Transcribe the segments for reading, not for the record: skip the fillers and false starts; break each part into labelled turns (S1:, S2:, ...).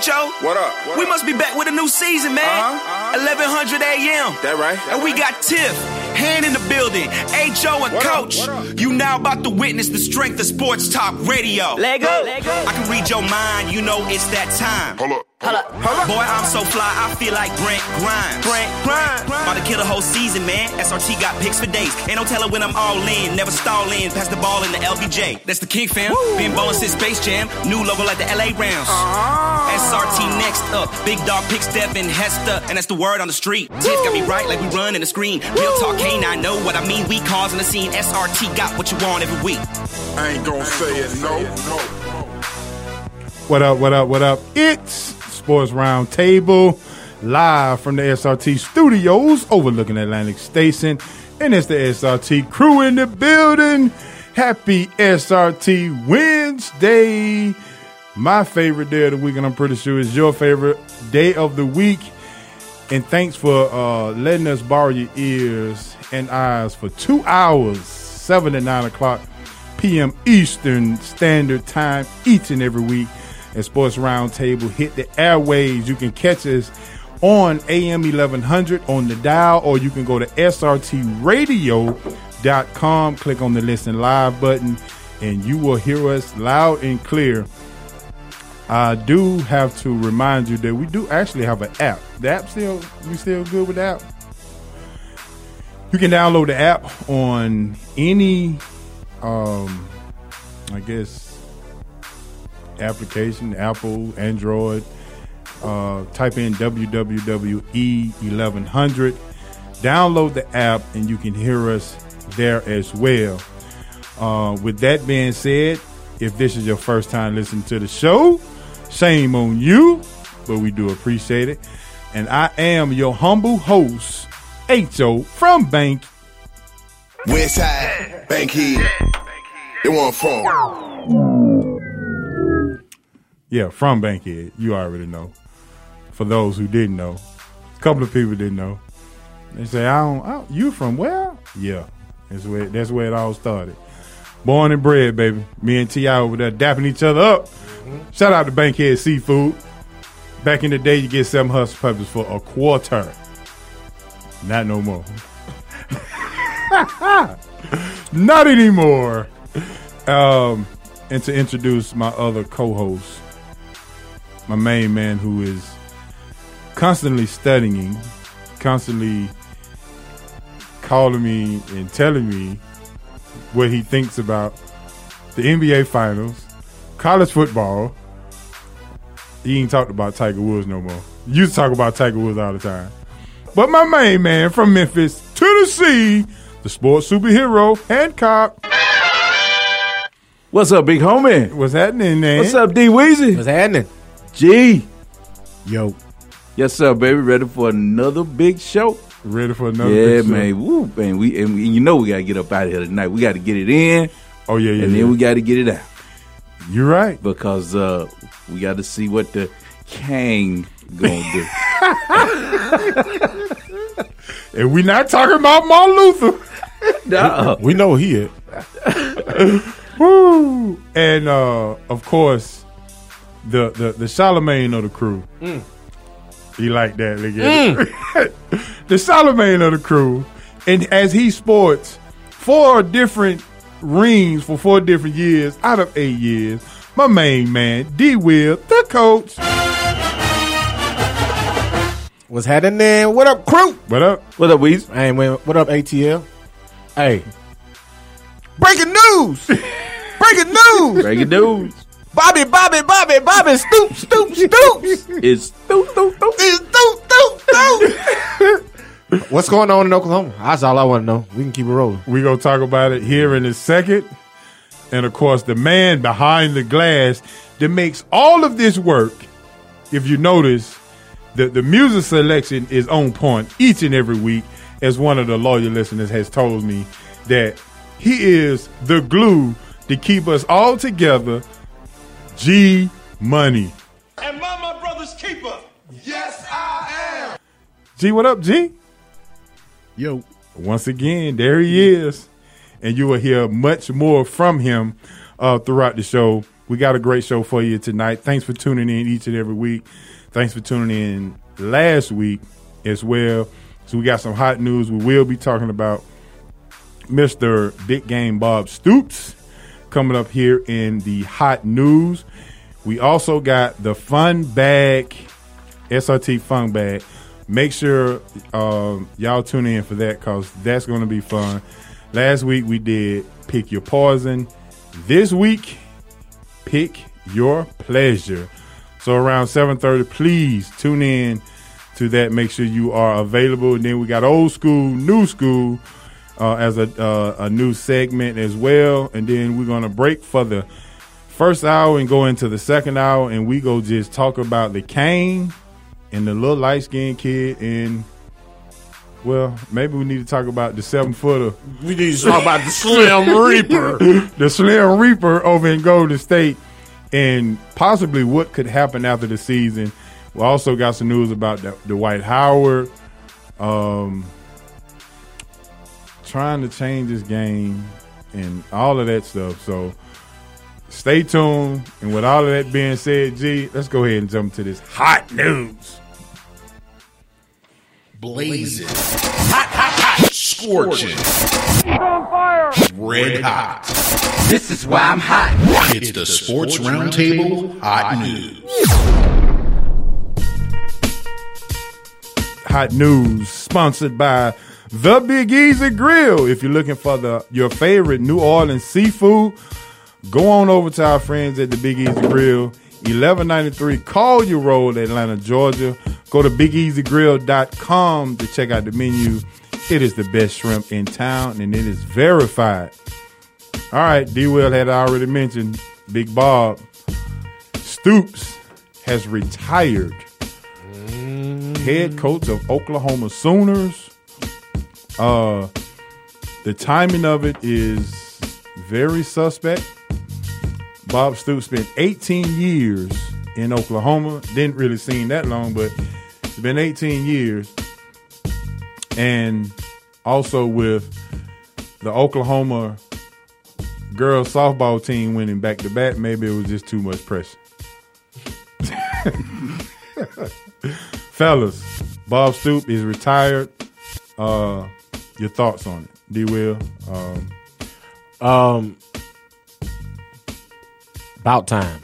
S1: H.O.
S2: What up?
S1: We must be back with a new season, man. 1100 a.m.
S2: That right?
S1: And we got Tiff, Hand in the building, H.O. and Coach. You now about to witness the strength of sports talk radio. Lego. I can read your mind, you know it's that time.
S2: Hold up.
S1: Boy, I'm so fly, I feel like Brent Grimes. About to kill the whole season, man. SRT got picks for days. Ain't no telling when I'm all in. Never stall in. Pass the ball in the LBJ. That's the King fam. Been ballin' since Space Jam. New logo like the LA Rams. SRT next up. Big dog picks Devin Hester. And that's the word on the street. Tiff got me right like we run in the screen. Real talk, canine, know what I mean. We causing the scene. SRT got what you want every week.
S2: I ain't gonna say it, no.
S3: What up? It's Sports Roundtable, live from the SRT studios overlooking Atlantic Station. And it's the SRT crew in the building. Happy SRT Wednesday. My favorite day of the week, and I'm pretty sure it's your favorite day of the week. And thanks for letting us borrow your ears and eyes for 2 hours, 7 to 9 o'clock p.m. Eastern Standard Time each and every week. At Sports Roundtable hit the airwaves. You can catch us on AM 1100 on the dial, or you can go to srtradio.com, click on the Listen Live button, and you will hear us loud and clear. I do have to remind you that we do actually have an app. The app we still good with the app? You can download the app on any, application, Apple, Android. Type in WWWE1100. Download the app and you can hear us there as well. With that being said, if this is your first time listening to the show, shame on you, but we do appreciate it. And I am your humble host, H.O. from Bank.
S2: Westside, Bankhead. They want from.
S3: Yeah, from Bankhead. You already know. For those who didn't know, a couple of people didn't know. They say, you from where? Yeah, that's where it all started. Born and bred, baby. Me and T.I. over there dapping each other up. Shout out to Bankhead Seafood. Back in the day, you get 7 hustle puppies for a quarter. Not no more. Not anymore. And to introduce my other co-host, my main man who is constantly studying, constantly calling me and telling me what he thinks about the NBA Finals, college football. He ain't talked about Tiger Woods no more. You used to talk about Tiger Woods all the time. But my main man from Memphis, Tennessee, the sports superhero, Hancock.
S4: What's up, big homie?
S3: What's happening, man?
S4: What's up, D Weezy?
S5: What's happening?
S4: G.
S5: Yo.
S4: Yes, sir, baby. Ready for another big show?
S3: Ready for another big show.
S4: Yeah, man. Woo, man. We you know we got to get up out of here tonight. We got to get it in.
S3: Oh, yeah.
S4: And then we got to get it out.
S3: You're right.
S4: Because we got to see what the Kang going to
S3: do. And we not talking about Martin Luther.
S4: No.
S5: We know he is.
S3: Woo. And, of course, the Charlemagne of the crew. He like that. The Charlemagne of the crew. And as he sports 4 different rings for 4 different years out of 8 years, my main man, D-Will, the coach.
S5: What's happening? What up, crew?
S3: What up?
S4: What up, Weez?
S5: Hey, what up, ATL? Hey. Breaking news! Breaking news!
S4: Breaking news.
S5: Bobby, stoops.
S4: It's stoop.
S5: What's going on in Oklahoma? That's all I want to know. We can keep it rolling.
S3: We're going to talk about it here in a second. And, of course, the man behind the glass that makes all of this work, if you notice, the music selection is on point each and every week, as one of the loyal listeners has told me that he is the glue to keep us all together. G Money.
S6: Am I my brother's keeper? Yes, I am.
S3: G, what up, G?
S5: Yo.
S3: Once again, there he is. And you will hear much more from him throughout the show. we got a great show for you tonight. Thanks for tuning in each and every week. Thanks for tuning in last week as well. So we got some hot news. We will be talking about Mr. Big Game Bob Stoops coming up here in the hot news. We also got the fun bag, SRT fun bag. Make sure y'all tune in for that because that's going to be fun. Last week we did Pick Your Poison. This week, Pick Your Pleasure. So around 7:30, please tune in to that. Make sure you are available. And then we got old school, new school as a new segment as well. And then we're going to break for the first hour and go into the second hour. And we go just talk about the Kane and the little light-skinned kid. And, well, maybe we need to talk about the 7-footer.
S5: We need to talk about the Slim Reaper.
S3: The Slim Reaper over in Golden State. And possibly what could happen after the season. We also got some news about Dwight Howard trying to change his game and all of that stuff. So stay tuned. And with all of that being said, G, let's go ahead and jump to this hot news.
S7: Blazing. Hot. Scorching.
S6: On fire.
S7: Red hot.
S8: This is why I'm hot.
S7: It's the Sports Roundtable Hot News.
S3: Hot news sponsored by The Big Easy Grill. If you're looking for your favorite New Orleans seafood, go on over to our friends at The Big Easy Grill, 1193 Collier Road, Atlanta, Georgia. Go to BigEasyGrill.com to check out the menu. It is the best shrimp in town, and it is verified. All right, D-Will had already mentioned Big Bob Stoops has retired. Head coach of Oklahoma Sooners. The timing of it is very suspect. Bob Stoops spent 18 years in Oklahoma. Didn't really seem that long, but it's been 18 years. And also with the Oklahoma girls softball team winning back-to-back, maybe it was just too much pressure. Fellas, Bob Stoops is retired. Your thoughts on it, D-Will?
S5: About time.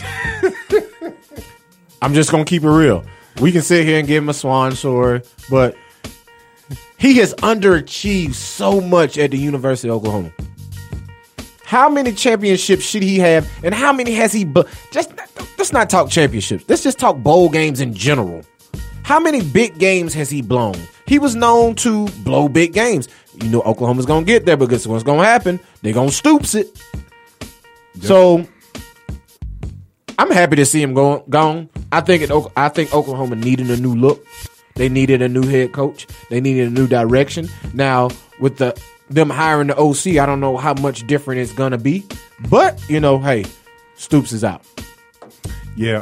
S5: I'm just going to keep it real. We can sit here and give him a swan sword, but he has underachieved so much at the University of Oklahoma. How many championships should he have, and how many has he? Let's not talk championships. Let's just talk bowl games in general. How many big games has he blown? He was known to blow big games. You know Oklahoma's going to get there because what's going to happen? They're going to Stoops it. Yep. So I'm happy to see him gone. I think Oklahoma needed a new look. They needed a new head coach. They needed a new direction. Now, with them hiring the OC, I don't know how much different it's going to be. But, hey, Stoops is out.
S3: Yeah,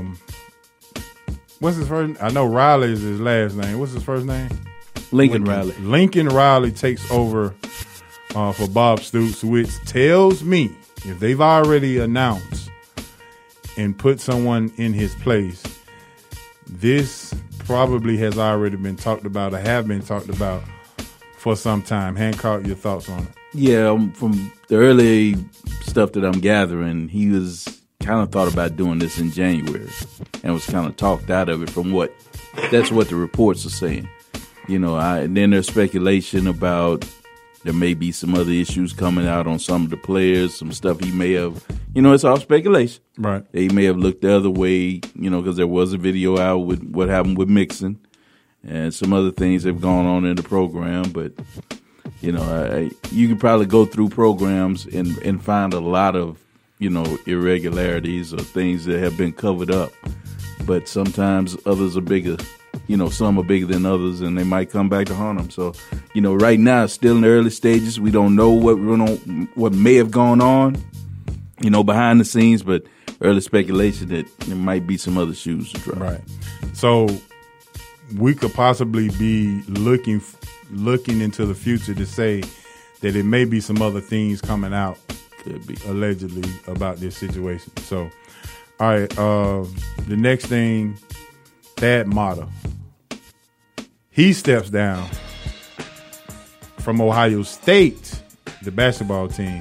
S3: what's his first name? I know Riley is his last name. What's his first name?
S4: Lincoln Riley.
S3: Lincoln Riley takes over for Bob Stoops, which tells me if they've already announced and put someone in his place, this probably has already been talked about or have been talked about for some time. Hancock, your thoughts on it?
S4: Yeah, from the early stuff that I'm gathering, he was kind of thought about doing this in January and was kind of talked out of it that's what the reports are saying. And then there's speculation about there may be some other issues coming out on some of the players, some stuff he may have, it's all speculation.
S3: Right.
S4: He may have looked the other way, because there was a video out with what happened with Mixon and some other things that have gone on in the program. But, you could probably go through programs and find a lot of, irregularities or things that have been covered up. But sometimes others are bigger. Some are bigger than others, and they might come back to haunt them. So, right now, it's still in the early stages. We don't know what may have gone on, behind the scenes, but early speculation that there might be some other shoes to drop.
S3: Right. So we could possibly be looking into the future to say that it may be some other things coming out allegedly about this situation. So, all right, the next thing, Thad Matta. He steps down from Ohio State, the basketball team.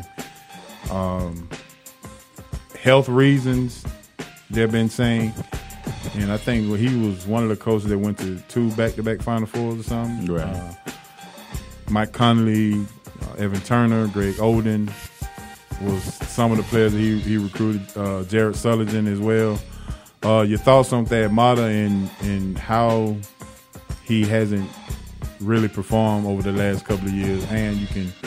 S3: Health reasons, they've been saying. And I think he was one of the coaches that went to 2 back-to-back Final Fours or something.
S4: Right.
S3: Mike Conley, Evan Turner, Greg Oden was some of the players that he recruited. Jared Sullivan as well. Your thoughts on Thad Matta and how he hasn't really performed over the last couple of years, and you can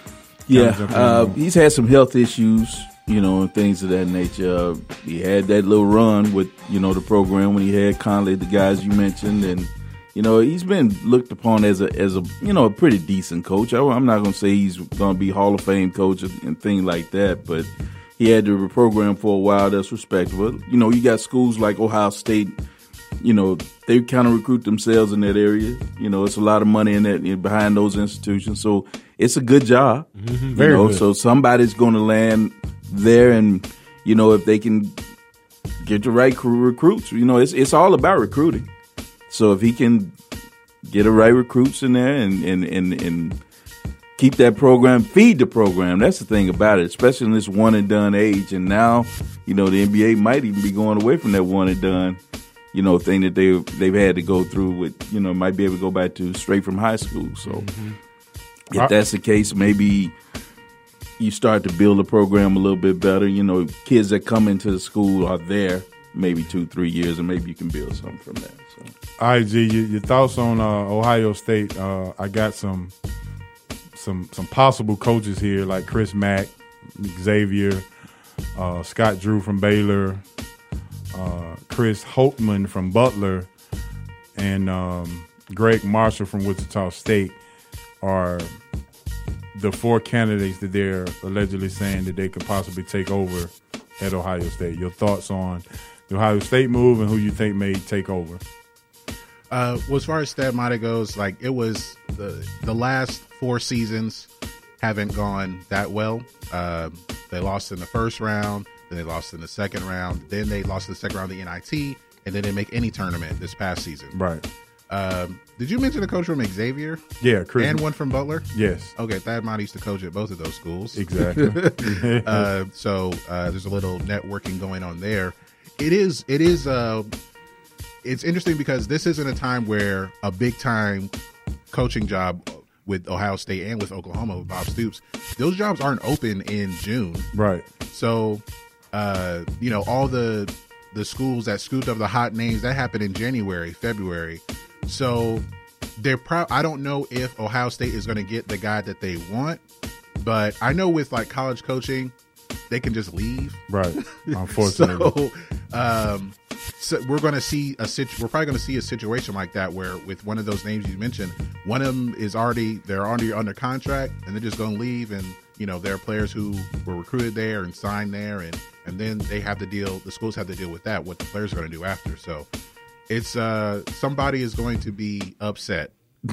S4: he's had some health issues, and things of that nature. He had that little run with the program when he had Conley, the guys you mentioned, and he's been looked upon as a a pretty decent coach. I'm not going to say he's going to be Hall of Fame coach and things like that, but he had the program for a while. That's respectable. You got schools like Ohio State. They kind of recruit themselves in that area. It's a lot of money in that behind those institutions. So it's a good job.
S5: Mm-hmm. Very good.
S4: So somebody's going to land there, and if they can get the right recruits, it's all about recruiting. So if he can get the right recruits in there and keep that program, feed the program. That's the thing about it, especially in this one and done age. And now, the NBA might even be going away from that one and done thing that they've had to go through with, might be able to go back to straight from high school. So if that's the case, maybe you start to build a program a little bit better. Kids that come into the school are there maybe 2-3 years, and maybe you can build something from that. So.
S3: All right, G, your thoughts on Ohio State? I got some possible coaches here like Chris Mack, Xavier, Scott Drew from Baylor, Chris Holtman from Butler, and Greg Marshall from Wichita State are the 4 candidates that they're allegedly saying that they could possibly take over at Ohio State. Your thoughts on the Ohio State move and who you think may take over?
S9: Well, as far as Thad Matta goes, it was the last 4 seasons haven't gone that well. They lost in the first round, then they lost in the second round, then they lost in the second round of the NIT, and then they didn't make any tournament this past season.
S3: Right.
S9: Did you mention a coach from Xavier?
S3: Yeah, Chris.
S9: And one from Butler?
S3: Yes.
S9: Okay, Thad Matta used to coach at both of those schools.
S3: Exactly.
S9: So there's a little networking going on there. It's interesting because this isn't a time where a big-time coaching job with Ohio State and with Oklahoma with Bob Stoops, those jobs aren't open in June.
S3: Right.
S9: So, all the schools that scooped up the hot names, that happened in January, February. So I don't know if Ohio State is going to get the guy that they want, but I know with college coaching, they can just leave.
S3: Right. Unfortunately.
S9: So we're going to see we're probably going to see a situation like that where with one of those names you mentioned, one of them they're already under contract and they're just going to leave, and there are players who were recruited there and signed there, and then they have to deal. The schools have to deal with that. What the players are going to do after. So it's somebody is going to be upset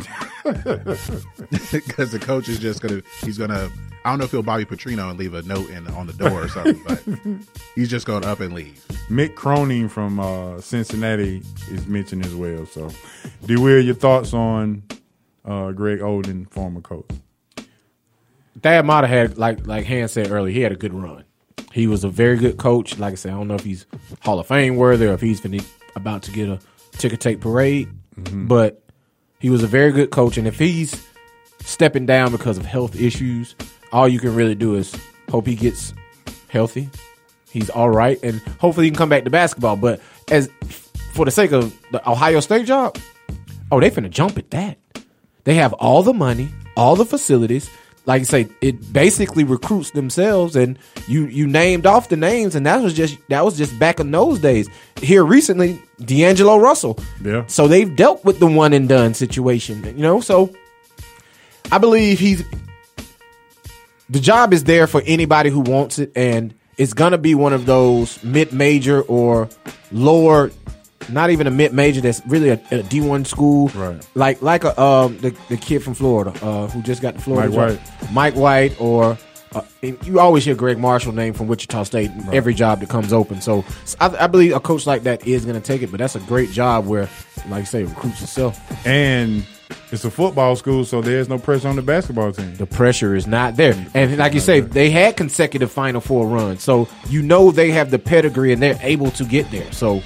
S9: because the coach is just he's gonna. I don't know if he'll Bobby Petrino and leave a note on the door or something, but he's just going to up and leave.
S3: Mick Cronin from Cincinnati is mentioned as well. So, D-Will, your thoughts on Greg Oden, former coach?
S5: Thad Matta had, like Han said earlier, he had a good run. He was a very good coach. Like I said, I don't know if he's Hall of Fame worthy or if he's about to get a ticker tape parade, but he was a very good coach. And if he's stepping down because of health issues, all you can really do is hope he gets healthy. He's all right, and hopefully he can come back to basketball. But as for the sake of the Ohio State job, they finna jump at that. They have all the money, all the facilities. Like I say, it basically recruits themselves, and you named off the names, and that was just back in those days. Here recently, D'Angelo Russell.
S3: Yeah.
S5: So they've dealt with the one and done situation. So I believe the job is there for anybody who wants it, and it's going to be one of those mid-major or lower, not even a mid-major, that's really a D1 school.
S3: Right.
S5: Like the kid from Florida who just got to Florida. Mike White or and you always hear Greg Marshall name from Wichita State in every job that comes open. So I believe a coach like that is going to take it, but that's a great job where, like you say, recruits yourself.
S3: And it's a football school, so there's no pressure on the basketball team.
S5: The pressure is not there. And like you say, they had consecutive Final Four runs, so you know they have the pedigree and they're able to get there. So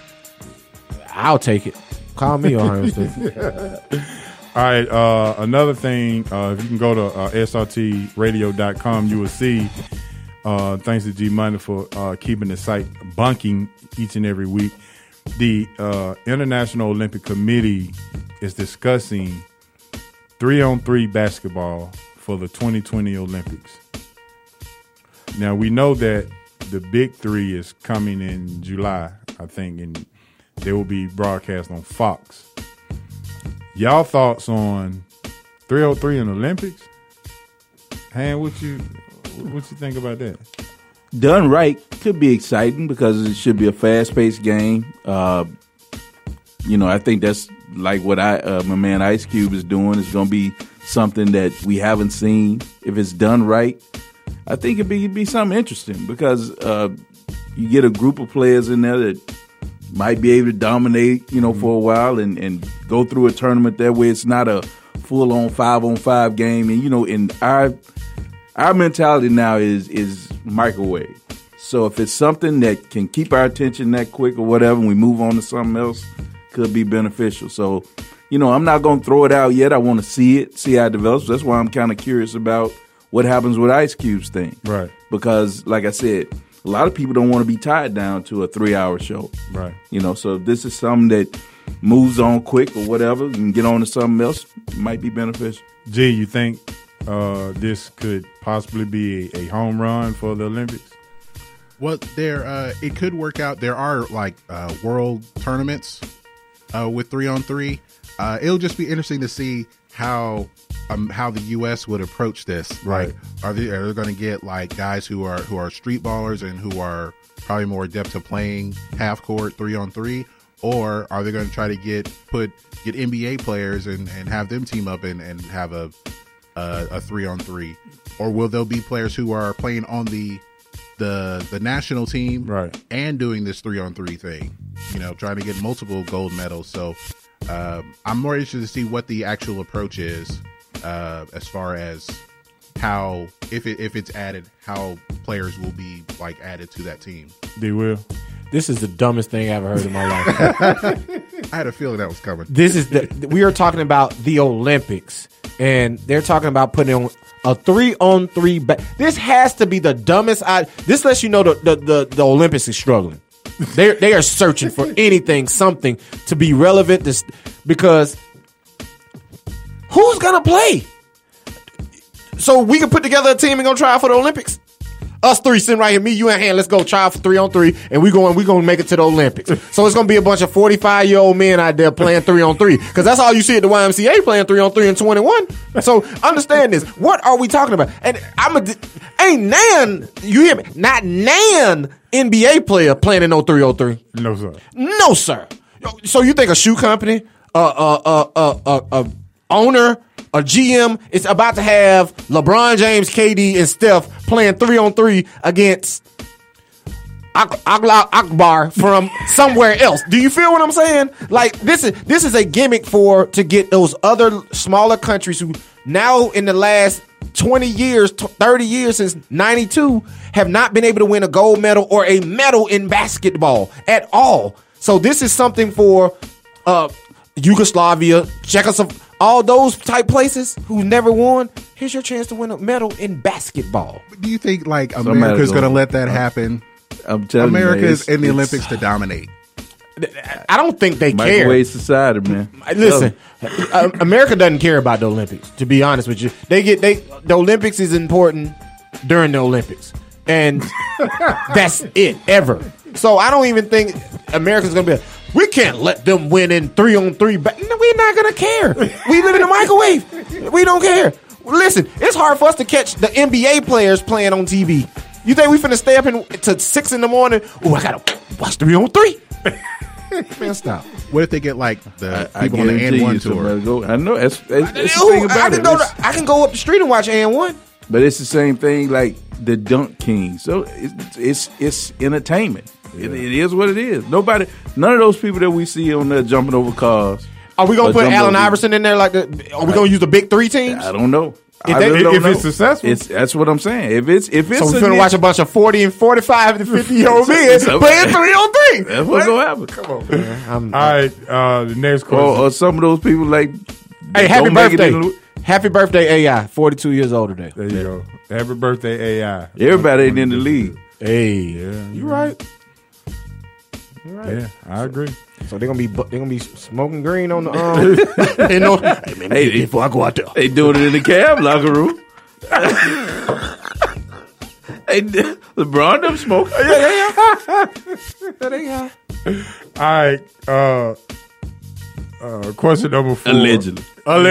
S5: I'll take it. Call me Ohio State.
S3: All right, another thing, if you can go to srtradio.com, you will see, thanks to G Money for keeping the site bunking each and every week, the International Olympic Committee is discussing 3-on-3 basketball for the 2020 Olympics. Now, we know that the Big Three is coming in July, I think, and they will be broadcast on Fox. Y'all thoughts on 3-on-3 in the Olympics? Han, what you think about that?
S4: Done right, could be exciting because it should be a fast-paced game. I think that's like what my man Ice Cube is doing. It's going to be something that we haven't seen. If it's done right, I think it'd be something interesting because you get a group of players in there that might be able to dominate, for a while and go through a tournament that way. It's not a full-on 5-on-5 game. And, our mentality now is microwave. So if it's something that can keep our attention that quick or whatever, and we move on to something else, could be beneficial. So, I'm not going to throw it out yet. I want to see how it develops. That's why I'm kind of curious about what happens with Ice Cube's thing.
S3: Right.
S4: Because, like I said, a lot of people don't want to be tied down to a 3-hour show.
S3: Right.
S4: So if this is something that moves on quick or whatever and get on to something else, it might be beneficial.
S3: G, you think this could possibly be a home run for the Olympics?
S9: Well, it could work out. There are world tournaments with 3-on-3. It'll just be interesting to see how the U.S. would approach this.
S3: Right?
S9: Are they going to get guys who are street ballers and who are probably more adept to playing half court 3-on-3, or are they going to try to get NBA players and have them team up and have a 3-on-3, or will there be players who are playing on the national team,
S3: right,
S9: and doing this 3-on-3 thing, trying to get multiple gold medals? So I'm more interested to see what the actual approach is, as far as how, if it's added, how players will be added to that team.
S3: They will.
S5: This is the dumbest thing I ever heard in my life.
S9: I had a feeling that was coming.
S5: We are talking about the Olympics, and they're talking about putting on a 3-on-3. This has to be the dumbest. This lets you know the Olympics is struggling. They are searching for something to be relevant. Because who's gonna play? So we can put together a team and go try out for the Olympics. Us three sitting right here, me, you, and Han. Let's go try out for 3-on-3, and we're going to make it to the Olympics. So it's going to be a bunch of 45-year-old men out there playing 3-on-3, because that's all you see at the YMCA, playing 3-on-3 in 21. So understand this. What are we talking about? And ain't nan, you hear me? Not nan NBA player playing in no 3-on-3.
S3: No, sir.
S5: No, sir. So you think a shoe company, owner, a GM is about to have LeBron James, KD, and Steph playing 3-on-3 against Akbar from somewhere else? Do you feel what I'm saying? This is a gimmick to get those other smaller countries who now in the last 20 years, 30 years since 92 have not been able to win a gold medal or a medal in basketball at all. So this is something for Yugoslavia, Czechoslovakia, all those type places who never won. Here's your chance to win a medal in basketball.
S9: Do you think America's going to let that happen?
S4: I'm telling
S9: America's
S4: you,
S9: in the Olympics to dominate.
S5: I don't think they care.
S4: Microwave society, man.
S5: Listen, America doesn't care about the Olympics. To be honest with you, the Olympics is important during the Olympics, and that's it ever. So I don't even think America's going to be. We can't let them win in 3-on-3. We're not going to care. We live in a microwave. We don't care. Listen, it's hard for us to catch the NBA players playing on TV. You think we finna stay up to 6 in the morning? Oh, I got to watch 3-on-3? Man, stop.
S9: What if they get the people on the And One tour?
S4: I know. That's the thing about it.
S5: I can go up the street and watch And One.
S4: But it's the same thing like the Dunk King. So it's entertainment. Yeah. It is what it is. None of those people that we see on there jumping over cars.
S5: Are we gonna put Allen Iverson in there? Are we gonna use the big three teams?
S4: I don't know.
S3: If it's successful,
S4: that's what I'm saying. If it's
S5: so we're gonna watch a bunch of 40 and 45 and 50-year-old men playing 3-on-3.
S4: That's what's gonna happen. Come on,
S3: man. All right, the next question.
S4: Or some of those people like,
S5: hey, happy birthday. Happy birthday, AI. 42 years old today.
S3: There you go. Happy birthday, AI.
S4: Everybody ain't in the league.
S5: Hey,
S3: yeah,
S5: you right.
S3: Yeah, I agree.
S5: So they're gonna be smoking green on the
S4: hey, man, before I go out there. They doing it in the Cavs locker room. Hey, LeBron them smoke.
S5: Yeah.
S3: All right. Question number 4.
S4: Allegedly.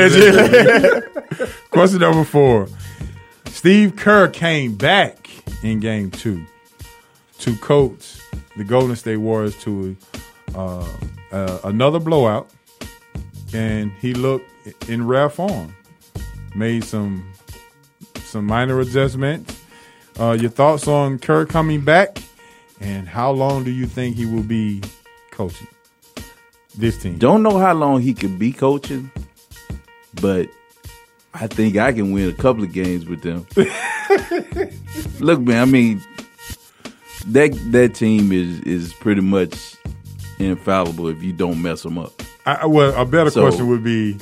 S3: Question number 4. Steve Kerr came back in Game 2 to coach the Golden State Warriors to another blowout, and he looked in rare form. Made some minor adjustments. Your thoughts on Kerr coming back, and how long do you think he will be coaching this team?
S4: Don't know how long he could be coaching, but I think I can win a couple of games with them. Look, man, I mean, that team is pretty much infallible if you don't mess them up.
S3: A better question would be,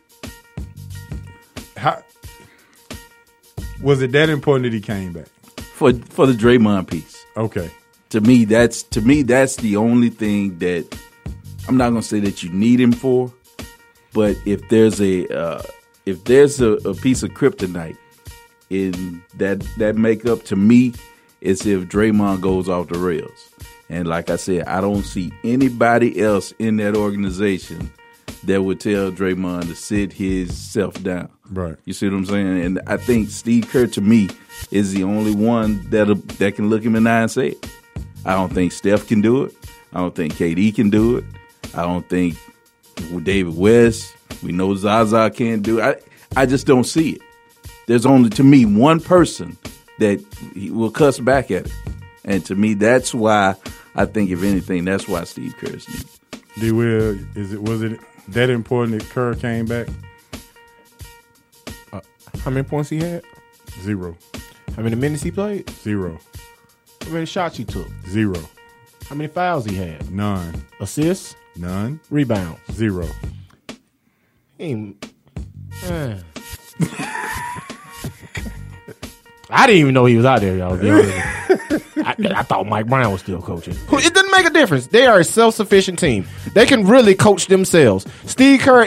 S3: how was it that important that he came back?
S4: For the Draymond piece.
S3: Okay.
S4: To me, that's the only thing that I'm not gonna say that you need him for, but if there's a piece of kryptonite in that makeup, to me, it's if Draymond goes off the rails. And like I said, I don't see anybody else in that organization that would tell Draymond to sit himself down.
S3: Right.
S4: You see what I'm saying? And I think Steve Kerr, to me, is the only one that can look him in the eye and say it. I don't think Steph can do it. I don't think KD can do it. I don't think David West. We know Zaza can't do it. I just don't see it. There's only, to me, one person that he will cuss back at it. And to me, that's why I think, if anything, that's why Steve Kerr is needed.
S3: D-Will, was it that important that Kerr came back?
S5: How many points he had?
S3: 0.
S5: How many minutes he played?
S3: 0.
S5: How many shots he took?
S3: 0.
S5: How many fouls he had?
S3: None.
S5: Assists?
S3: None.
S5: Rebounds?
S3: 0.
S5: I didn't even know he was out there, y'all. I thought Mike Brown was still coaching. It didn't make a difference. They are a self-sufficient team. They can really coach themselves. Steve Kerr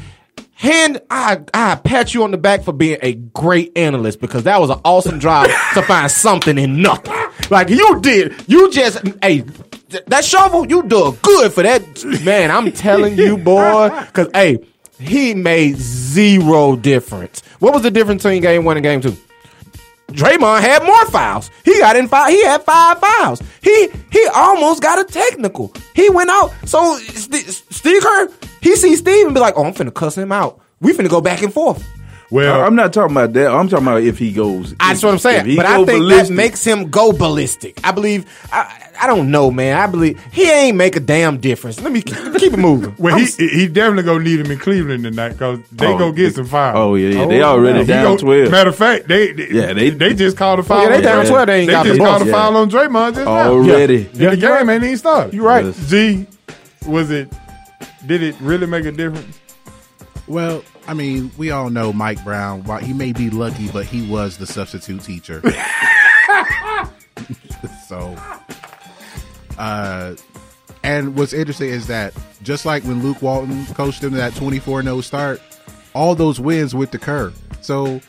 S5: I pat you on the back for being a great analyst, because that was an awesome job to find something in nothing. Like you did. You just, that shovel, you do good for that. Man, I'm telling you, boy. Because, he made 0 difference. What was the difference between Game 1 and Game 2? Draymond had more fouls. He had 5 fouls. He almost got a technical. He went out. So Steve Kerr, he sees Steve and be like, "Oh, I'm finna cuss him out. We finna go back and forth."
S4: Well, I'm not talking about that. I'm talking about if he goes.
S5: That's what I'm saying. But I think that makes him go ballistic. I believe. I don't know, man. I believe he ain't make a damn difference. Let me keep it moving.
S3: Well, he definitely gonna need him in Cleveland tonight, because they gonna get some fouls.
S4: Oh yeah. They already down 12.
S3: Matter of fact, they just called a foul.
S5: Yeah, they down 12. They ain't got the ball.
S3: They just called a foul on Draymond just
S4: already.
S3: The game ain't even started.
S5: You right.
S3: G, did it really make a difference?
S9: Well, I mean, we all know Mike Brown. He may be lucky, but he was the substitute teacher. So, and what's interesting is that just like when Luke Walton coached him to that 24-0 start, all those wins with the Kerr. So,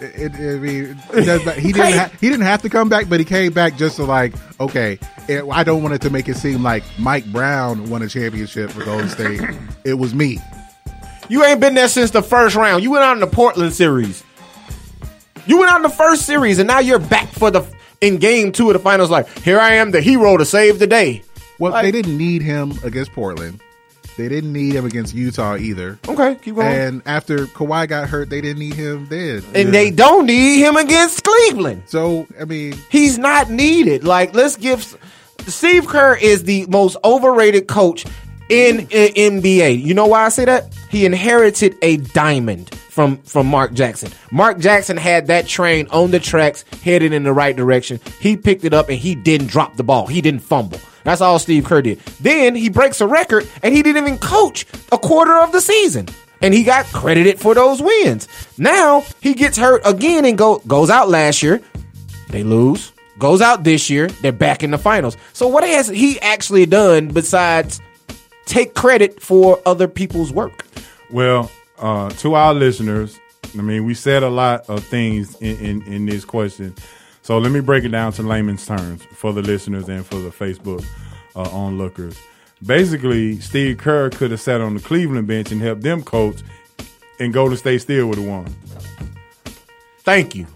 S9: he didn't have to come back, but he came back just to I don't want it to make it seem like Mike Brown won a championship for Golden State. It was me.
S5: You ain't been there since the first round. You went out in the Portland series. You went out in the first series, and now you're back in Game 2 of the finals. Like, here I am, the hero to save the day.
S9: Well, they didn't need him against Portland. They didn't need him against Utah either.
S5: Okay, keep going.
S9: And after Kawhi got hurt, they didn't need him then.
S5: And they don't need him against Cleveland.
S9: So, I mean,
S5: he's not needed. Like, let's give Steve Kerr is the most overrated coach in NBA. You know why I say that? He inherited a diamond from Mark Jackson. Mark Jackson had that train on the tracks, headed in the right direction. He picked it up and he didn't drop the ball. He didn't fumble. That's all Steve Kerr did. Then he breaks a record and he didn't even coach a quarter of the season. And he got credited for those wins. Now he gets hurt again and goes out last year. They lose. Goes out this year. They're back in the finals. So what has he actually done besides take credit for other people's work?
S3: Well, to our listeners, I mean, we said a lot of things in this question. So let me break it down to layman's terms for the listeners and for the Facebook onlookers. Basically, Steve Kerr could have sat on the Cleveland bench and helped them coach, and Golden State still would have won.
S5: Thank you.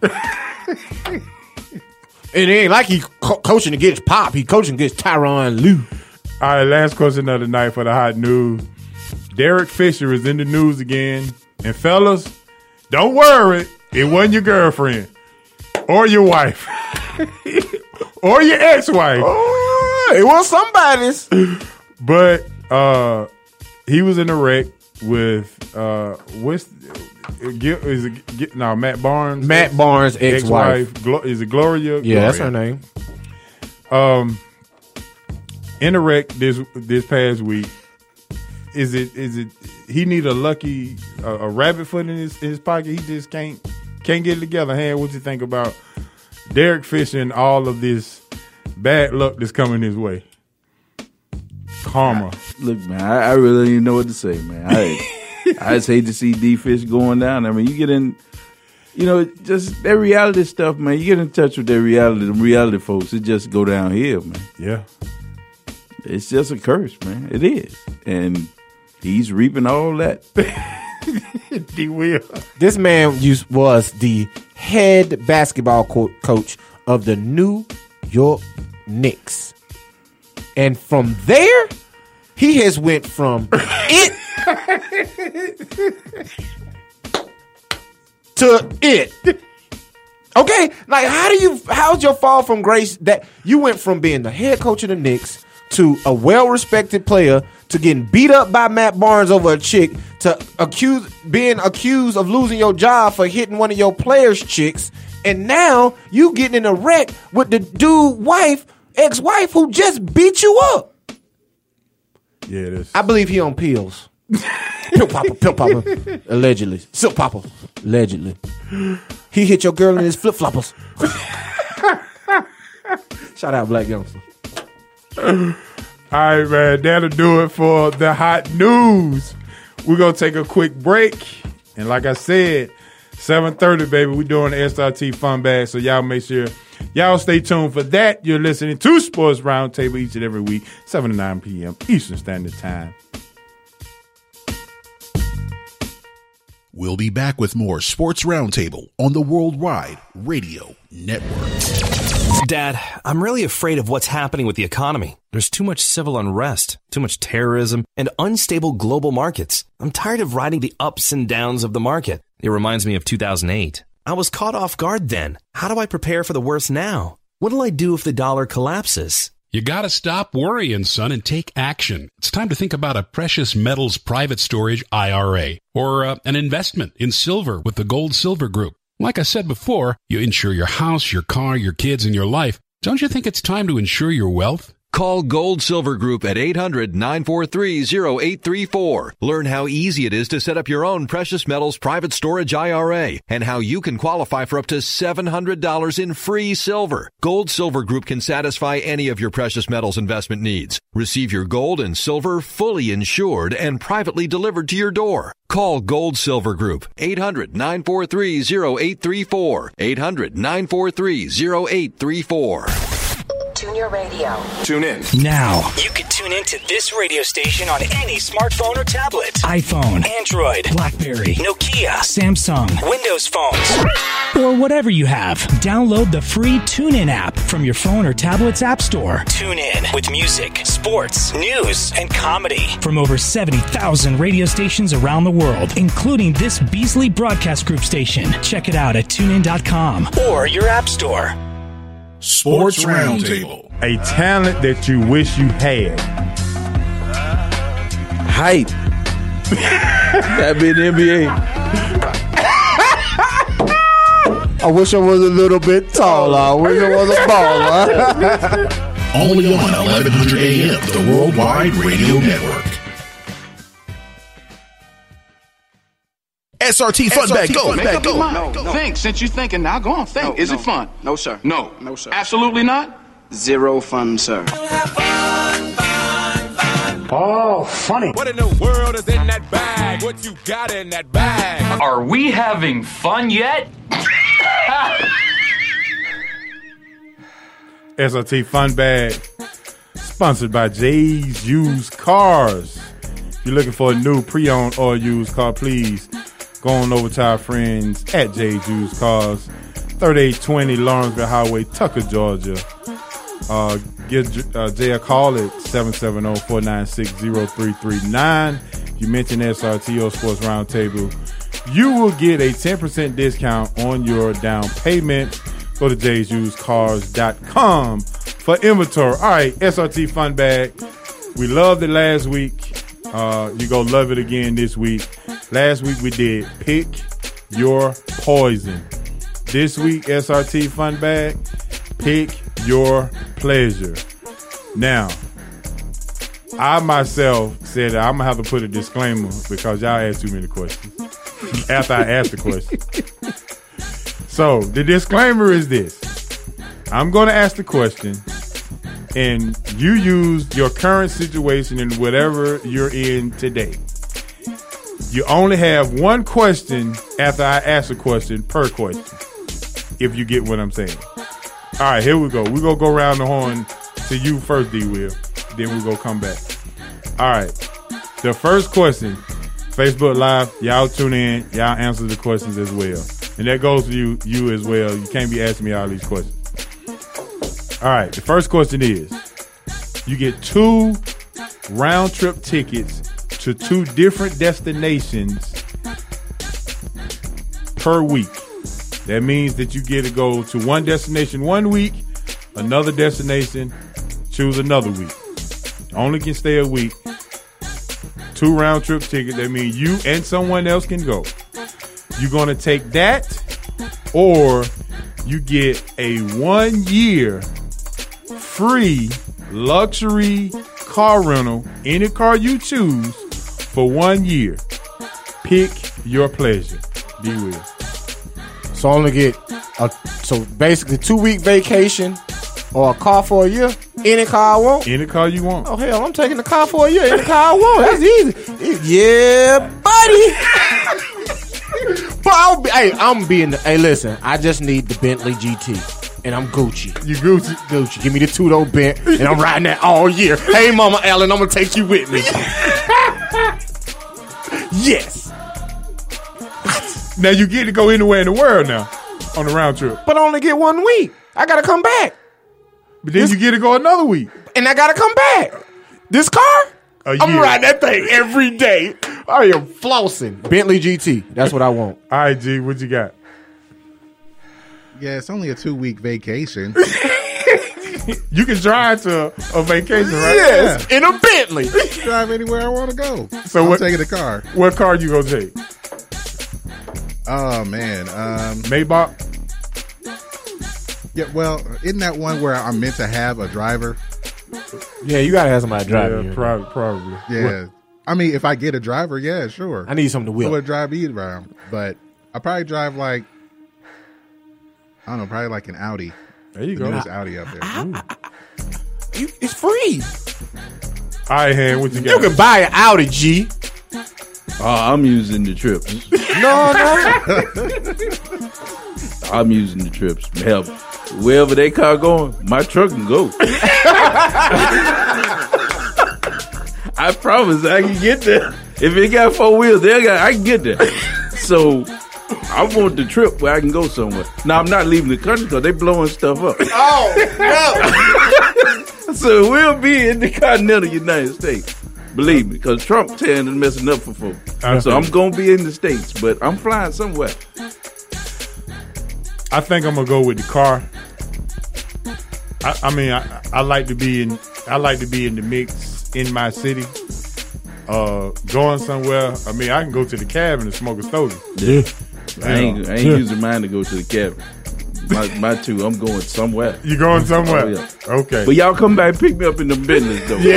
S5: It ain't like he coaching against Pop. He coaching against Tyronn Lue.
S3: All right, last question of the night for the hot news. Derek Fisher is in the news again. And fellas, don't worry. It wasn't your girlfriend or your wife or your ex-wife.
S5: Oh, it was somebody's.
S3: But he was in a wreck with Matt Barnes.
S5: Matt Barnes' ex-wife.
S3: Is it Gloria?
S5: Yeah, that's her name.
S3: In a wreck this past week. Is it he need a lucky a rabbit foot in his pocket? He just can't get it together. Hey, what you think about Derek Fisher and all of this bad luck that's coming his way? Karma.
S4: Look, man, I really don't even know what to say, man. I just hate to see D Fish going down. I mean, you get in, just that reality stuff, man. You get in touch with that reality, the reality folks, it just go downhill, man.
S3: Yeah.
S4: It's just a curse, man. It is. And he's reaping all that.
S3: He will.
S5: This man was the head basketball coach of the New York Knicks. And from there, he has went from it to it. Okay? Like, how's your fall from grace that you went from being the head coach of the Knicks to a well-respected player to getting beat up by Matt Barnes over a chick to being accused of losing your job for hitting one of your players' chicks, and now you getting in a wreck with the dude ex-wife who just beat you up.
S3: Yeah, it is.
S5: I believe he on pills. Pill popper. Allegedly. Silk popper. Allegedly. He hit your girl in his flip-floppers. Shout out Black Youngster.
S3: All right, man. That'll do it for the hot news. We're going to take a quick break. And like I said, 7:30, baby, we're doing the SRT Fun Bag. So y'all make sure y'all stay tuned for that. You're listening to Sports Roundtable each and every week, 7 to 9 p.m. Eastern Standard Time.
S7: We'll be back with more Sports Roundtable on the Worldwide Radio Network.
S10: Dad, I'm really afraid of what's happening with the economy. There's too much civil unrest, too much terrorism, and unstable global markets. I'm tired of riding the ups and downs of the market. It reminds me of 2008. I was caught off guard then. How do I prepare for the worst now? What'll I do if the dollar collapses?
S11: You gotta stop worrying, son, and take action. It's time to think about a precious metals private storage IRA or an investment in silver with the Gold Silver Group. Like I said before, you insure your house, your car, your kids, and your life. Don't you think it's time to insure your wealth?
S12: Call Gold Silver Group at 800-943-0834. Learn how easy it is to set up your own precious metals private storage IRA and how you can qualify for up to $700 in free silver. Gold Silver Group can satisfy any of your precious metals investment needs. Receive your gold and silver fully insured and privately delivered to your door. Call Gold Silver Group, 800-943-0834. 800-943-0834.
S13: Tune on your radio.
S2: Tune in.
S14: Now, you can tune into this radio station on any smartphone or tablet. iPhone, Android, BlackBerry, Nokia, Samsung, Windows phones, or whatever you have. Download the free TuneIn app from your phone or tablet's app store. Tune in with music, sports, news, and comedy from over 70,000 radio stations around the world, including this Beasley Broadcast Group station. Check it out at TuneIn.com or your app store.
S7: Sports Roundtable.
S3: A talent that you wish you had.
S4: Height. That'd be the NBA.
S5: I wish I was a little bit taller. I wish I was a baller.
S7: Only on 1100 AM, the Worldwide Radio Network. SRT Fun Bag, go.
S15: No. Think. Since you're thinking now, go on, think. Is it fun?
S16: No, sir.
S15: No.
S16: No, sir.
S15: Absolutely not?
S16: Zero fun, sir.
S15: Oh, funny.
S17: What in the world is in that bag? What you got in that bag?
S18: Are we having fun yet?
S3: SRT Fun Bag, sponsored by Jay's Used Cars. If you're looking for a new pre-owned or used car, please go on over to our friends at Jay's Used Cars, 3820 Lawrenceville Highway, Tucker, Georgia. Give Jay a call at 770-496-0339. If you mention SRT or Sports Roundtable, you will get a 10% discount on your down payment. Go to jaysusedcars.com for inventory. All right, SRT Fun Bag. We loved it last week. You're going to love it again this week. Last week we did Pick Your Poison. This week, SRT Fun Bag, Pick Your Pleasure. Now, I myself said that I'm going to have to put a disclaimer because y'all asked too many questions after I asked the question. So, the disclaimer is this. I'm going to ask the question, and you use your current situation in whatever you're in today. You only have one question after I ask a question per question, if you get what I'm saying. All right, here we go. We're going to go around the horn to you first, D-Will. Then we're going to come back. All right. The first question, Facebook Live, y'all tune in. Y'all answer the questions as well. And that goes to you as well. You can't be asking me all these questions. All right. The first question is, you get 2 round-trip tickets to 2 different destinations per week. That means that you get to go to one destination one week, another destination, choose another week. Only can stay a week. 2 round-trip tickets. That means you and someone else can go. You're going to take that, or you get a 1-year free luxury car rental, any car you choose, for 1 year. Pick your pleasure. Be will.
S5: So I only get so basically 2-week vacation or a car for a year. Any car I want.
S3: Any car you want.
S5: Oh hell, I'm taking the car for a year. Any car I want. That's easy. Yeah, buddy. But hey, listen. I just need the Bentley GT, and I'm Gucci.
S3: You Gucci?
S5: Gucci. Give me the 2-door Bent, and I'm riding that all year. Hey, Mama Ellen, I'm gonna take you with me. Yes.
S3: Now you get to go anywhere in the world now on the round trip.
S5: But I only get 1 week. I gotta come back.
S3: But then you get to go another week.
S5: And I gotta come back. This car? I'm riding that thing every day. I am flossing. Bentley GT. That's what I want.
S3: All right, G, what you got?
S9: Yeah, it's only a 2-week vacation.
S3: You can drive to a vacation, right?
S5: Yes, in a Bentley.
S9: Drive anywhere I want to go.
S3: So
S9: I'm taking the car.
S3: What car you gonna take?
S9: Oh man,
S3: Maybach.
S9: Yeah, well, isn't that one where I'm meant to have a driver?
S5: Yeah, you gotta have somebody driving.
S3: Yeah, probably.
S9: Yeah,
S3: What?
S9: I mean, if I get a driver, yeah, sure.
S5: I need something to wheel.
S9: I would drive me around, but I probably drive like, I don't know, probably like an Audi.
S3: There you go.
S9: Newest Audi up there.
S5: It's free.
S3: All right, hand, what you got?
S5: You can buy an Audi, G.
S4: I'm using the trips.
S5: No.
S4: I'm using the trips. Hell, Wherever they car going, my truck can go. I promise I can get there. If it got 4 wheels, I can get there. So I want the trip where I can go somewhere. Now I'm not leaving the country because they blowing stuff up.
S5: Oh no!
S4: So we'll be in the continental United States. Believe me, because Trump tearing and messing up for folks. So I'm gonna be in the States, but I'm flying somewhere.
S3: I think I'm gonna go with the car. I mean, I like to be in the mix in my city. Going somewhere. I mean, I can go to the cabin and smoke a stogie.
S4: Yeah. I ain't using mine to go to the cabin. My two, I'm going somewhere.
S3: You going somewhere?
S4: Oh, yeah.
S3: Okay.
S4: But y'all come back and pick me up in the business, though.
S3: Yeah.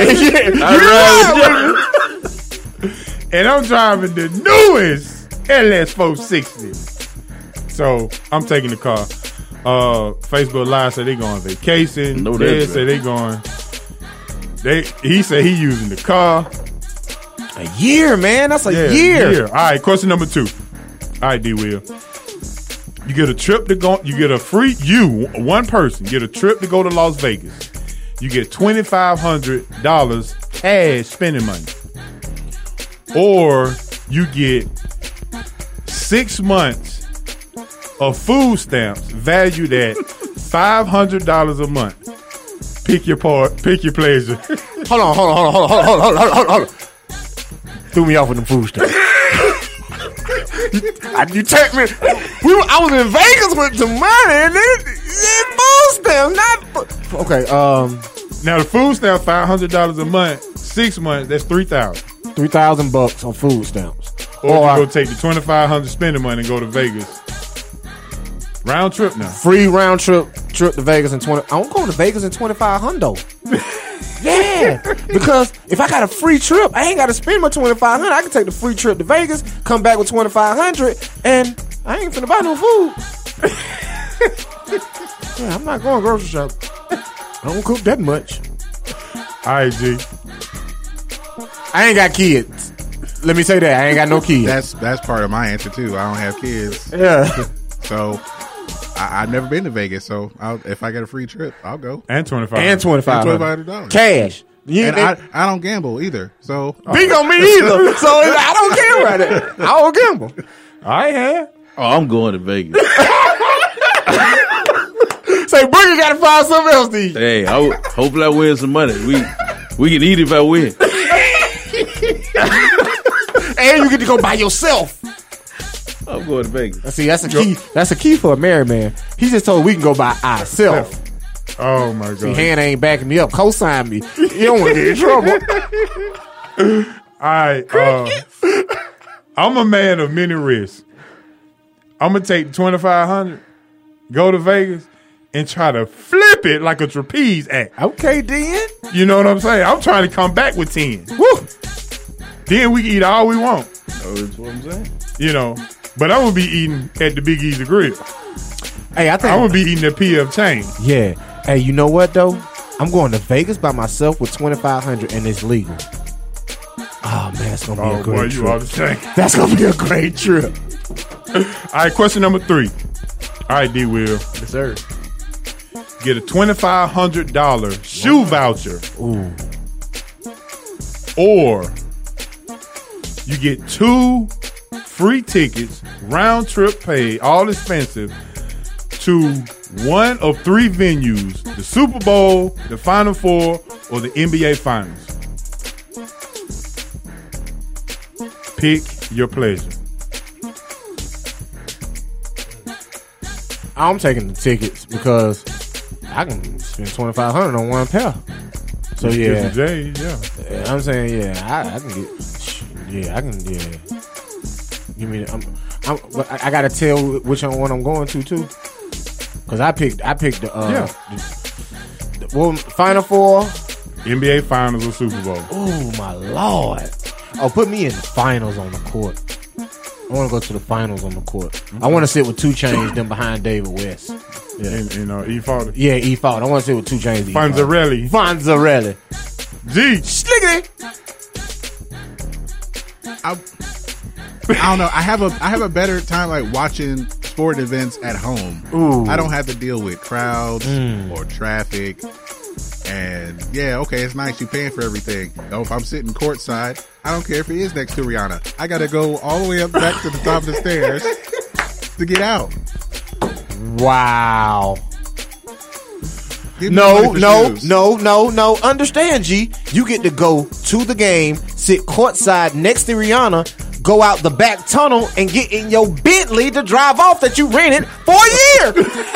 S3: And I'm driving the newest LS460. So I'm taking the car. Facebook Live said they going on vacation.
S4: No,
S3: Ed said they going. He said he using the car.
S5: A year, man. That's a year.
S3: All right, question number 2. All right, D. Will. You get a trip to go. You get a free. One person get a trip to go to Las Vegas. You get $2,500 cash spending money, or you get 6 months of food stamps valued at $500 a month. Pick your pleasure.
S5: Hold on. Threw me off with the food stamps. You take me. I was in Vegas with the money, and then food stamps. Okay.
S3: Now the food stamp $500 a month, 6 months. That's $3,000.
S5: $3,000 on food stamps.
S3: Or you go take the $2,500 spending money and go to Vegas. Round trip now.
S5: Free round trip to Vegas in 20. I'm going to Vegas in $2,500. Yeah, because if I got a free trip, I ain't got to spend my $2,500. I can take the free trip to Vegas, come back with $2,500, and I ain't finna buy no food. Yeah, I'm not going grocery shopping. I don't cook that much.
S3: All right, G.
S5: I ain't got kids. Let me say that I ain't got no kids.
S9: That's part of my answer too. I don't have kids.
S5: Yeah.
S9: So I've never been to Vegas, so if I get a free trip, I'll go.
S3: And $2,500.
S5: And $2,500 cash.
S9: I don't gamble either. So
S5: bingo me either. So I don't care about it. I don't gamble.
S3: I have.
S4: Oh, I'm going to Vegas.
S5: Say, Boogie got to find something else to eat.
S4: Hey, hopefully I win some money. We can eat if I win.
S5: And you get to go by yourself.
S4: I'm going to Vegas.
S5: See, that's a key. That's a key for a married man. He just told we can go by ourselves.
S3: Oh my God!
S5: See, Hannah ain't backing me up. Co-sign me. You don't want to get in trouble.
S3: All right. I'm a man of many risks. I'm gonna take $2,500, go to Vegas, and try to flip it like a trapeze act.
S5: Okay, then.
S3: You know what I'm saying? I'm trying to come back with 10.
S5: Woo!
S3: Then we can eat all we want.
S4: Oh, that's what I'm saying.
S3: You know, but I'm gonna be eating at the Big Easy Grill.
S5: Hey, I think
S3: I'm gonna be eating at PF Chain.
S5: Yeah. Hey, you know what though? I'm going to Vegas by myself with $2,500 and it's legal. Oh man, that's gonna be a great trip.
S3: You are the chain.
S5: That's gonna be a great trip.
S3: All right, question number 3. All right, D. Will.
S5: Yes, sir.
S3: Get a $2,500 shoe voucher.
S5: Ooh.
S3: Or you get 2 free tickets, round trip paid, all expensive, to one of 3 venues: the Super Bowl, the Final Four, or the NBA Finals. Pick your pleasure.
S5: I'm taking the tickets because I can spend $2,500 on one pair. So yeah, I'm saying I can get. I can. Give me. I gotta tell which one I'm going to too. Cause I picked the Final Four,
S3: NBA Finals, or Super Bowl.
S5: Oh my Lord! Oh, put me in the finals on the court. I want to go to the finals on the court. Okay. I want to sit with 2 Chainz, then behind David West.
S3: Yeah, and E. Fowler.
S5: Yeah, E. Fowler. I want to sit with 2 Chainz.
S3: Fonzarelli. G.
S5: Slickety.
S9: I don't know. I have a better time like watching sporting events at home.
S5: Ooh.
S9: I don't have to deal with crowds or traffic. And yeah, okay, it's nice you paying for everything. Though if I'm sitting courtside, I don't care if it is next to Rihanna. I got to go all the way up back to the top of the stairs to get out.
S5: Wow. No. Understand, G. You get to go to the game, sit courtside next to Rihanna, go out the back tunnel, and get in your Bentley to drive off that you rented for a year.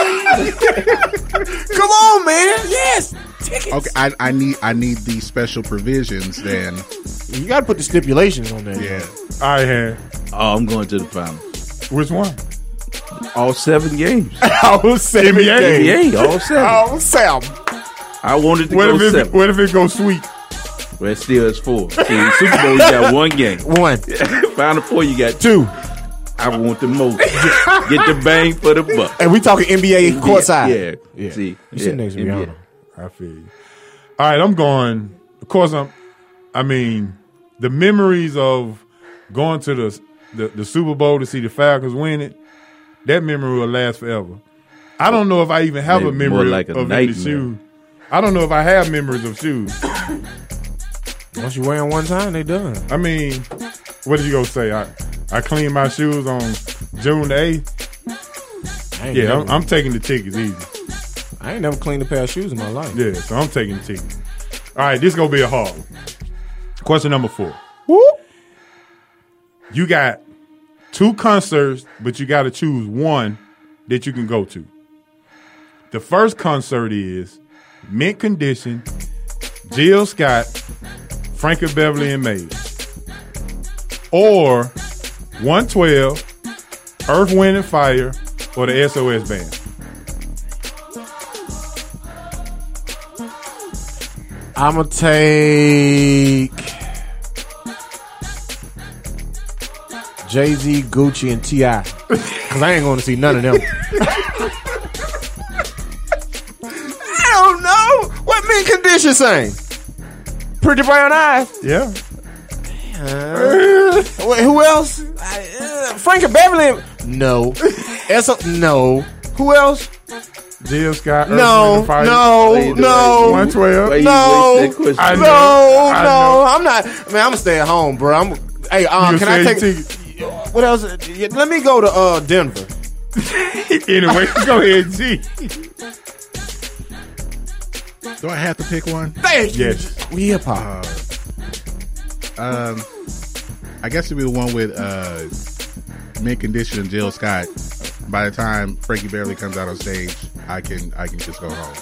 S5: Come on, man. Yes. Tickets.
S9: Okay, I need these special provisions. Then
S5: you got to put the stipulations on there.
S9: Yeah.
S3: All right, Harry.
S4: Oh, I'm going to the final.
S3: Which one?
S4: All 7 games.
S5: All 7 games.
S4: NBA, all 7.
S5: All 7.
S4: I wanted to go 7.
S3: What if it goes sweet?
S4: Well, it still is 4. See, Super Bowl, you got 1 game.
S5: 1.
S4: Final 4, you got
S5: 2.
S4: I want the most. Get the bang for the buck.
S5: And we talking NBA courtside.
S4: Yeah. See,
S5: you sit next to Rihanna.
S3: I feel you. All right, I'm going. Of course, I mean, the memories of going to the Super Bowl to see the Falcons win it, that memory will last forever. I don't know if I even have a memory of any shoes. I don't know if I have memories of shoes.
S5: Once you wear them one time, they done.
S3: I mean, what did you go say? I cleaned my shoes on June the 8th. Yeah, I'm taking the tickets easy.
S5: I ain't never cleaned a pair of shoes in my life.
S3: Yeah, so I'm taking the tickets. All right, this is going to be a hard one. Question number 4.
S5: Woo!
S3: You got 2 concerts, but you got to choose one that you can go to. The first concert is Mint Condition, Jill Scott, Frankie Beverly and Maze. Or 112, Earth, Wind and Fire, or the SOS Band.
S5: I'm going to take Jay-Z, Gucci, and T.I. Because I ain't going to see none of them. I don't know. What Mint Condition sing? Pretty Brown Eyes?
S3: Yeah.
S5: Wait, who else? Frankie Beverly? No. No. Who else?
S3: Jill Scott.
S5: No.
S3: 112.
S5: I'm not. Man, I'm gonna stay at home, bro. Hey, can I take? What else? Let me go to Denver.
S3: Anyway, go ahead, G.
S9: Do I have to pick one?
S5: Thank you.
S3: Yes.
S5: We hip hop.
S9: I guess it'd be the one with Mint Condition and Jill Scott. By the time Frankie Beverly comes out on stage, I can just go home.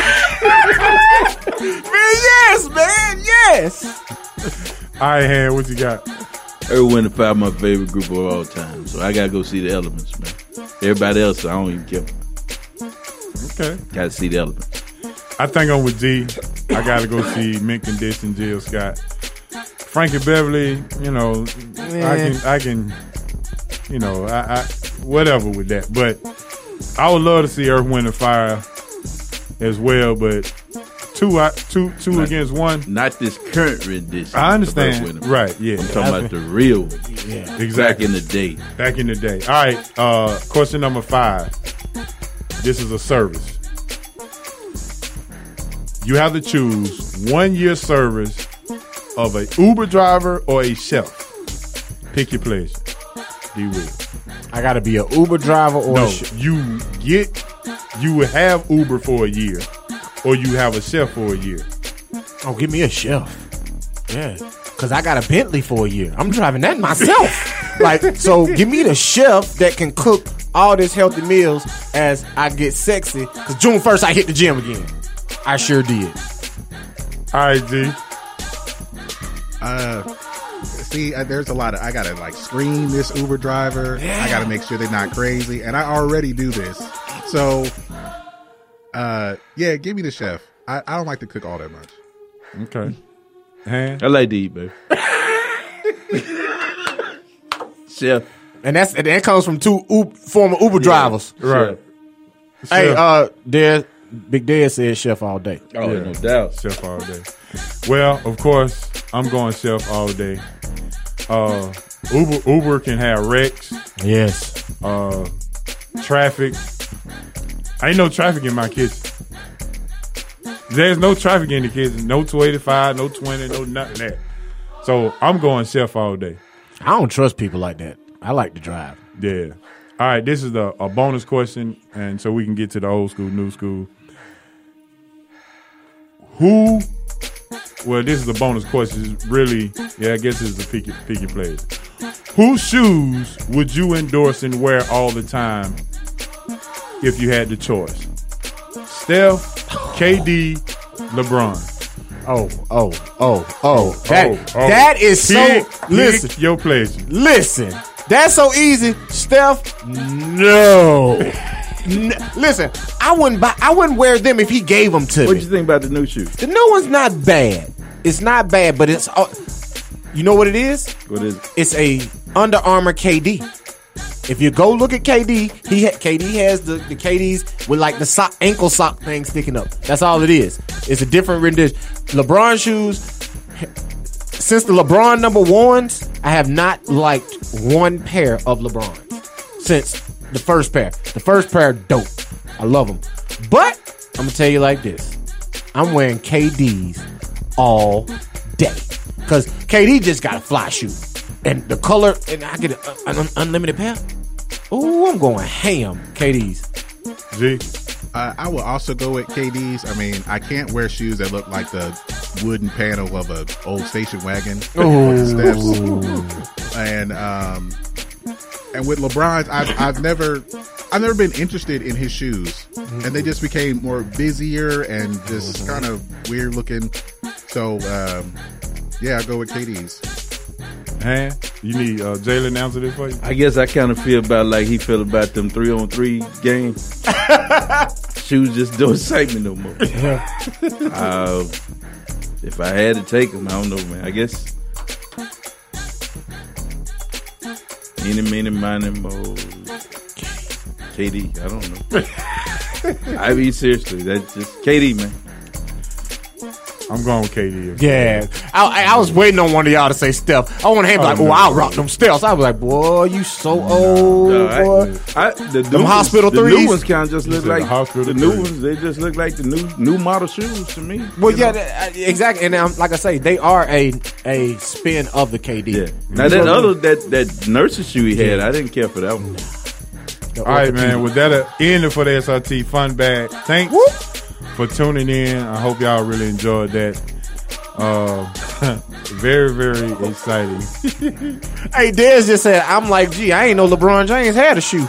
S5: Man, yes.
S3: All right, Han, what you got?
S4: Earth, Wind and Fire, my favorite group of all time. So I gotta go see the Elements, man. Everybody else, I don't even care.
S3: Okay.
S4: Gotta see the Elements.
S3: I think I'm with G. I gotta go see Mint Condition, Jill Scott. Frankie Beverly, you know, I can, you know, I whatever with that. But I would love to see Earth, Wind and Fire as well. But two against one.
S4: Not this current rendition.
S3: I understand. Right? Yeah.
S4: I'm talking about the real one.
S3: Yeah. Exactly.
S4: Back in the day.
S3: Back in the day. All right. Question number 5. This is a service. You have to choose 1 year service of a Uber driver or a chef. Pick your pleasure. D. Will.
S5: I got to be an Uber driver or
S3: no, you will have Uber for a year or you have a chef for a year.
S5: Oh, give me a chef. Yeah. Because I got a Bentley for a year. I'm driving that myself. So give me the chef that can cook all these healthy meals as I get sexy. Because June 1st, I hit the gym again. I sure did.
S3: All right, G.
S9: See, there's a lot of, I gotta screen this Uber driver. Yeah. I gotta make sure they're not crazy, and I already do this. So, yeah, give me the chef. I don't like to cook all that much.
S3: Okay. Han?
S4: I like to eat, baby. Chef.
S5: And that comes from 2 former Uber drivers.
S3: Right.
S5: Hey, Big Dad said chef all day.
S4: Oh, yeah. No doubt.
S3: Chef all day. Well, of course, I'm going chef all day. Uber can have Rex.
S5: Yes.
S3: traffic. Ain't no traffic in my kitchen. There's no traffic in the kitchen. No 285, no 20, no nothing that. So I'm going chef all day.
S5: I don't trust people like that. I like to drive.
S3: Yeah. All right, this is a bonus question, and so we can get to the old school, new school. Well, this is a bonus question. It's really, I guess this is a pick your players. Whose shoes would you endorse and wear all the time if you had the choice? Steph, KD, LeBron.
S5: That is so. Listen,
S3: pick your pleasure.
S5: Listen, that's so easy. Steph, no. Listen, I wouldn't wear them if he gave them to me.
S4: What you think about the new shoes?
S5: The new one's not bad. It's not bad, but it's. You know what it is?
S4: What is it?
S5: It's a Under Armour KD. If you go look at KD, KD has the KDs with like the ankle sock thing sticking up. That's all it is. It's a different rendition. LeBron shoes. Since the LeBron number ones, I have not liked one pair of LeBron since the first pair. The first pair are dope. I love them. But I'm gonna tell you like this: I'm wearing KDs all day because KD just got a fly shoe. And the color, and I get an unlimited pair. Ooh, I'm going ham. KDs.
S3: G.
S9: I will also go with KDs. I mean, I can't wear shoes that look like the wooden panel of an old station wagon with the steps. And with LeBron's, I've never been interested in his shoes, and they just became more busier and just kind of weird looking. So I go with KDs.
S3: Hey, you need Jalen to answer this for you?
S4: I guess I kind of feel about like he feel about them 3-on-3 games. Shoes just don't excite me no more. If I had to take them, I don't know, man. I guess Eeny, miny, mo. KD, I don't know. I mean, seriously, that's just KD, man.
S3: I'm going with KD.
S5: Yeah. I was waiting on one of y'all to say Steph. I want him like, I'll rock them Stephs. I was like, boy, you so old, boy.
S4: Them
S5: hospital
S4: the
S5: threes.
S4: new ones kind of just look like the new ones. They just look like the new model shoes to me.
S5: Well, exactly. And like I say, they are a spin of the KD.
S4: Yeah. Now that nurse's shoe he had, I didn't care for that one.
S3: All right, man. With that ending for the SRT Fun Bag. Thanks for tuning in. I hope y'all really enjoyed that. Very, very exciting.
S5: Hey, Dez just said, I'm like, gee, I ain't know LeBron James had a shoe.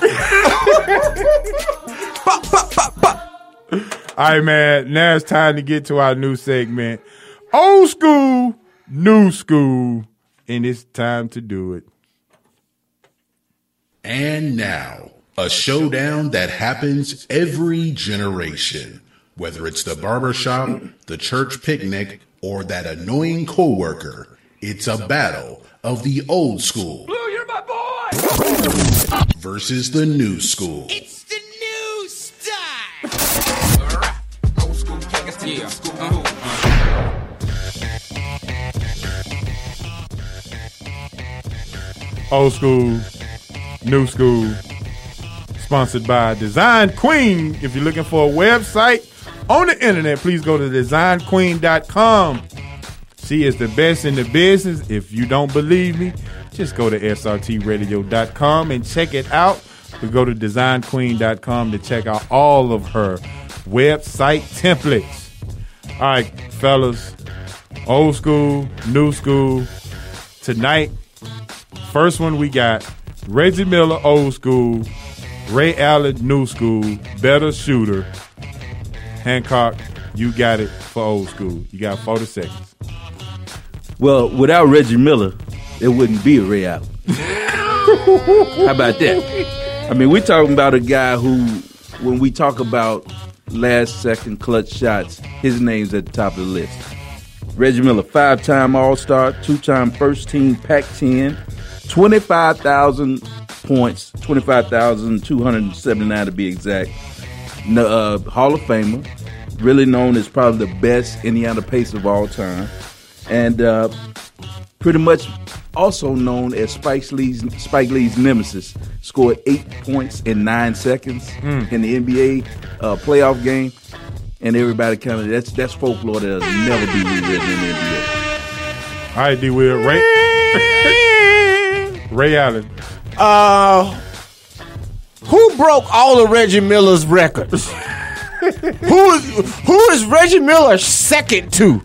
S3: All right, man. Now it's time to get to our new segment. Old school, new school. And it's time to do it.
S7: And now, a showdown that happens every generation. Whether it's the barbershop, the church picnic, or that annoying coworker, it's a battle of the old school.
S6: Blue, you're my boy!
S7: Versus the new school.
S6: It's the new style! Old school, yeah.
S3: Old school, new school. Sponsored by Design Queen. If you're looking for a website on the internet, please go to designqueen.com. She is the best in the business. If you don't believe me, just go to srtradio.com and check it out. We go to designqueen.com to check out all of her website templates. All right, fellas, old school, new school. Tonight, first one we got Reggie Miller, old school. Ray Allen, new school. Better shooter. Hancock, you got it for old school. You got 40 seconds.
S4: Well, without Reggie Miller, it wouldn't be a Ray Allen. How about that? I mean, we're talking about a guy who, when we talk about last-second clutch shots, his name's at the top of the list. Reggie Miller, 5-time All-Star, 2-time first-team Pac-10, 25,000 points, 25,279 to be exact. Hall of Famer, really known as probably the best Indiana Pacer of all time, and pretty much also known as Spike Lee's nemesis. scored 8 points in 9 seconds in the NBA playoff game, and everybody kind of that's folklore that'll never be rewritten in the NBA.
S3: All right, D. Will. Ray Allen.
S5: Who broke all of Reggie Miller's records? Who is Reggie Miller second to?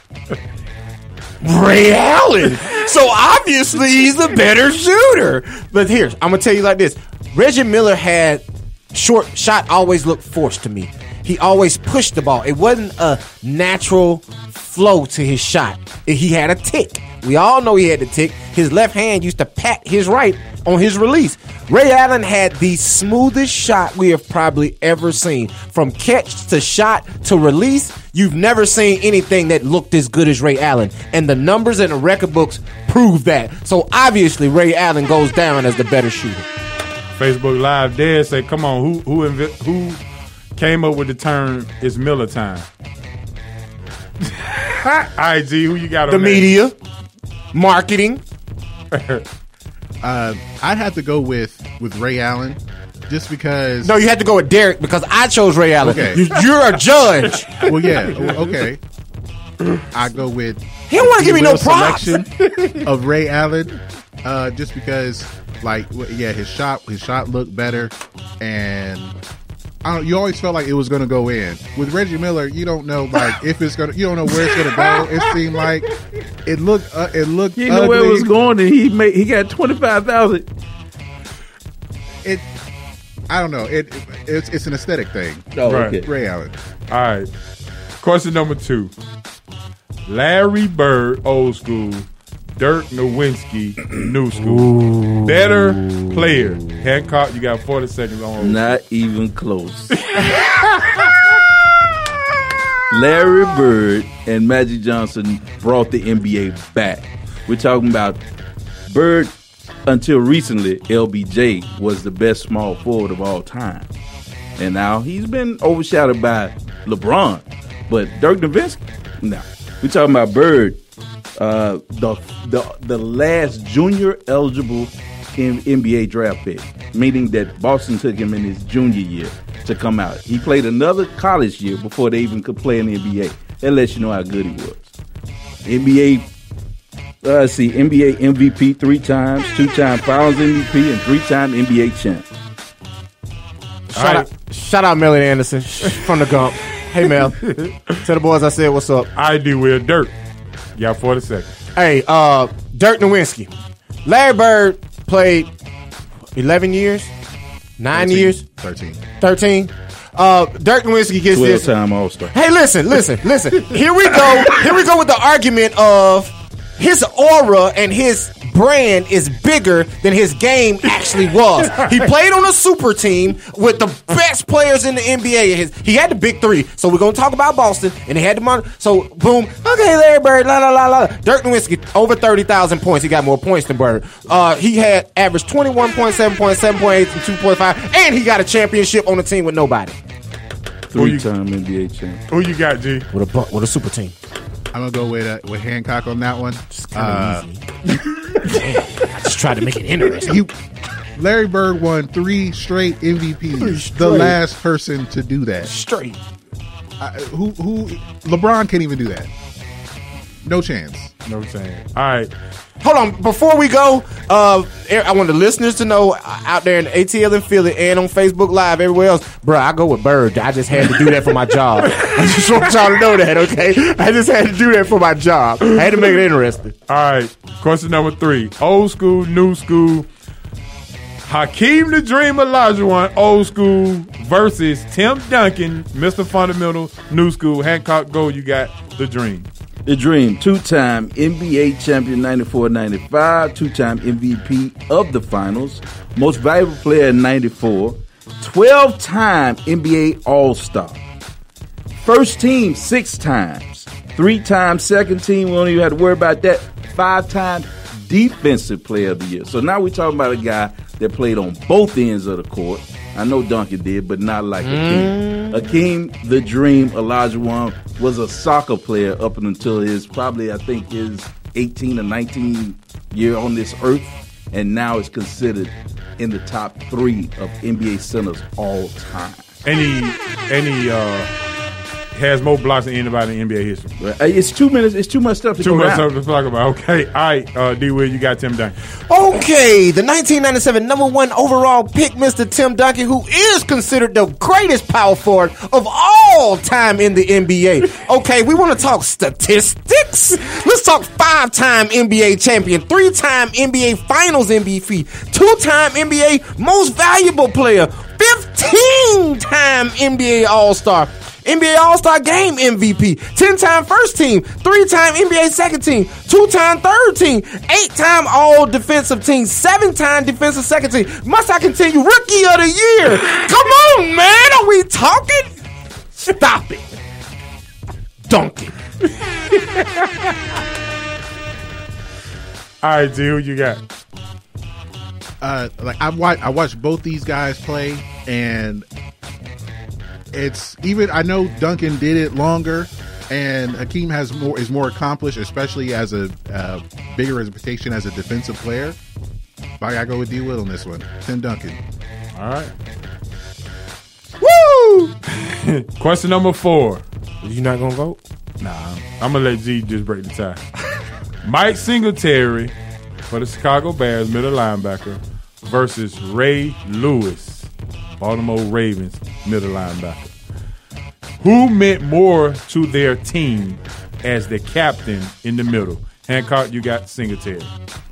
S5: Ray Allen. So obviously he's a better shooter. But here, I'm gonna tell you like this: Reggie Miller had shot always looked forced to me. He always pushed the ball. It wasn't a natural flow to his shot. He had a tick. We all know he had the tick. His left hand used to pat his right on his release. Ray Allen had the smoothest shot we have probably ever seen. From catch to shot to release, you've never seen anything that looked as good as Ray Allen. And the numbers in the record books prove that. So obviously Ray Allen goes down as the better shooter.
S3: Facebook Live Dad say, come on, who came up with the term "it's Miller time"? IG, who you got on
S5: the media, marketing?
S9: I'd have to go with Ray Allen, just because.
S5: No, you had to go with Derek because I chose Ray Allen.
S9: Okay.
S5: You're a judge.
S9: Well, yeah, okay. I go with.
S5: He don't want to give me no props.
S9: Selection of Ray Allen, just because, his shot looked better, and you always felt like it was going to go in. With Reggie Miller, you don't know if it's going to. You don't know where it's going to go. It seemed like it looked.
S4: You know where it was going, and he got 25,000.
S9: I don't know. It's an aesthetic thing.
S4: Oh, okay.
S9: Ray Allen.
S3: All right. Question number 2. Larry Bird, old school. Dirk Nowitzki, new school. Better player. Hancock, you got 40 seconds on.
S4: Not even close. Larry Bird and Magic Johnson brought the NBA back. We're talking about Bird. Until recently, LBJ was the best small forward of all time. And now he's been overshadowed by LeBron. But Dirk Nowitzki, no. We're talking about Bird, the last junior eligible NBA draft pick, meaning that Boston took him in his junior year to come out. He played another college year before they even could play in the NBA. That lets you know how good he was. NBA MVP 3 times, 2-time Finals MVP, and 3-time NBA champ.
S5: Shout out Melly Anderson from the Gump. Hey, Mel. Tell the boys I said what's up.
S3: ID with Dirk. You got 40 seconds.
S5: Hey, Dirk Nowitzki. Larry Bird played 11 years? 9 years?
S9: 13.
S5: Dirk Nowitzki gets
S4: 12-time All-Star.
S5: Hey, listen. Here we go with the argument of his aura and his brand is bigger than his game actually was. He played on a super team with the best players in the NBA. He had the big 3. So we're going to talk about Boston, and he had the money. So, boom. Okay, Larry Bird, Dirk Nowitzki, over 30,000 points. He got more points than Bird. He had averaged 21.7 points, 7.8, and 2.5, and he got a championship on a team with nobody.
S4: 3-time NBA champ.
S3: Who you got, G?
S5: With a super team.
S9: I'm gonna go with Hancock on that one.
S5: Just kind of easy. I just tried to make it interesting.
S9: Larry Bird won 3 straight MVPs. The last person to do that.
S5: Straight.
S9: Who? LeBron can't even do that. No chance.
S3: No chance. All right.
S5: Hold on. Before we go, I want the listeners to know out there in ATL and Philly and on Facebook Live, everywhere else, bro, I go with Bird. I just had to do that for my job. I just want y'all to know that, okay? I just had to do that for my job. I had to make it interesting.
S3: All right. Question number 3. Old school, new school. Hakeem the Dream Olajuwon, old school, versus Tim Duncan, Mr. Fundamental, new school. Hancock, go. You got the Dream.
S4: The Dream, 2-time NBA champion 94-95, 2-time MVP of the finals, most valuable player in 94, 12-time NBA All-Star, first team 6 times, 3-time second team, we don't even have to worry about that, 5-time defensive player of the year. So now we're talking about a guy that played on both ends of the court. I know Duncan did, but not like Hakeem. Hakeem, the Dream, Olajuwon, was a soccer player up until his 18 or 19 year on this earth, and now is considered in the top 3 of NBA centers all time.
S3: Any has more blocks than anybody in NBA history.
S4: It's 2 minutes. It's too much stuff to
S3: Too much stuff to talk about. Okay. All right, D. Will, you got Tim Duncan.
S5: Okay, the 1997 number 1 overall pick, Mr. Tim Duncan, who is considered the greatest power forward of all time in the NBA. Okay, we want to talk statistics. Let's talk 5-time NBA champion, 3-time NBA Finals MVP, 2-time NBA Most Valuable Player, 15-time NBA All-Star, NBA All-Star Game MVP, 10-time first team, 3-time NBA second team, 2-time third team, 8-time All-Defensive Team, 7-time Defensive Second Team. Must I continue? Rookie of the Year. Come on, man. Are we talking? Stop it. Duncan.
S3: All right, D, who you got?
S9: I watched both these guys play, and it's even. I know Duncan did it longer, and Hakeem is more accomplished, especially as a bigger reputation as a defensive player. But I gotta go with D. Will on this one. Tim Duncan.
S3: All right. Woo! Question number 4.
S5: You not gonna vote?
S3: Nah, I'm gonna let G just break the tie. Mike Singletary for the Chicago Bears, middle linebacker, versus Ray Lewis, Baltimore Ravens, middle linebacker. Who meant more to their team as the captain in the middle? Hancock, you got Singletary.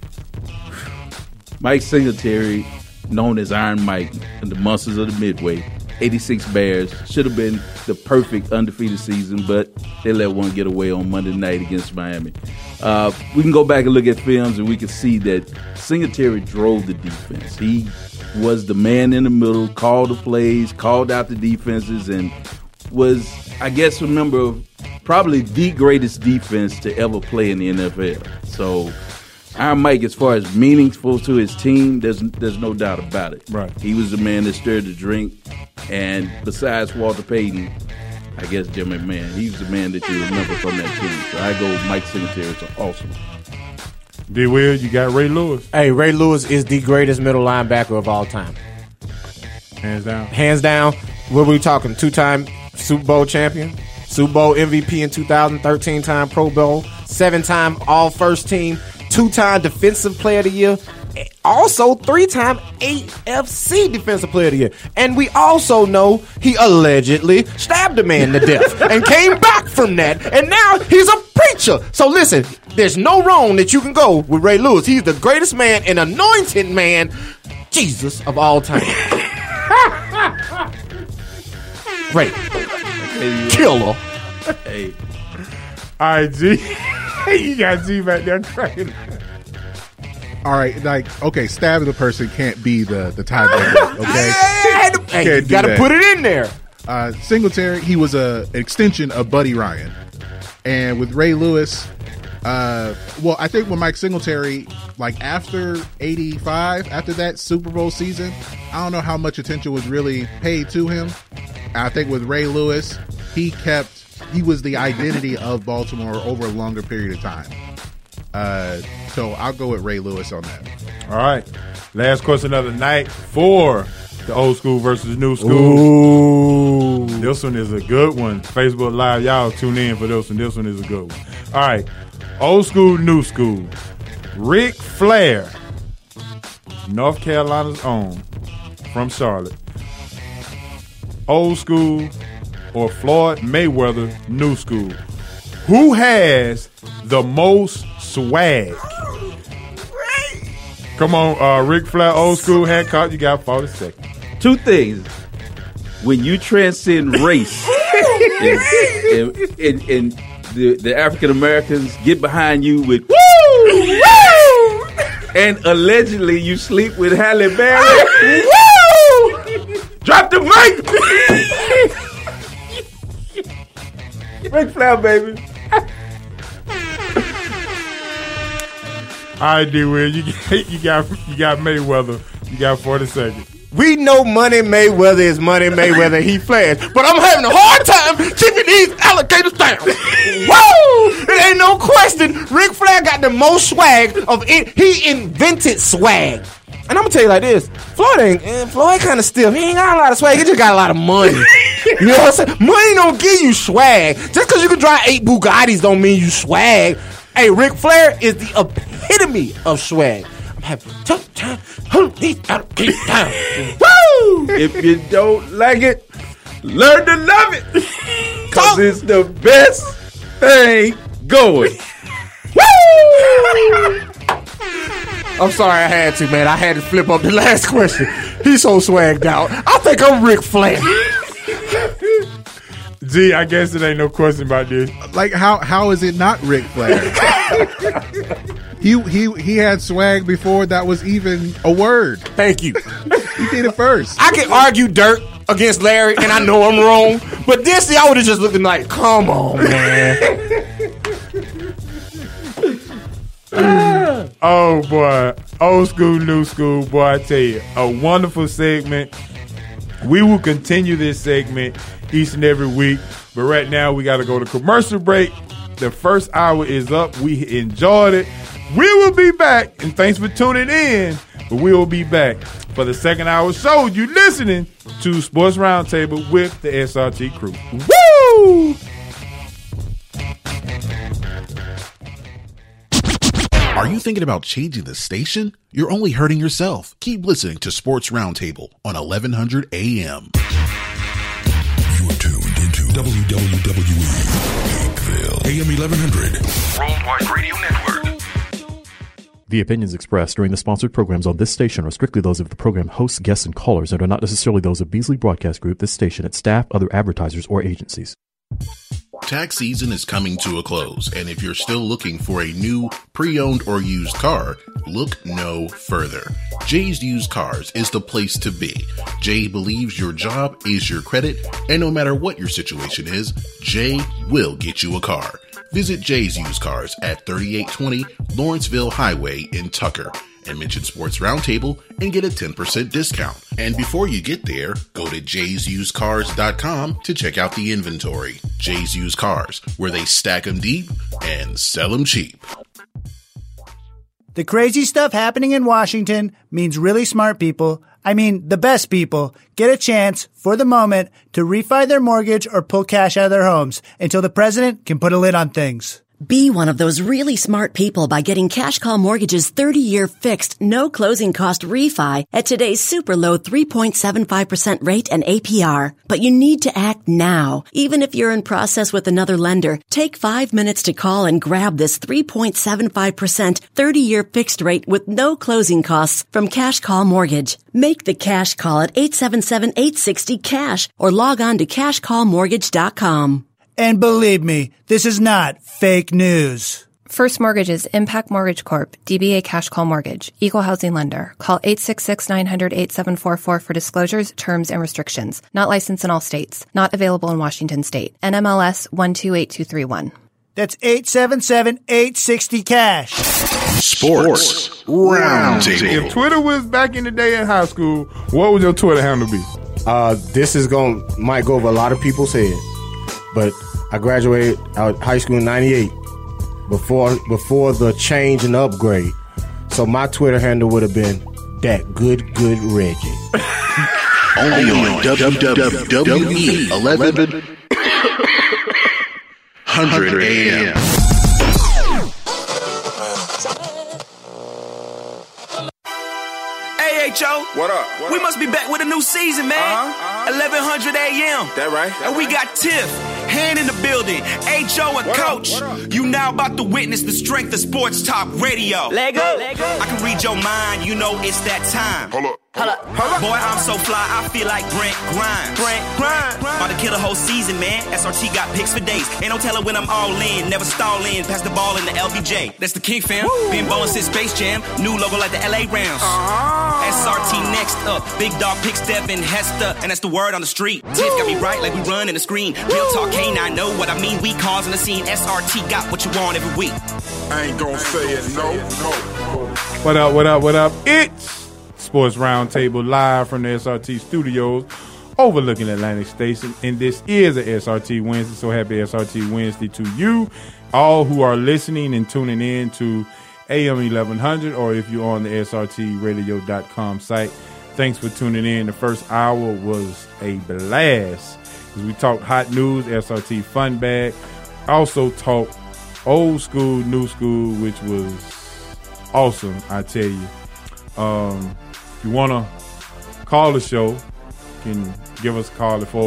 S4: Mike Singletary, known as Iron Mike in the monsters of the Midway, 86 Bears, should have been the perfect undefeated season, but they let one get away on Monday night against Miami. We can go back and look at films, and we can see that Singletary drove the defense. He was the man in the middle, called the plays, called out the defenses, and was, I guess, remember, probably the greatest defense to ever play in the NFL. So Iron Mike, as far as meaningful to his team, there's no doubt about it.
S3: Right.
S4: He was the man that stirred the drink, and besides Walter Payton, I guess Jim McMahon, he's the man that you remember from that team. So I go with Mike Singletary. It's awesome.
S3: D. Will, you got Ray Lewis.
S5: Hey, Ray Lewis is the greatest middle linebacker of all time.
S3: Hands down.
S5: Hands down. What are we talking? 2-time Super Bowl champion, Super Bowl MVP in 2013, time Pro Bowl, 7-time All First Team, 2-time Defensive Player of the Year, also 3-time AFC Defensive Player of the Year. And we also know he allegedly stabbed a man to death and came back from that, and now he's a preacher. So listen, there's no wrong that you can go with Ray Lewis. He's the greatest man, an anointed man, Jesus of all time. Great. Killer.
S4: Hey.
S3: All right, G. You got G back there crying.
S9: All right, okay, stabbing the person can't be the tiebreaker, okay?
S5: Hey, you got to put it in there.
S9: Singletary, he was an extension of Buddy Ryan. And with Ray Lewis, I think with Mike Singletary, after 85, after that Super Bowl season, I don't know how much attention was really paid to him. I think with Ray Lewis, he was the identity of Baltimore over a longer period of time. So I'll go with Ray Lewis on that.
S3: All right. Last question of the night for the old school versus new school.
S5: Ooh.
S3: This one is a good one. Facebook Live, y'all tune in for this one. This one is a good one. All right. Old school, new school. Ric Flair, North Carolina's own, from Charlotte. Old school or Floyd Mayweather, new school. Who has the most swag? Come on, Ric Flair, old school, Hancock, you got 40 seconds.
S4: 2 things. When you transcend race and the African Americans get behind you with woo, woo, and allegedly you sleep with Halle Berry, woo, drop the mic, Ric Flair, baby.
S3: All right, D-Will, you got Mayweather. You got 40 seconds.
S5: We know Money Mayweather is Money Mayweather. He flashed, but I'm having a hard time keeping these alligators down. Woo! It ain't no question. Ric Flair got the most swag of it. He invented swag. And I'm gonna tell you like this: Floyd kind of stiff. He ain't got a lot of swag. He just got a lot of money. You know what I'm saying? Money don't give you swag. Just because you can drive 8 Bugattis don't mean you swag. Hey, Ric Flair is the epitome of swag. I'm having tough time. Woo!
S4: If you don't like it, learn to love it. Because it's the best thing going.
S5: Woo! I'm sorry I had to, man. I had to flip up the last question. He's so swagged out. I think I'm Ric Flair.
S3: Gee, I guess it ain't no question about this.
S9: Like, how is it not Ric Flair? He had swag before that was even a word.
S5: Thank you.
S9: He did it first.
S5: I can argue dirt against Larry, and I know I'm wrong. But this, I would have just looked at him like, come on, man.
S3: Oh, boy. Old school, new school. Boy, I tell you, a wonderful segment. We will continue this segment each and every week. But right now, we got to go to commercial break. The first hour is up. We enjoyed it. We will be back. And thanks for tuning in. But we will be back for the second hour show. You listening to Sports Roundtable with the SRT crew. Woo!
S7: Are you thinking about changing the station? You're only hurting yourself. Keep listening to Sports Roundtable on 1100 AM.
S13: You are tuned into WWE Pikeville, AM 1100, Worldwide Radio Network.
S19: The opinions expressed during the sponsored programs on this station are strictly those of the program hosts, guests, and callers and are not necessarily those of Beasley Broadcast Group, this station, its staff, other advertisers, or agencies.
S7: Tax season is coming to a close, and if you're still looking for a new, pre-owned, or used car, look no further. Jay's Used Cars is the place to be. Jay believes your job is your credit, and no matter what your situation is, Jay will get you a car. Visit Jay's Used Cars at 3820 Lawrenceville Highway in Tucker and mention Sports Roundtable and get a 10% discount. And before you get there, go to jaysusedcars.com to check out the inventory. Jay's Used Cars, where they stack them deep and sell them cheap.
S20: The crazy stuff happening in Washington means really smart people, I mean the best people, get a chance, for the moment, to refi their mortgage or pull cash out of their homes until the president can put a lid on things.
S21: Be one of those really smart people by getting Cash Call Mortgage's 30-year fixed, no closing cost refi at today's super low 3.75% rate and APR. But you need to act now. Even if you're in process with another lender, take 5 minutes to call and grab this 3.75% 30-year fixed rate with no closing costs from Cash Call Mortgage. Make the cash call at 877-860-CASH or log on to cashcallmortgage.com.
S20: And believe me, this is not fake news.
S22: First Mortgages, Impact Mortgage Corp., DBA Cash Call Mortgage, Equal Housing Lender. Call 866-900-8744 for disclosures, terms, and restrictions. Not licensed in all states. Not available in Washington State. NMLS 128231.
S20: That's 877-860-CASH.
S7: Sports Roundtable.
S3: If Twitter was back in the day in high school, what would your Twitter handle be?
S5: This is might go over a lot of people's head, but I graduated out of high school in 98 before the change and upgrade. So my Twitter handle would have been that good Reggie.
S7: Only on WWE 1100 AM.
S1: AHO,
S6: what up?
S1: We must be back with a new season, man. 1100 AM.
S6: That right?
S1: And we got Tiff, Hand in the building, HO and Coach. You now about to witness the strength of sports talk radio. Lego. I can read your mind, you know it's that time.
S2: Hold up.
S1: Boy, I'm so fly, I feel like Brent Grimes. About to kill the whole season, man. SRT got picks for days. Ain't no telling when I'm all in. Never stall in. Pass the ball in the LBJ. That's the King fam. Been ballin' since Space Jam. New logo like the LA Rams. SRT next up. Big dog picks Devin Hester. And that's the word on the street. Tiff got me right like we run in the screen. Real talk, canine know what I mean. We causing the scene. SRT got what you want every week.
S2: I ain't gonna say it, no.
S3: What up? It's Sports Roundtable live from the SRT studios overlooking Atlantic Station. And this is a SRT Wednesday. So happy SRT Wednesday to you, all who are listening and tuning in to AM 1100, or if you're on the SRTradio.com site. Thanks for tuning in. The first hour was a blast as we talked hot news, SRT Fun Bag. Also talked old school, new school, which was awesome, I tell you. If you want to call the show, you can give us a call at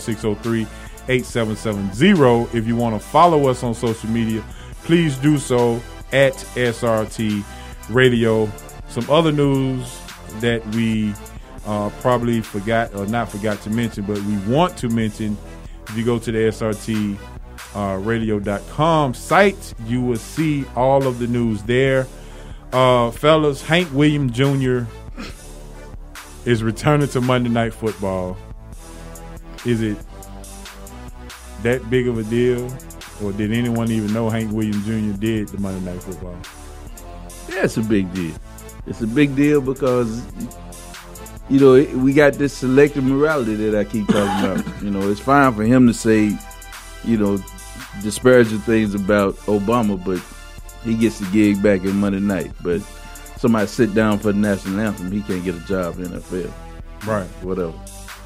S3: 404-603-8770. If you want to follow us on social media, please do so at SRT Radio. Some other news that we probably forgot or not forgot to mention, but we want to mention, if you go to the SRT radio.com site, you will see all of the news there. Fellas, Hank Williams Jr. is returning to Monday Night Football. Is it that big of a deal, or did anyone even know Hank Williams Jr. did the Monday Night Football?
S4: Yeah, it's a big deal. It's a big deal because, you know, we got this selective morality that I keep talking about. You know, it's fine for him to say, you know, disparaging things about Obama, but he gets the gig back in Monday night. But somebody sit down for the national anthem, he can't get a job in the NFL.
S3: Right.
S4: Whatever.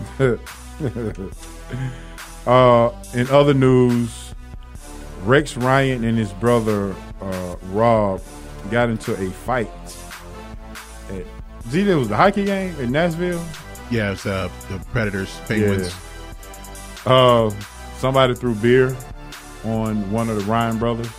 S3: In other news, Rex Ryan and his brother Rob got into a fight at, it was the hockey game in Nashville.
S9: Yeah, it's the Predators, Penguins.
S3: Yeah. Somebody threw beer on one of the Ryan brothers,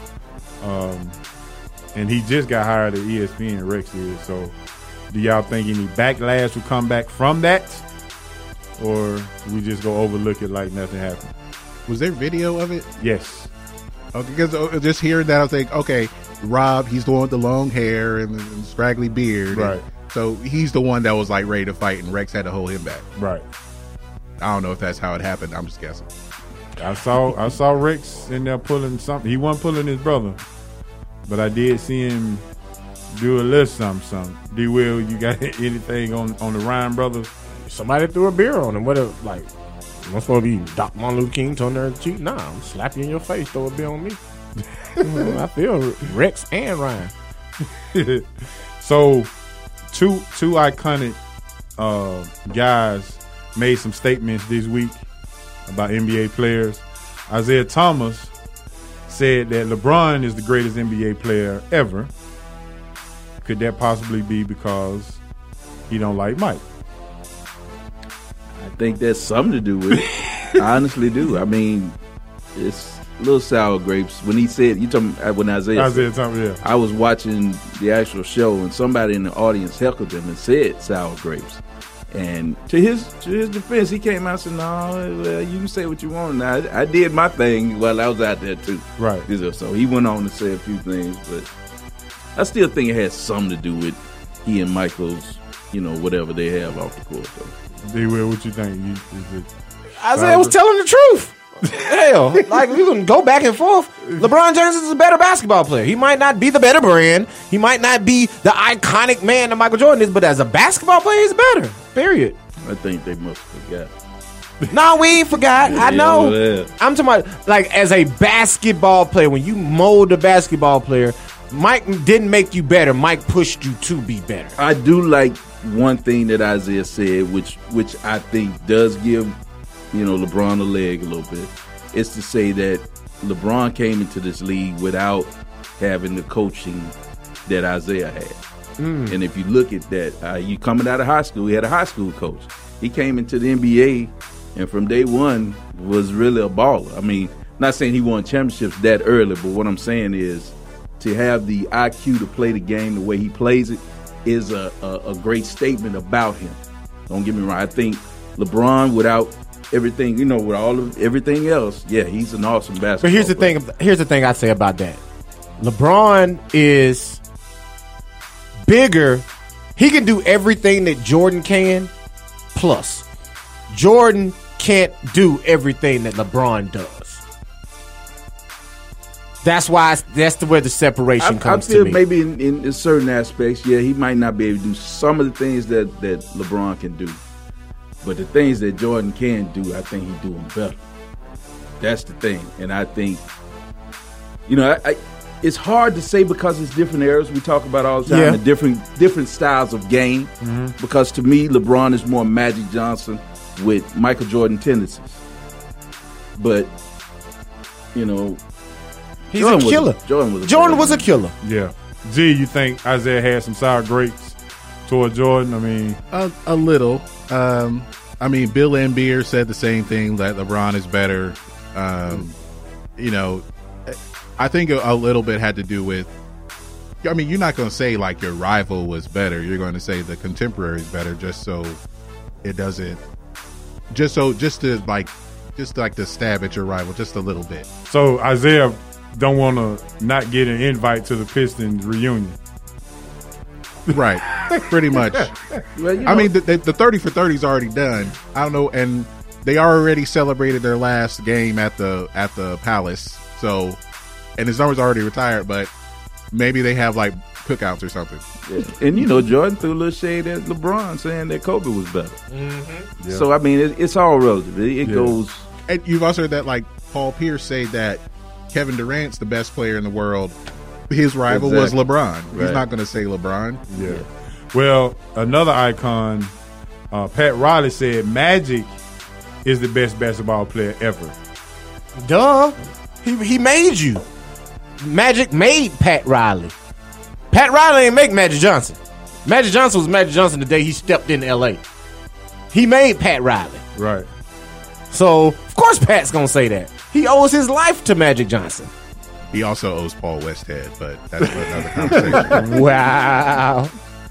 S3: and he just got hired at ESPN. Rex did. So, do y'all think any backlash will come back from that, or we just go overlook it like nothing happened?
S9: Was there video of it?
S3: Yes.
S9: Okay, because just hearing that, I was like, okay, Rob, he's the one with the long hair and the scraggly beard.
S3: Right.
S9: So he's the one that was like ready to fight, and Rex had to hold him back.
S3: Right.
S9: I don't know if that's how it happened. I'm just guessing.
S3: I saw Rex in there pulling something. He wasn't pulling his brother, but I did see him do a little something. D. Will, you got anything on the Ryan brothers?
S5: Somebody threw a beer on him. What if, like, I'm supposed to be Doc Martin Luther King turn there and cheat? Nah, I'm slap you in your face, throw a beer on me. I feel Rex and Ryan.
S3: So, two iconic guys made some statements this week about NBA players. Isaiah Thomas said that LeBron is the greatest NBA player ever. Could that possibly be because he don't like Mike?
S4: I think that's something to do with it. I honestly do. I mean, it's little sour grapes. When he said, you talking when Isaiah
S3: Thomas, yeah.
S4: I was watching the actual show, and somebody in the audience heckled him and said sour grapes. And to his defense, he came out and said, "No, well, you can say what you want." Now, I did my thing while I was out there too.
S3: Right.
S4: So he went on to say a few things, but I still think it has something to do with he and Michael's, you know, whatever they have off the court. Though.
S3: D-Will, what you think?
S5: Isaiah was telling the truth. Hell, like we can go back and forth. LeBron James is a better basketball player. He might not be the better brand. He might not be the iconic man that Michael Jordan is, but as a basketball player, he's better. Period.
S4: I think they must forget.
S5: No, we ain't forgot. I know. I'm talking about, like, as a basketball player, when you mold a basketball player, Mike didn't make you better. Mike pushed you to be better.
S4: I do like one thing that Isaiah said, which I think does give, you know, LeBron a leg a little bit. It's to say that LeBron came into this league without having the coaching that Isaiah had. And if you look at that, you coming out of high school, he had a high school coach. He came into the NBA, and from day one was really a baller. I mean, not saying he won championships that early, but what I'm saying is to have the IQ to play the game the way he plays it is a great statement about him. Don't get me wrong. I think LeBron, without everything, you know, with all of everything else, yeah, he's an awesome basketball
S5: But here's the
S4: player.
S5: thing. Here's the thing I say about that. LeBron is bigger. He can do everything that Jordan can, plus Jordan can't do everything that LeBron does. That's why that's where the separation comes
S4: I feel
S5: to me.
S4: maybe in certain aspects, yeah, he might not be able to do some of the things that LeBron can do. But the things that Jordan can do, I think he's doing better. That's the thing. And I think, you know, it's hard to say because it's different eras. We talk about all the time, and different styles of game. Because to me, LeBron is more Magic Johnson with Michael Jordan tendencies. But, you know,
S5: he's a killer. Jordan was a killer.
S3: Yeah. G, you think Isaiah had some sour grapes toward Jordan? I mean,
S9: a little. I mean, Bill Laimbeer said the same thing, that LeBron is better. You know, I think a little bit had to do with, I mean, you're not going to say like your rival was better. You're going to say the contemporary is better, just so it doesn't, just to stab at your rival just a little bit.
S3: So Isaiah don't want to not get an invite to the Pistons reunion.
S9: Right, pretty much.
S4: Well, you know,
S9: I mean, the 30 for 30 is already done. I don't know, and they already celebrated their last game at the Palace. So, and his number's already retired, but maybe they have like cookouts or something.
S4: Yeah. And you know, Jordan threw a little shade at LeBron, saying that Kobe was better.
S9: Mm-hmm.
S4: So I mean, it's all relative. It goes.
S9: And you've also heard that like Paul Pierce say that Kevin Durant's the best player in the world. His rival was LeBron. Right. He's not going to say LeBron.
S3: Yeah. Well, another icon, Pat Riley said Magic is the best basketball player ever.
S5: Duh. He made you. Magic made Pat Riley. Pat Riley ain't make Magic Johnson. Magic Johnson was Magic Johnson the day he stepped in L.A. He made Pat Riley.
S3: Right.
S5: So, of course Pat's going to say that. He owes his life to Magic Johnson.
S9: He also owes Paul Westhead, but that's another conversation.
S5: Wow.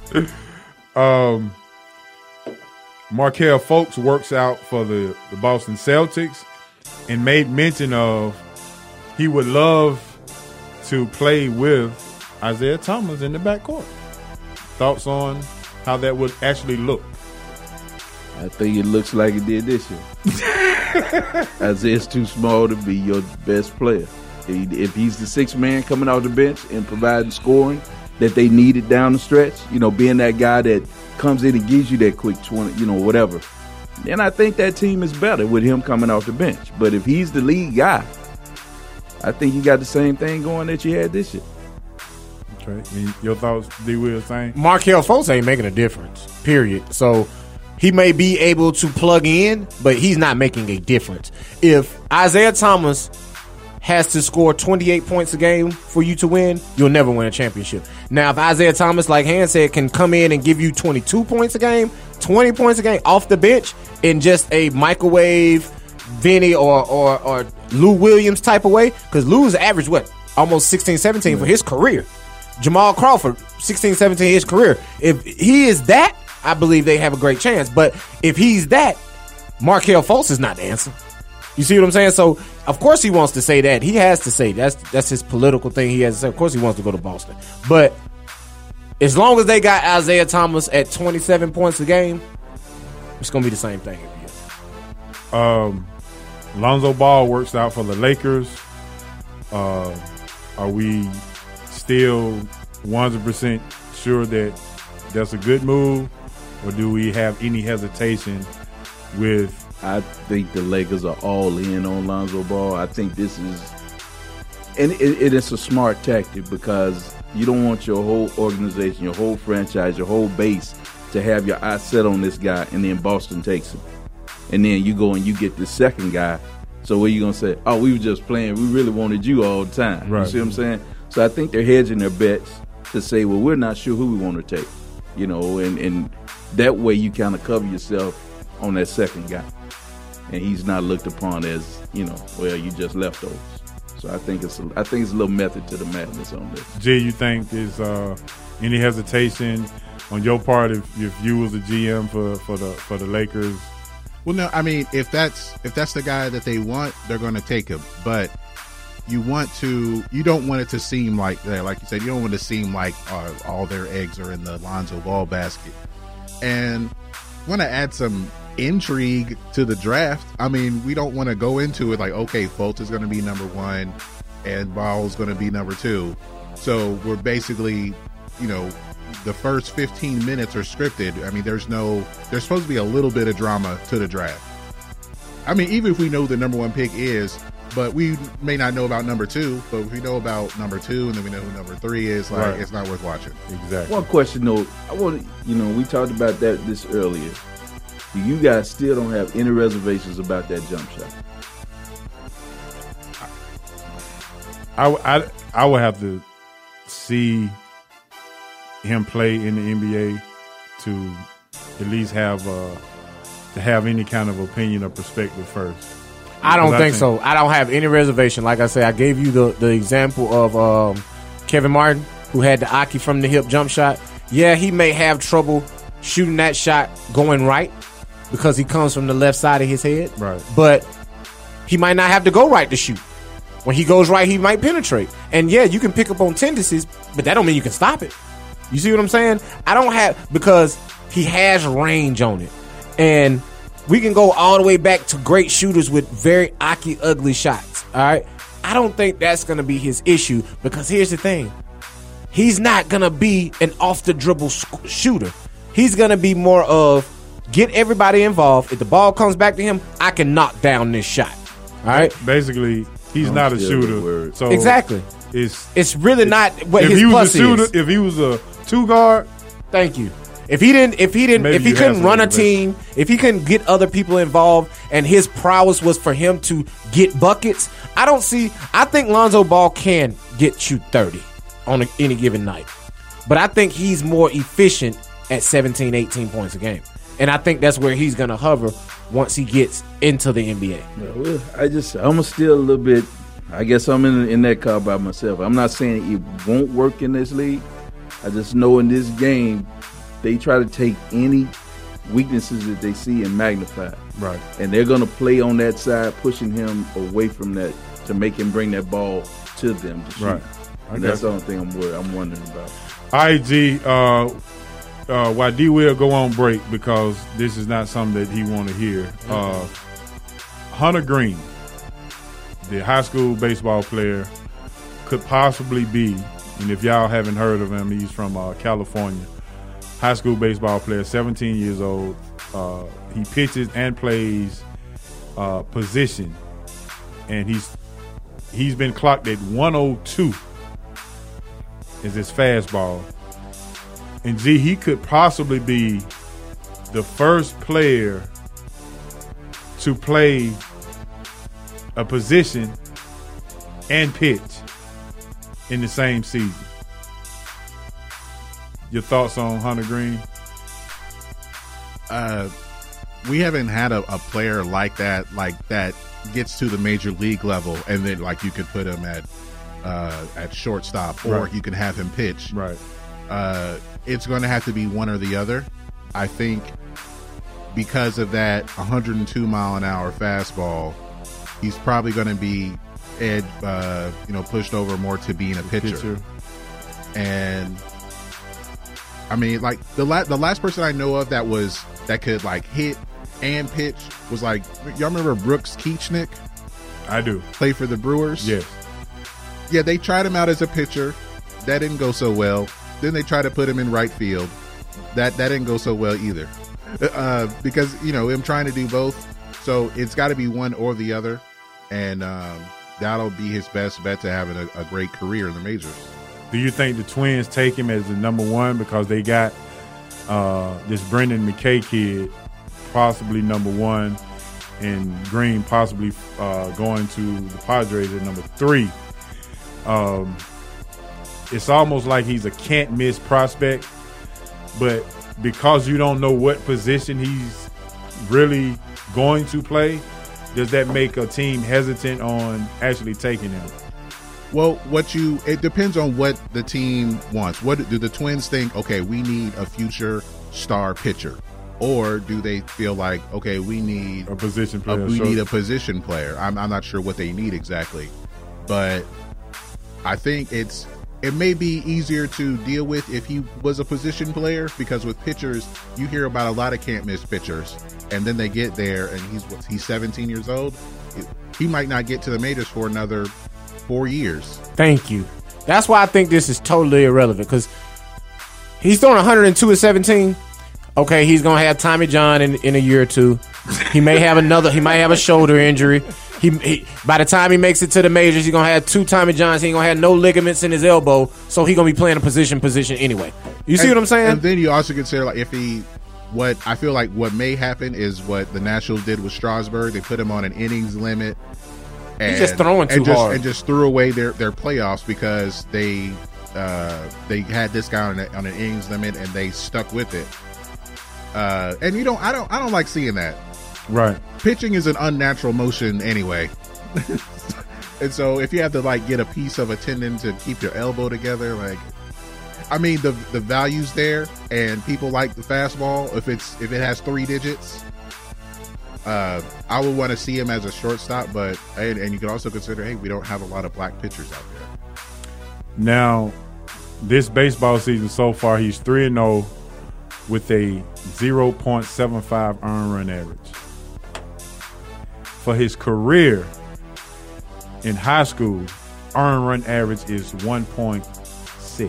S3: Markelle Fultz works out for the Boston Celtics and made mention of he would love to play with Isaiah Thomas in the backcourt. Thoughts on how that would actually look?
S4: I think it looks like it did this year. Isaiah's too small to be your best player. If he's the sixth man coming off the bench and providing scoring that they needed down the stretch, you know, being that guy that comes in and gives you that quick 20, you know, whatever, then I think that team is better with him coming off the bench. But if he's the lead guy, I think you got the same thing going that you had this year.
S3: Okay. And your thoughts, D. Will, same?
S5: Markelle Fultz ain't making a difference, period. So he may be able to plug in, but he's not making a difference. If Isaiah Thomas has to score 28 points a game for you to win, you'll never win a championship. Now, if Isaiah Thomas, like Han said, can come in and give you 22 points a game, 20 points a game off the bench in just a microwave Vinny or Lou Williams type of way, because Lou's averaged, almost 16, 17 for his career. Jamal Crawford, 16, 17 his career. If he is that, I believe they have a great chance. But if he's that, Markelle Fultz is not the answer. You see what I'm saying? So, of course he wants to say that. He has to say that's his political thing. He has to say, of course he wants to go to Boston. But as long as they got Isaiah Thomas at 27 points a game, it's going to be the same thing every year.
S3: Lonzo Ball works out for the Lakers. Are we still 100% sure that that's a good move? Or do we have any hesitation with...
S4: I think the Lakers are all in on Lonzo Ball. I think this is, and it is a smart tactic because you don't want your whole organization, your whole franchise, your whole base to have your eyes set on this guy, and then Boston takes him. And then you go and you get the second guy. So what are you going to say? Oh, we were just playing. We really wanted you all the time.
S3: Right.
S4: You see what I'm saying? So I think they're hedging their bets to say, well, we're not sure who we want to take. You know, and that way you kind of cover yourself on that second guy. And he's not looked upon as, you know, well, you just leftovers. So I think it's a little method to the madness on this.
S3: G, you think is any hesitation on your part if you was a GM for the Lakers?
S9: Well, no, I mean if that's the guy that they want, they're going to take him. But you don't want it to seem like you said, you don't want it to seem like all their eggs are in the Lonzo Ball basket. And want to add some intrigue to the draft. I mean, we don't want to go into it like, okay, Fultz is going to be number 1 and Ball's going to be number 2. So we're basically, you know, the first 15 minutes are scripted. I mean, there's supposed to be a little bit of drama to the draft. I mean, even if we know the number 1 pick is, But we may not know about number 2. But if we know about number 2 and then we know who number 3 is, like it's not worth watching.
S3: Exactly.
S4: One question though, I want we talked about this earlier. You guys still don't have any reservations about that jump shot.
S3: I would have to see him play in the NBA to at least have any kind of opinion or perspective first.
S5: I don't think so. I don't have any reservation. Like I said, I gave you the example of Kevin Martin, who had the Aki from the hip jump shot. Yeah, he may have trouble shooting that shot going right because he comes from the left side of his head.
S3: Right.
S5: But he might not have to go right to shoot. When he goes right, he might penetrate. And yeah, you can pick up on tendencies, but that don't mean you can stop it. You see what I'm saying? Because he has range on it. And we can go all the way back to great shooters with very Aki ugly shots. All right. I don't think that's going to be his issue, because here's the thing. He's not going to be an off the dribble shooter. He's going to be more of get everybody involved. If the ball comes back to him, I can knock down this shot. All right.
S3: Basically, he's not a shooter. So
S5: exactly. It's really not what
S3: if
S5: his
S3: he was
S5: plus
S3: a shooter,
S5: is.
S3: If he was a 2 guard,
S5: thank you. If he couldn't run a team, if he couldn't get other people involved, and his prowess was for him to get buckets, I think Lonzo Ball can get you 30 on any given night. But I think he's more efficient at 17, 18 points a game. And I think that's where he's going to hover once he gets into the NBA.
S4: Well, I'm still a little bit, I guess I'm in that car by myself. I'm not saying it won't work in this league. I just know in this game, they try to take any weaknesses that they see and magnify.
S3: Right.
S4: And they're going to play on that side, pushing him away from that to make him bring that ball to them to shoot.
S3: Right.
S4: And that's the only thing I'm wondering about.
S3: All right, G. While D will go on break, because this is not something that he want to hear. Hunter Green, the high school baseball player, could possibly be, and if y'all haven't heard of him, he's from California. High school baseball player, 17 years old. He pitches and plays position, and he's been clocked at 102 is his fastball. And G, he could possibly be the first player to play a position and pitch in the same season. Your thoughts on Hunter Green?
S9: We haven't had a player like that gets to the major league level, and then you could put him at shortstop, or
S3: right.
S9: you can have him pitch.
S3: Right.
S9: It's going to have to be one or the other. I think because of that 102-mile-an-hour fastball, he's probably going to be pushed over more to being a pitcher. And I mean, the last person I know of that could hit and pitch was y'all remember Brooks Keichnick?
S3: I do.
S9: Play for the Brewers?
S3: Yes.
S9: Yeah, they tried him out as a pitcher. That didn't go so well. Then they tried to put him in right field. That didn't go so well either. Because, him trying to do both. So it's got to be one or the other. And that'll be his best bet to having a great career in the majors.
S3: Do you think the Twins take him as the number one because they got this Brendan McKay kid possibly number one, and Green possibly going to the Padres at number 3? It's almost like he's a can't-miss prospect, but because you don't know what position he's really going to play, does that make a team hesitant on actually taking him?
S9: Well, it depends on what the team wants. What do the Twins think? Okay, we need a future star pitcher, or do they feel like, okay, we need
S3: a position player?
S9: Need a position player. I'm not sure what they need exactly, but I think it may be easier to deal with if he was a position player, because with pitchers, you hear about a lot of can't miss pitchers, and then they get there and he's 17 years old. He might not get to the majors for another 4 years.
S5: Thank you. That's why I think this is totally irrelevant, because he's throwing 102 at 17. Okay, he's gonna have Tommy John in a year or two. He may have he might have a shoulder injury. He by the time he makes it to the majors, he's gonna have 2 Tommy Johns. He ain't gonna have no ligaments in his elbow, so he gonna be playing a position anyway. You see what I'm saying?
S9: And then you also consider like what I feel like what may happen is what the Nationals did with Strasburg. They put him on an innings limit. And,
S5: he's just throwing too hard,
S9: and just threw away their playoffs because they had this guy on an innings limit and they stuck with it. And I don't like seeing that.
S3: Right.
S9: Pitching is an unnatural motion anyway. And so if you have to like get a piece of a tendon to keep your elbow together, like, I mean, the value's there and people like the fastball. If it has 3 digits, I would want to see him as a shortstop, and you can also consider, hey, we don't have a lot of black pitchers out there.
S3: Now, this baseball season so far, he's 3-0 with a 0.75 earned run average. For his career in high school, earned run average is 1.6.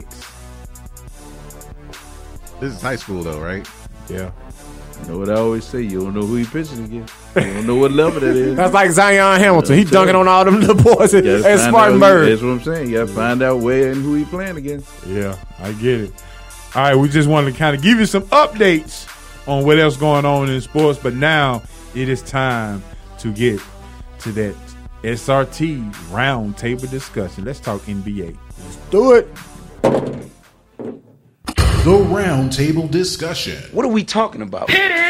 S9: This is high school, though, right?
S3: Yeah.
S4: You know what I always say? You don't know who he pitching against. You don't know what level that is.
S5: That's like Zion Hamilton. He's dunking on all them little boys at Spartanburg.
S4: That's what I'm saying. You got to find out where and who he playing against.
S3: Yeah, I get it. All right, we just wanted to kind of give you some updates on what else going on in sports, but now it is time to get to that SRT roundtable discussion. Let's talk NBA.
S5: Let's do it.
S7: The roundtable discussion.
S1: What are we talking about?
S6: Hit it!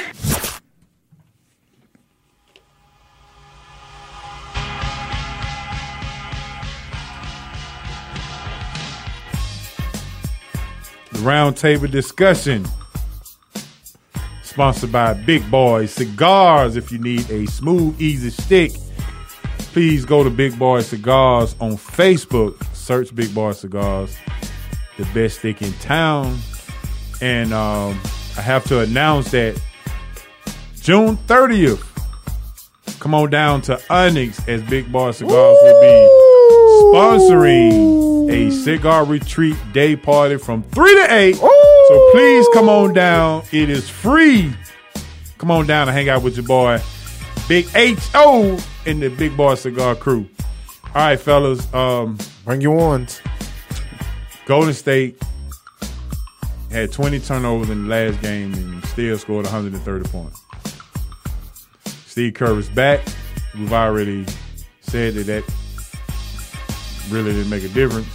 S3: The roundtable discussion, sponsored by Big Boy Cigars. If you need a smooth, easy stick, please go to Big Boy Cigars on Facebook. Search Big Boy Cigars, the best stick in town. And I have to announce that June 30th, come on down to Onyx as Big Boy Cigars will be sponsoring a cigar retreat day party from 3 to 8. So please come on down. It is free. Come on down and hang out with your boy Big H.O. and the Big Boy Cigar crew. All right, fellas.
S5: Bring your ones.
S3: Golden State had 20 turnovers in the last game and still scored 130 points. Steve Kerr is back. We've already said that really didn't make a difference.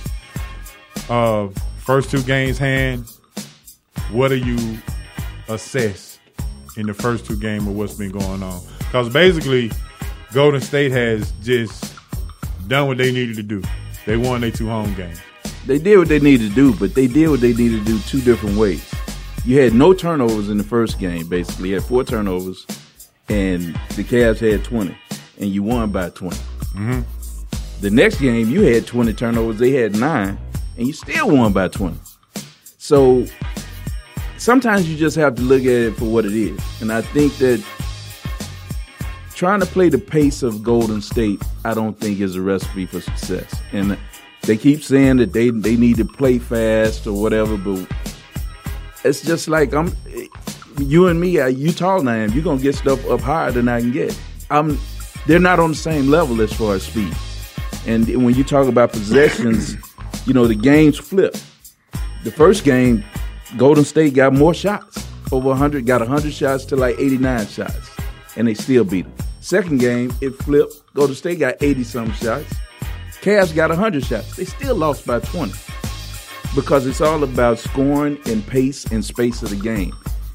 S3: First 2 games hand, what do you assess in the first 2 games of what's been going on? Because basically, Golden State has just done what they needed to do. They won their 2 home games.
S4: They did what they needed to do, but they did what they needed to do 2 different ways. You had no turnovers in the first game, basically. You had 4 turnovers, and the Cavs had 20, and you won by 20.
S3: Mm-hmm.
S4: The next game, you had 20 turnovers. They had 9, and you still won by 20. So sometimes you just have to look at it for what it is. And I think that trying to play the pace of Golden State, I don't think is a recipe for success. And they keep saying that they need to play fast or whatever, but it's just like you and me, you taller than I am. You're going to get stuff up higher than I can get. They're not on the same level as far as speed. And when you talk about possessions, the games flip. The first game, Golden State got more shots, over 100, got 100 shots to like 89 shots, and they still beat them. Second game, it flipped. Golden State got 80-some shots. Cavs got 100 shots. They still lost by 20 because it's all about scoring and pace and space of the game.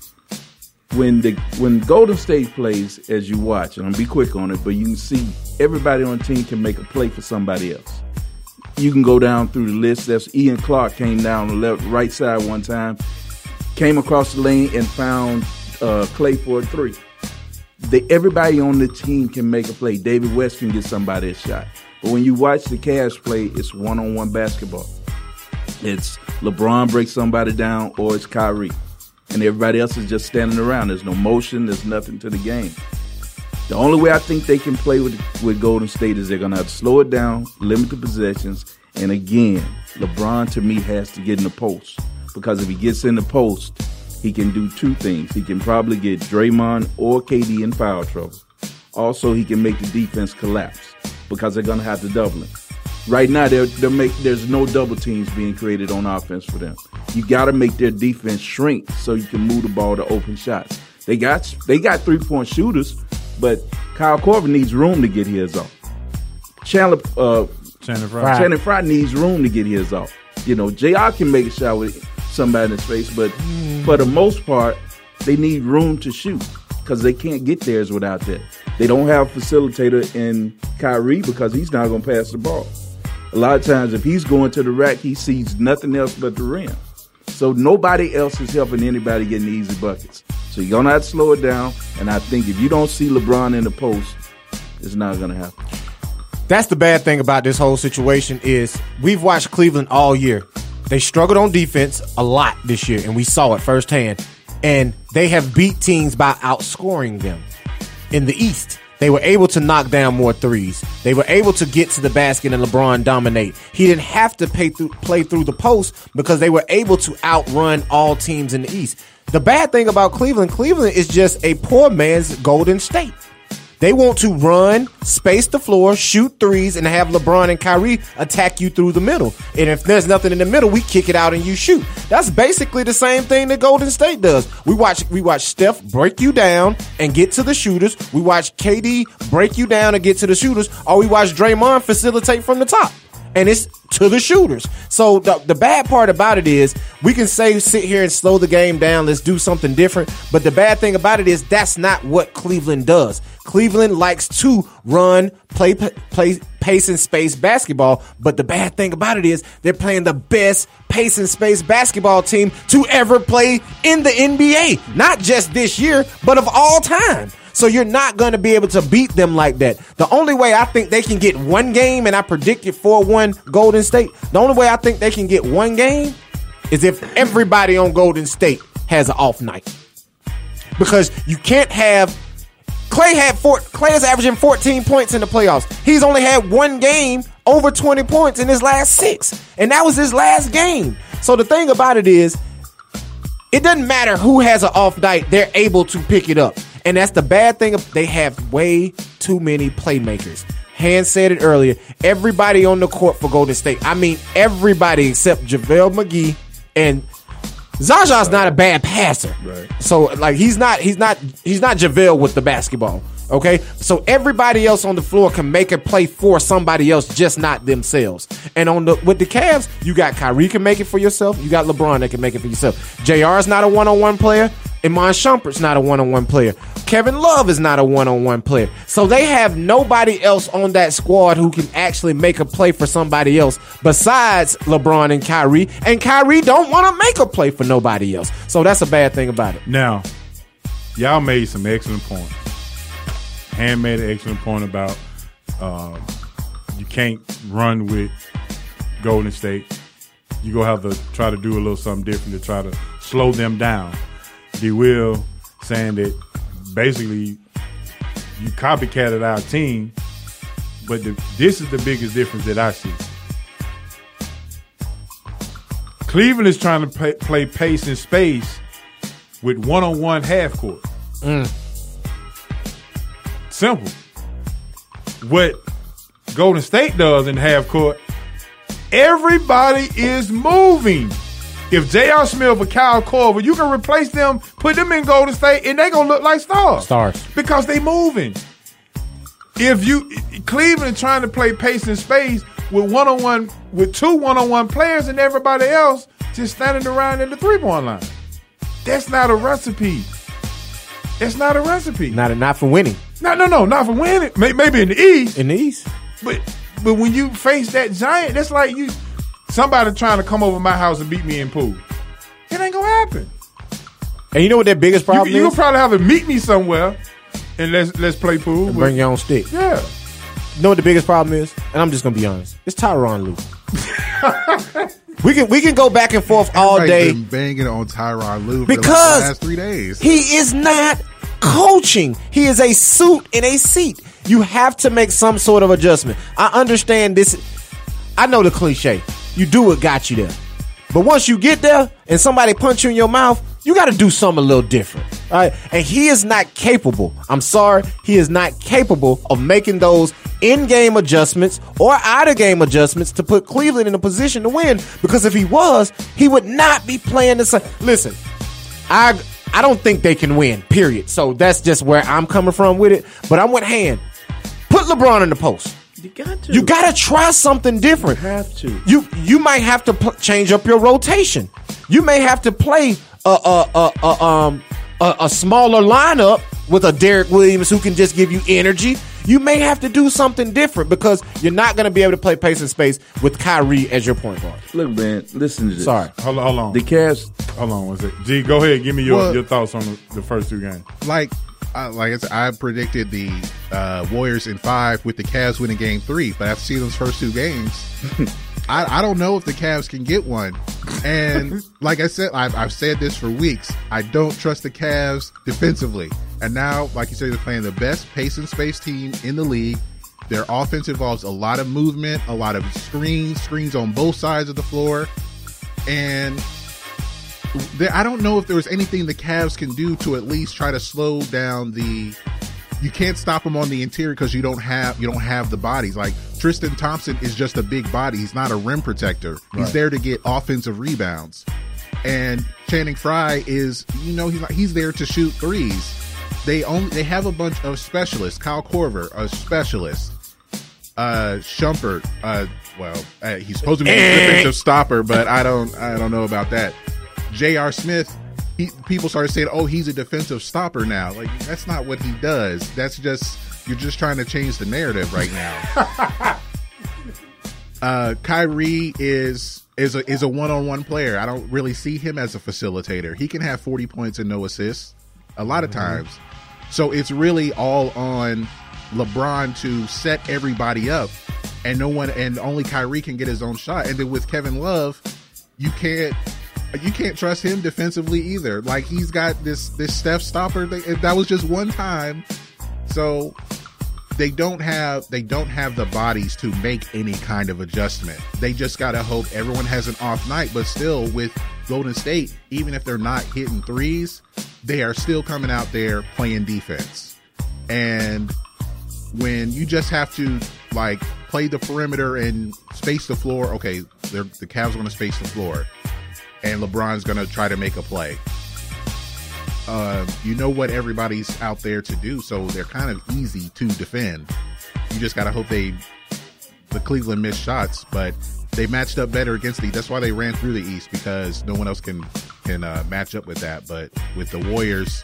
S4: When Golden State plays, as you watch, and I'll be quick on it, but you can see everybody on the team can make a play for somebody else. You can go down through the list. That's Ian Clark came down the right side one time, came across the lane and found Clay for a 3. Everybody on the team can make a play. David West can get somebody a shot. But when you watch the Cavs play, it's one-on-one basketball. It's LeBron breaks somebody down or it's Kyrie. And everybody else is just standing around. There's no motion. There's nothing to the game. The only way I think they can play with Golden State is they're going to have to slow it down, limit the possessions. And again, LeBron, to me, has to get in the post. Because if he gets in the post, he can do 2 things. He can probably get Draymond or KD in foul trouble. Also, he can make the defense collapse because they're going to have to double him. Right now, there's no double teams being created on offense for them. You got to make their defense shrink so you can move the ball to open shots. They got 3-point shooters, but Kyle Korver needs room to get his off. Channing Frye needs room to get his off. JR can make a shot with somebody in his face, but for the most part, they need room to shoot because they can't get theirs without that. They don't have a facilitator in Kyrie because he's not going to pass the ball. A lot of times, if he's going to the rack, he sees nothing else but the rim. So nobody else is helping anybody getting easy buckets. So you're going to have to slow it down, and I think if you don't see LeBron in the post, it's not going to happen.
S5: That's the bad thing about this whole situation is we've watched Cleveland all year. They struggled on defense a lot this year, and we saw it firsthand. And they have beat teams by outscoring them. In the East, they were able to knock down more threes. They were able to get to the basket and LeBron dominate. He didn't have to play through the post because they were able to outrun all teams in the East. The bad thing about Cleveland is just a poor man's Golden State. They want to run, space the floor, shoot threes, and have LeBron and Kyrie attack you through the middle. And if there's nothing in the middle, we kick it out and you shoot. That's basically the same thing that Golden State does. We watch Steph break you down and get to the shooters. We watch KD break you down and get to the shooters. Or we watch Draymond facilitate from the top. And it's to the shooters. So the bad part about it is we can sit here and slow the game down. Let's do something different. But the bad thing about it is that's not what Cleveland does. Cleveland likes to run, play pace and space basketball. But the bad thing about it is they're playing the best pace and space basketball team to ever play in the NBA. Not just this year, but of all time. So you're not going to be able to beat them like that. The only way I think they can get one game, and I predicted 4-1 Golden State, the only way I think they can get one game is if everybody on Golden State has an off night. Because you can't have... Clay is averaging 14 points in the playoffs. He's only had one game over 20 points in his last 6. And that was his last game. So the thing about it is, it doesn't matter who has an off night, they're able to pick it up. And that's the bad thing. They have way too many playmakers. Hans said it earlier. Everybody on the court for Golden State. I mean, everybody except JaVale McGee, and Zaza's not a bad passer. Right. So like he's not JaVale with the basketball. Okay, so everybody else on the floor can make a play for somebody else, just not themselves. And with the Cavs, you got Kyrie can make it for yourself. You got LeBron that can make it for yourself. JR is not a one-on-one player. Iman Shumpert's not a one-on-one player. Kevin Love is not a one-on-one player. So they have nobody else on that squad who can actually make a play for somebody else besides LeBron and Kyrie. And Kyrie don't want to make a play for nobody else. So that's a bad thing about it.
S3: Now, y'all made some excellent points. Han made an excellent point about you can't run with Golden State. You're going to have to try to do a little something different to try to slow them down. D. Will saying that basically you copycatted our team, but this is the biggest difference that I see. Cleveland is trying to play pace and space with one-on-one half court. Simple. What Golden State does in half court, everybody is moving. If J.R. Smith or Kyle Korver, you can replace them, put them in Golden State, and they're going to look like stars. Because they moving. Cleveland trying to play pace and space with two one-on-one players and everybody else just standing around in the three-point line. That's not a recipe. It's not a recipe.
S5: Not for winning.
S3: No, not for winning. Maybe in the East.
S5: In the East.
S3: But when you face that giant, that's like somebody trying to come over my house and beat me in pool. It ain't gonna happen.
S5: And you know what their biggest problem is?
S3: You'll probably have to meet me somewhere and let's play pool.
S5: And bring your own stick.
S3: Yeah.
S5: You know what the biggest problem is? And I'm just gonna be honest. It's Tyronn Lue. We can go back and forth all day.
S9: Been banging on Tyronn Lue
S5: because
S9: for the last 3 days.
S5: He is not coaching. He is a suit in a seat. You have to make some sort of adjustment. I understand this. I know the cliche. You do what got you there. But once you get there and somebody punch you in your mouth, You got to do something a little different. All right? And he is not capable. I'm sorry. He is not capable of making those in-game adjustments or out-of-game adjustments to put Cleveland in a position to win. Because if he was, he would not be playing the same. Listen, I don't think they can win, period. So that's just where I'm coming from with it. But I'm with Hand. Put LeBron in the post.
S4: You got to.
S5: You got to try something different.
S4: You have to.
S5: You might have to change up your rotation. You may have to play a smaller lineup with a Derek Williams who can just give you energy. You may have to do something different because you're not going to be able to play pace and space with Kyrie as your point guard.
S4: Look, man, listen to this.
S5: Sorry.
S3: Hold on.
S4: The Cavs.
S3: Hold on one second. G, go ahead. Give me your thoughts on the first two games.
S9: Like I said, I predicted the Warriors in 5 with the Cavs winning game 3, but after seeing those first two games, I don't know if the Cavs can get one. And like I said, I've said this for weeks. I don't trust the Cavs defensively. And now, like you said, they're playing the best pace and space team in the league. Their offense involves a lot of movement, a lot of screens on both sides of the floor. And I don't know if there was anything the Cavs can do to at least try to slow down you can't stop them on the interior because you don't have the bodies. Like Tristan Thompson is just a big body. He's not a rim protector. He's there to get offensive rebounds. And Channing Frye is, he's there to shoot threes. They have a bunch of specialists. Kyle Korver, a specialist. Shumpert, he's supposed to be a defensive stopper, but I don't know about that. J.R. Smith, people started saying, "Oh, he's a defensive stopper now." Like that's not what he does. That's just you're just trying to change the narrative right now. Kyrie is a one-on-one player. I don't really see him as a facilitator. He can have 40 points and no assists a lot of times. So it's really all on LeBron to set everybody up, and only Kyrie can get his own shot. And then with Kevin Love, you can't trust him defensively either. Like he's got this Steph stopper. That was just one time. So they don't have the bodies to make any kind of adjustment. They just got to hope everyone has an off night. But still, with Golden State, even if they're not hitting threes, they are still coming out there playing defense. And when you just have to like play the perimeter and space the floor, okay, the Cavs are going to space the floor. And LeBron's going to try to make a play. You know what everybody's out there to do, so they're kind of easy to defend. You just got to hope the Cleveland missed shots, but they matched up better against that's why they ran through the East, because no one else can match up with that. But with the Warriors,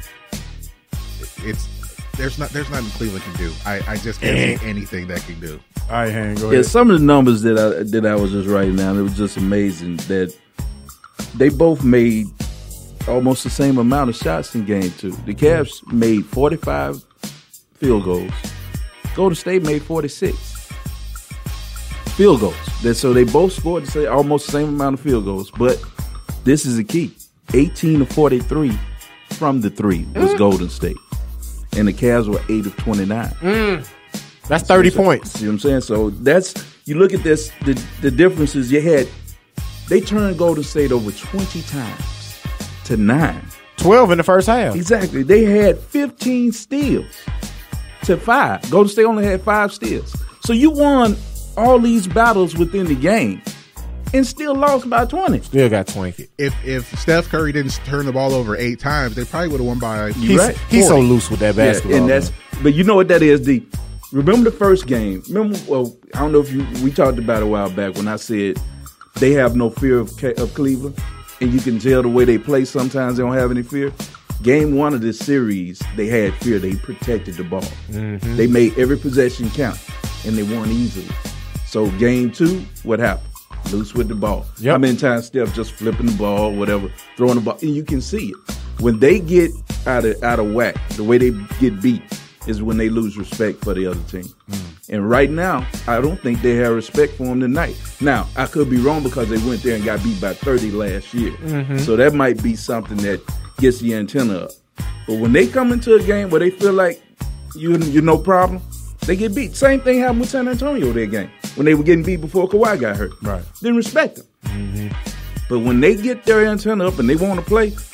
S9: there's nothing Cleveland can do. I just can't see anything that can do.
S3: All right, Hank, go ahead.
S4: Yeah, some of the numbers that I was just writing down, it was just amazing that they both made almost the same amount of shots in game 2. The Cavs made 45 field goals. Golden State made 46 field goals. So they both scored almost the same amount of field goals. But this is the key. 18 of 43 from the 3 was Golden State. And the Cavs were 8 of 29.
S5: That's 30 points.
S4: See what I'm saying? So you look at this, the differences you had. They turned Golden State over 20 times to 9.
S5: 12 in the first half.
S4: Exactly. They had 15 steals to 5. Golden State only had 5 steals. So you won all these battles within the game and still lost by 20.
S5: Still got 20.
S9: If Steph Curry didn't turn the ball over 8 times, they probably would have won by
S5: He's so loose with that basketball.
S4: Yeah, but you know what that is, D? Remember the first game? I don't know if we talked about it a while back when I said they have no fear of Cleveland, and you can tell the way they play sometimes they don't have any fear. Game 1 of this series, they had fear. They protected the ball. Mm-hmm. They made every possession count, and they won easily. So game 2, what happened? Loose with the ball. Yep. How many times Steph just flipping the ball, whatever, throwing the ball, and you can see it. When they get out of whack, the way they get beat is when they lose respect for the other team. And right now, I don't think they have respect for them tonight. Now, I could be wrong because they went there and got beat by 30 last year. Mm-hmm. So that might be something that gets the antenna up. But when they come into a game where they feel like you're no problem, they get beat. Same thing happened with San Antonio that game. When they were getting beat before Kawhi got hurt. Right. Didn't respect them. Mm-hmm. But when they get their antenna up and they want to play,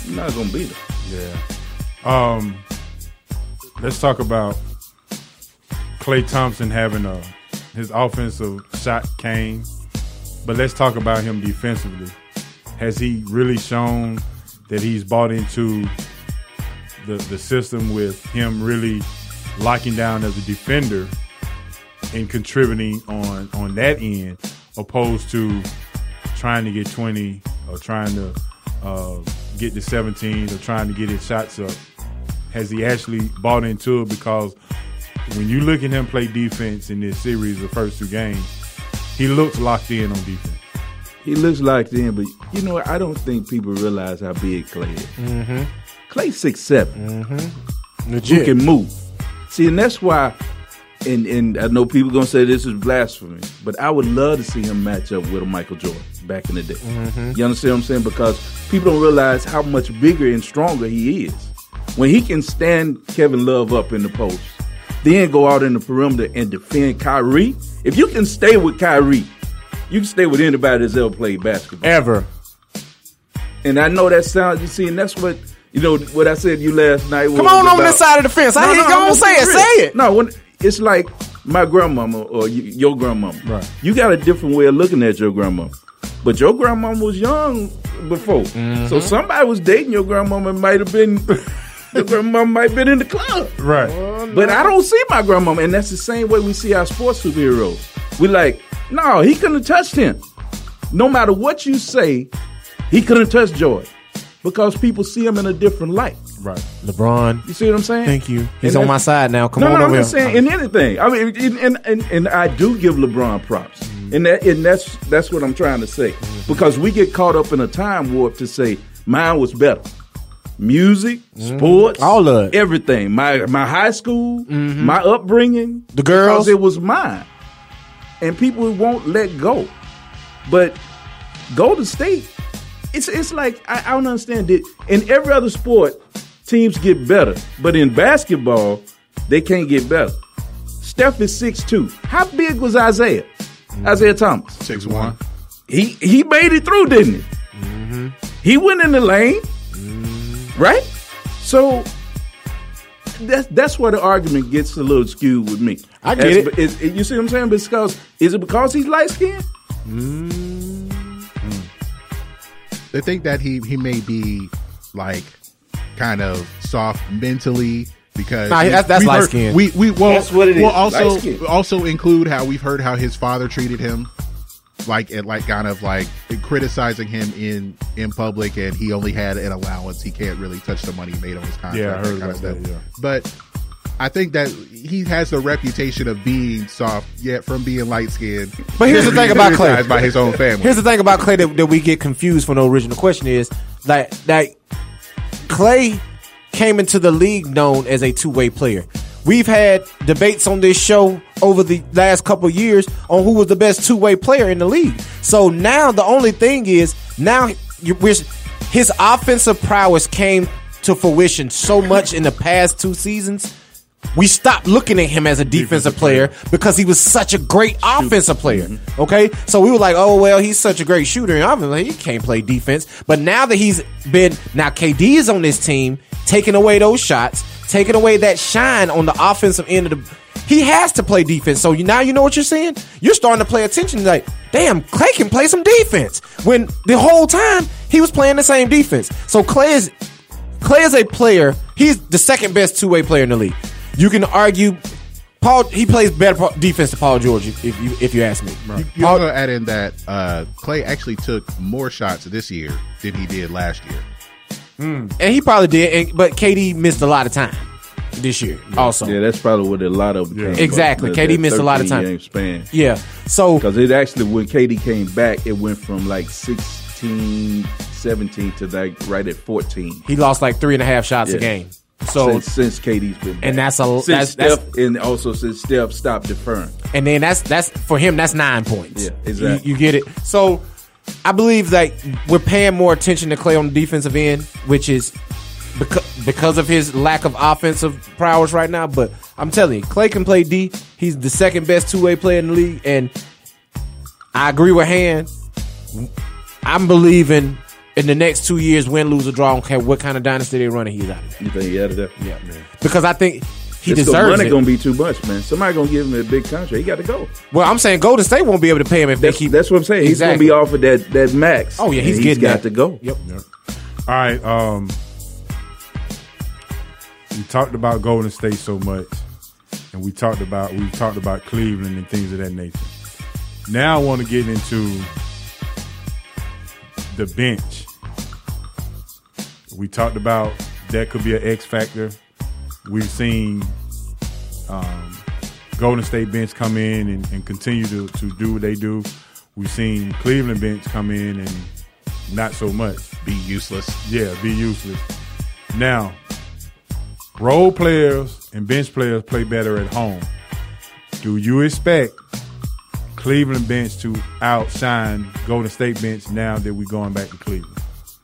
S4: you're not gonna beat them.
S3: Yeah. Let's talk about Klay Thompson having his offensive shot came, but let's talk about him defensively. Has he really shown that he's bought into the system with him really locking down as a defender and contributing on that end, opposed to trying to get 20 or trying to get to 17 or trying to get his shots up? Has he actually bought into it? Because when you look at him play defense in this series, the first 2 games, he looks locked in on defense.
S4: He looks locked in, but you know, I don't think people realize how big Klay is.
S5: Mm-hmm.
S4: Klay's 6'7".
S5: Mm-hmm.
S4: Who can move. See, and that's why, and I know people going to say this is blasphemy, but I would love to see him match up with a Michael Jordan back in the day.
S5: Mm-hmm.
S4: You understand what I'm saying? Because people don't realize how much bigger and stronger he is. When he can stand Kevin Love up in the post, then go out in the perimeter and defend Kyrie. If you can stay with Kyrie, you can stay with anybody that's ever played basketball.
S5: Ever.
S4: And I know that sounds, you see, and that's what, you know, what I said to you last night.
S5: Come on this side of the fence. I ain't gonna say it. Say it.
S4: No, it's like my grandmama or your grandmama.
S3: Right.
S4: You got a different way of looking at your grandmama. But your grandmama was young before. Mm-hmm. So somebody was dating your grandmama, might have been... Your grandmama might have been in the club.
S3: Right.
S4: But I don't see my grandmama. And that's the same way we see our sports superheroes. We like, no, he couldn't have touched him. No matter what you say, he couldn't touch Jordan. Because people see him in a different light.
S3: Right.
S5: LeBron.
S4: You see what I'm saying?
S5: Thank you. He's on my side now. Come on
S4: over here.
S5: I'm
S4: just saying, in anything. I mean, and I do give LeBron props. And that's what I'm trying to say. Because we get caught up in a time warp to say, mine was better. Music, sports,
S5: all of it,
S4: everything. My high school, my upbringing,
S5: the girls,
S4: because it was mine, and people won't let go. But Golden State, it's like I don't understand it. In every other sport, teams get better, but in basketball, they can't get better. Steph is 6'2". How big was Isaiah? Isaiah Thomas,
S9: 6'1".
S4: He made it through, didn't he?
S5: Mm-hmm.
S4: He went in the lane. Right? So that's where the argument gets a little skewed with me.
S5: I get it.
S4: You see what I'm saying? Because is it because he's light skinned?
S9: They think that he may be like kind of soft mentally because
S5: that's light skinned.
S4: That's what it is.
S9: We'll also include how we've heard how his father treated him. Like kind of like criticizing him in public, and he only had an allowance. He can't really touch the money he made on his contract.
S3: Yeah, I heard about
S9: that.
S3: Yeah.
S9: But I think that he has the reputation of being soft, yet from being light skinned.
S5: But here's the thing about Klay.
S9: By his own family.
S5: Here's the thing about Klay that we get confused from the original question is that Klay came into the league known as a two-way player. We've had debates on this show over the last couple of years on who was the best two-way player in the league. So now the only thing is his offensive prowess came to fruition so much in the past 2 seasons. We stopped looking at him as a defensive player because he was such a great offensive player. Okay? So we were like, oh, well, he's such a great shooter. And I'm like, he can't play defense. But now that now KD is on this team, taking away those shots, taking away that shine on the offensive end of he has to play defense. So now you know what you're saying? You're starting to pay attention. Like, damn, Klay can play some defense. When the whole time he was playing the same defense. So Klay is a player. He's the second best two-way player in the league. You can argue he plays better defense than Paul George if you ask me.
S9: Right. You also add in that Klay actually took more shots this year than he did last year.
S5: And he probably did, but KD missed a lot of time this year also.
S4: Yeah, that's probably what a lot of them came
S5: exactly. KD missed a lot of time.
S4: Span.
S5: Yeah. So
S4: because it actually, when KD came back, it went from like 16, 17 to like right at 14.
S5: He lost like 3.5 shots a game. So
S4: since KD's been back.
S5: And that's
S4: Steph, and also since Steph stopped deferring.
S5: And then that's for him, that's 9 points.
S4: Yeah, exactly.
S5: You get it. So I believe that we're paying more attention to Klay on the defensive end, which is because of his lack of offensive prowess right now. But I'm telling you, Klay can play D. He's the second best two-way player in the league. And I agree with Han. I'm believing in the next 2 years, win, lose, or draw, I don't care what kind of dynasty they running, he's out of there.
S4: You think he out of there?
S5: Yeah, man. Because I think he deserves
S4: money
S5: it.
S4: Going to be too much, man. Somebody going to give him a big contract. He got to go.
S5: Well, I'm saying Golden State won't be able to pay him if they keep.
S4: That's what I'm saying. He's going to be offered that max.
S5: Oh yeah, he's
S4: got to go.
S5: Yep.
S3: All right. We talked about Golden State so much, and we talked about Cleveland and things of that nature. Now I want to get into the bench. We talked about that could be an X factor. We've seen Golden State bench come in and continue to do what they do. We've seen Cleveland bench come in and not so much.
S9: Be useless.
S3: Yeah, be useless. Now, role players and bench players play better at home. Do you expect Cleveland bench to outshine Golden State bench now that we're going back to Cleveland?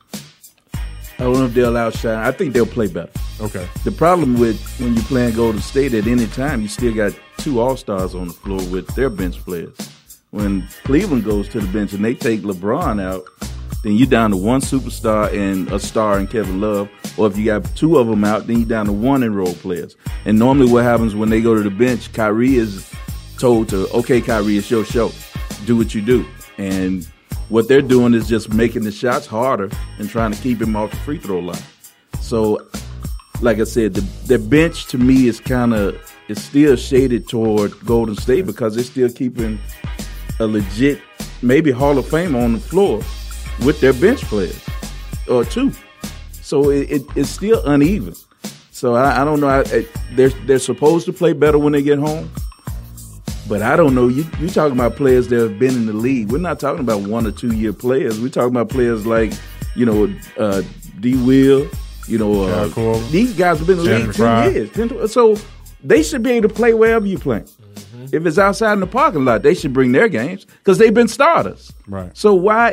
S4: I don't know if they'll outshine. I think they'll play better.
S3: Okay.
S4: The problem with when you're playing Golden State at any time, you still got 2 All-Stars on the floor with their bench players. When Cleveland goes to the bench and they take LeBron out, then you're down to 1 superstar and a star in Kevin Love. Or if you got 2 of them out, then you're down to 1 in role players. And normally what happens when they go to the bench, Kyrie is told to, okay, Kyrie, it's your show. Do what you do. And what they're doing is just making the shots harder and trying to keep him off the free throw line. So, like I said, the bench to me is it's still shaded toward Golden State because they're still keeping a legit, maybe Hall of Fame on the floor with their bench players or 2. So it's still uneven. So I don't know. They're supposed to play better when they get home. But I don't know. You're talking about players that have been in the league. We're not talking about 1 or 2 year players. We're talking about players like, D. Will, these guys have been in the league 10 years. So they should be able to play wherever you play. Mm-hmm. If it's outside in the parking lot, they should bring their games because they've been starters.
S3: Right.
S4: So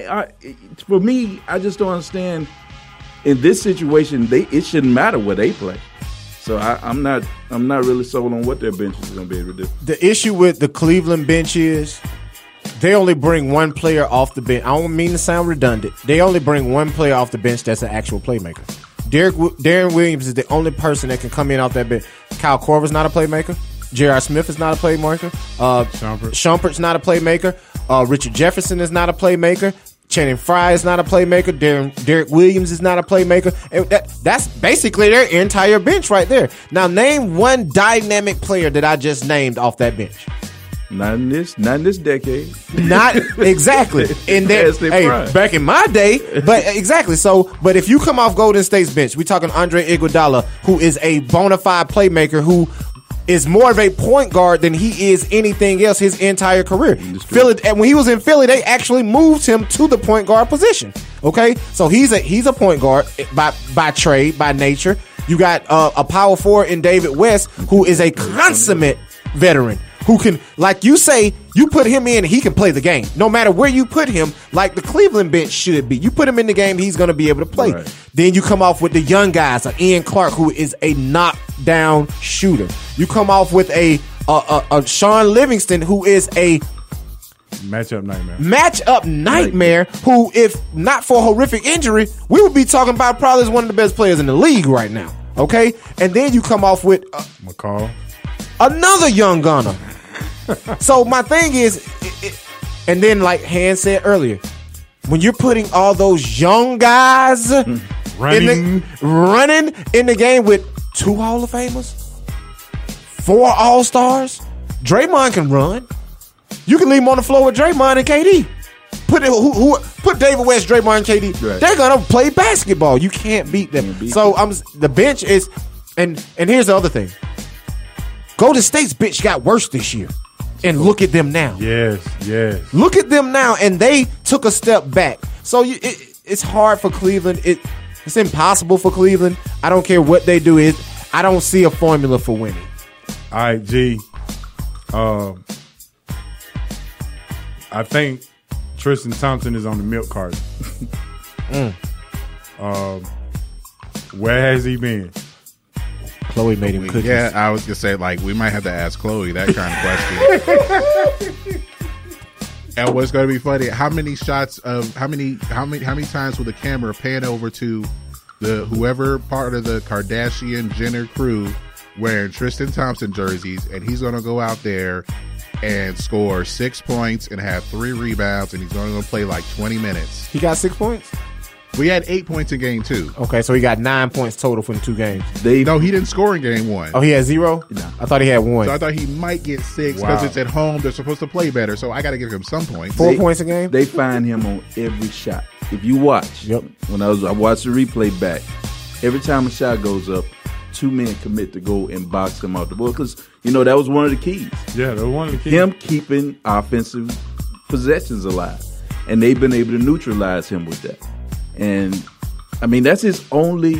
S4: for me, I just don't understand. In this situation, it shouldn't matter where they play. So I'm not really sold on what their bench is going to be able to do.
S5: The issue with the Cleveland bench is they only bring 1 player off the bench. I don't mean to sound redundant. They only bring 1 player off the bench that's an actual playmaker. Darren Williams is the only person that can come in off that bench. Kyle Korver's not a playmaker. J.R. Smith is not a playmaker. Shumpert's not a playmaker. Richard Jefferson is not a playmaker. Channing Frye is not a playmaker. Derek Williams is not a playmaker. And that's basically their entire bench right there. Now, name 1 dynamic player that I just named off that bench.
S4: Not in this decade.
S5: Not exactly. Back in my day, but exactly. So, but if you come off Golden State's bench, we're talking Andre Iguodala, who is a bona fide playmaker who is more of a point guard than he is anything else his entire career. Philly, and when he was in Philly, they actually moved him to the point guard position. Okay, so he's a point guard by trade, by nature. You got a power forward in David West, who is a consummate veteran, who can, like you say, you put him in, he can play the game. No matter where you put him, like the Cleveland bench should be. You put him in the game, he's going to be able to play. Right. Then you come off with the young guys, like Ian Clark, who is a knockdown shooter. You come off with a Sean Livingston, who is a
S3: matchup nightmare,
S5: who, if not for a horrific injury, we would be talking about probably as one of the best players in the league right now. Okay? And then you come off with
S3: McCall,
S5: another young gunner. So my thing is, and then like Han said earlier, when you're putting all those young guys running in the game with 2 Hall of Famers, 4 All-Stars, Draymond can run. You can leave him on the floor with Draymond and KD. Put David West, Draymond, and KD. Right. They're gonna play basketball. You can't beat them. The bench is, and here's the other thing. Golden State's bench got worse this year. And look at them now.
S3: Yes.
S5: Look at them now, and they took a step back. So it's hard for Cleveland. It's impossible for Cleveland. I don't care what they do. I don't see a formula for winning.
S3: All right, G. I think Tristan Thompson is on the milk carton. Where has he been?
S5: Chloe made him cookies.
S9: Yeah, I was going to say, we might have to ask Chloe that kind of question. And what's going to be funny? How many times will the camera pan over to the whoever part of the Kardashian Jenner crew wearing Tristan Thompson jerseys, and he's going to go out there and score 6 points and have 3 rebounds, and he's only going to play like 20 minutes.
S5: He got 6 points?
S9: We had 8 points in game 2.
S5: Okay, so he got 9 points total from 2 games.
S9: No, he didn't score in game 1.
S5: Oh, he had 0?
S4: No.
S5: I thought he had 1.
S9: So I thought he might get 6 because it's at home. They're supposed to play better, so I got to give him some points.
S5: 4 points a game?
S4: They find him on every shot. If you watch, when I watched the replay back, every time a shot goes up, 2 men commit to go and box him out the board because, that was one of the keys.
S3: Yeah, that was one of the keys.
S4: Him keeping offensive possessions alive. And they've been able to neutralize him with that. And, that's his only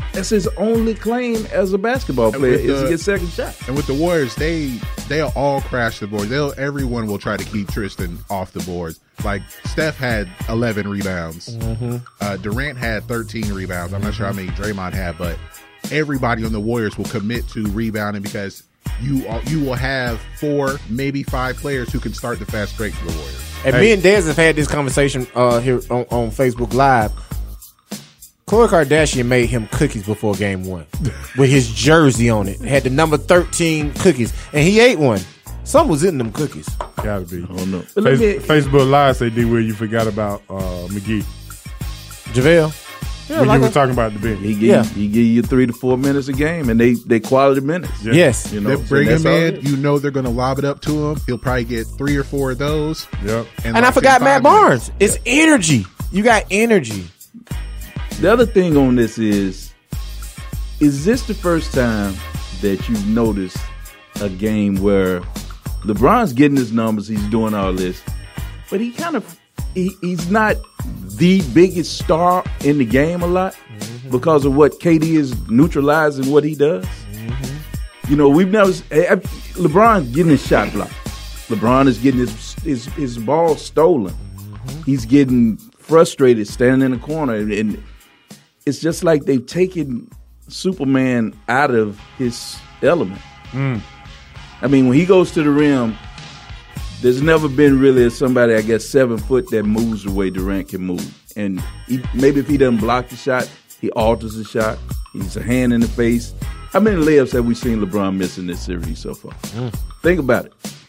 S4: claim as a basketball player is to get second shot.
S9: And with the Warriors, they'll all crash the board. Everyone will try to keep Tristan off the board. Like, Steph had 11 rebounds.
S5: Mm-hmm.
S9: Durant had 13 rebounds. I'm not sure how many Draymond had, but everybody on the Warriors will commit to rebounding because you will have 4, maybe 5 players who can start the fast break for the Warriors.
S5: And me and Dez have had this conversation here on Facebook Live. Khloe Kardashian made him cookies before game 1 with his jersey on it. It had the number 13 cookies, and he ate one. Some was in them cookies.
S3: Gotta be.
S4: Oh no!
S3: Facebook Live say D. Will you forgot about McGee,
S5: JaVale.
S3: Yeah, when you were talking about the bench.
S4: He give you 3 to 4 minutes a game, and they quality minutes.
S3: Yeah.
S5: Yes,
S9: they bring him in. They're going to lob it up to him. He'll probably get 3 or 4 of those.
S3: Yep.
S5: And I forgot Matt Barnes. It's energy. You got energy.
S4: The other thing on this is this the first time that you've noticed a game where LeBron's getting his numbers, he's doing all this, but he's not the biggest star in the game a lot because of what KD is neutralizing what he does. We've never LeBron getting his shot blocked. LeBron is getting his ball stolen. He's getting frustrated standing in the corner, and it's just like they've taken Superman out of his element. When he goes to the rim, there's never been really somebody, 7 foot that moves the way Durant can move. And maybe if he doesn't block the shot, he alters the shot. He's a hand in the face. How many layups have we seen LeBron miss in this series so far? Think about it.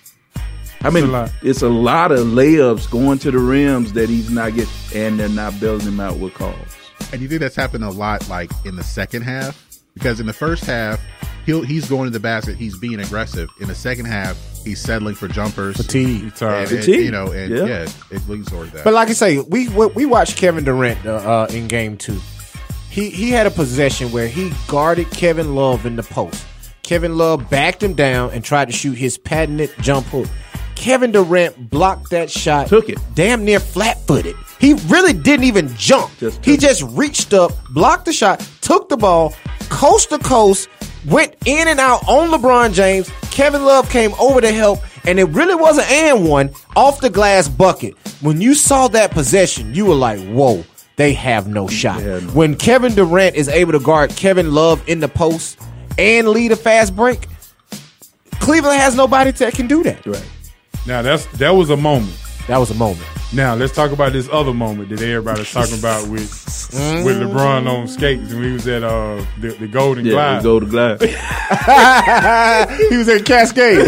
S4: It's a lot of layups going to the rims that he's not getting, and they're not bailing him out with calls.
S9: And you think that's happened a lot, like in the second half? Because in the first half, he's going to the basket, he's being aggressive. In the second half, he's settling for jumpers.
S5: Fatigue.
S9: It leads toward that.
S5: But like I say, we watched Kevin Durant in game 2. He had a possession where he guarded Kevin Love in the post. Kevin Love backed him down and tried to shoot his patented jump hook. Kevin Durant blocked that shot.
S4: Took it.
S5: Damn near flat-footed. He really didn't even jump. He just reached up, blocked the shot, took the ball, coast to coast, went in and out on LeBron James. Kevin Love came over to help, and it really was an and one off the glass bucket. When you saw that possession, you were like, whoa, they have no shot. When Kevin Durant is able to guard Kevin Love in the post and lead a fast break, Cleveland has nobody that can do that.
S3: Right. Now, that was a moment.
S5: That was a moment.
S3: Now, let's talk about this other moment that everybody's talking about with LeBron on skates when he was at the Golden Glide.
S4: The Golden Glide.
S5: He was at Cascade.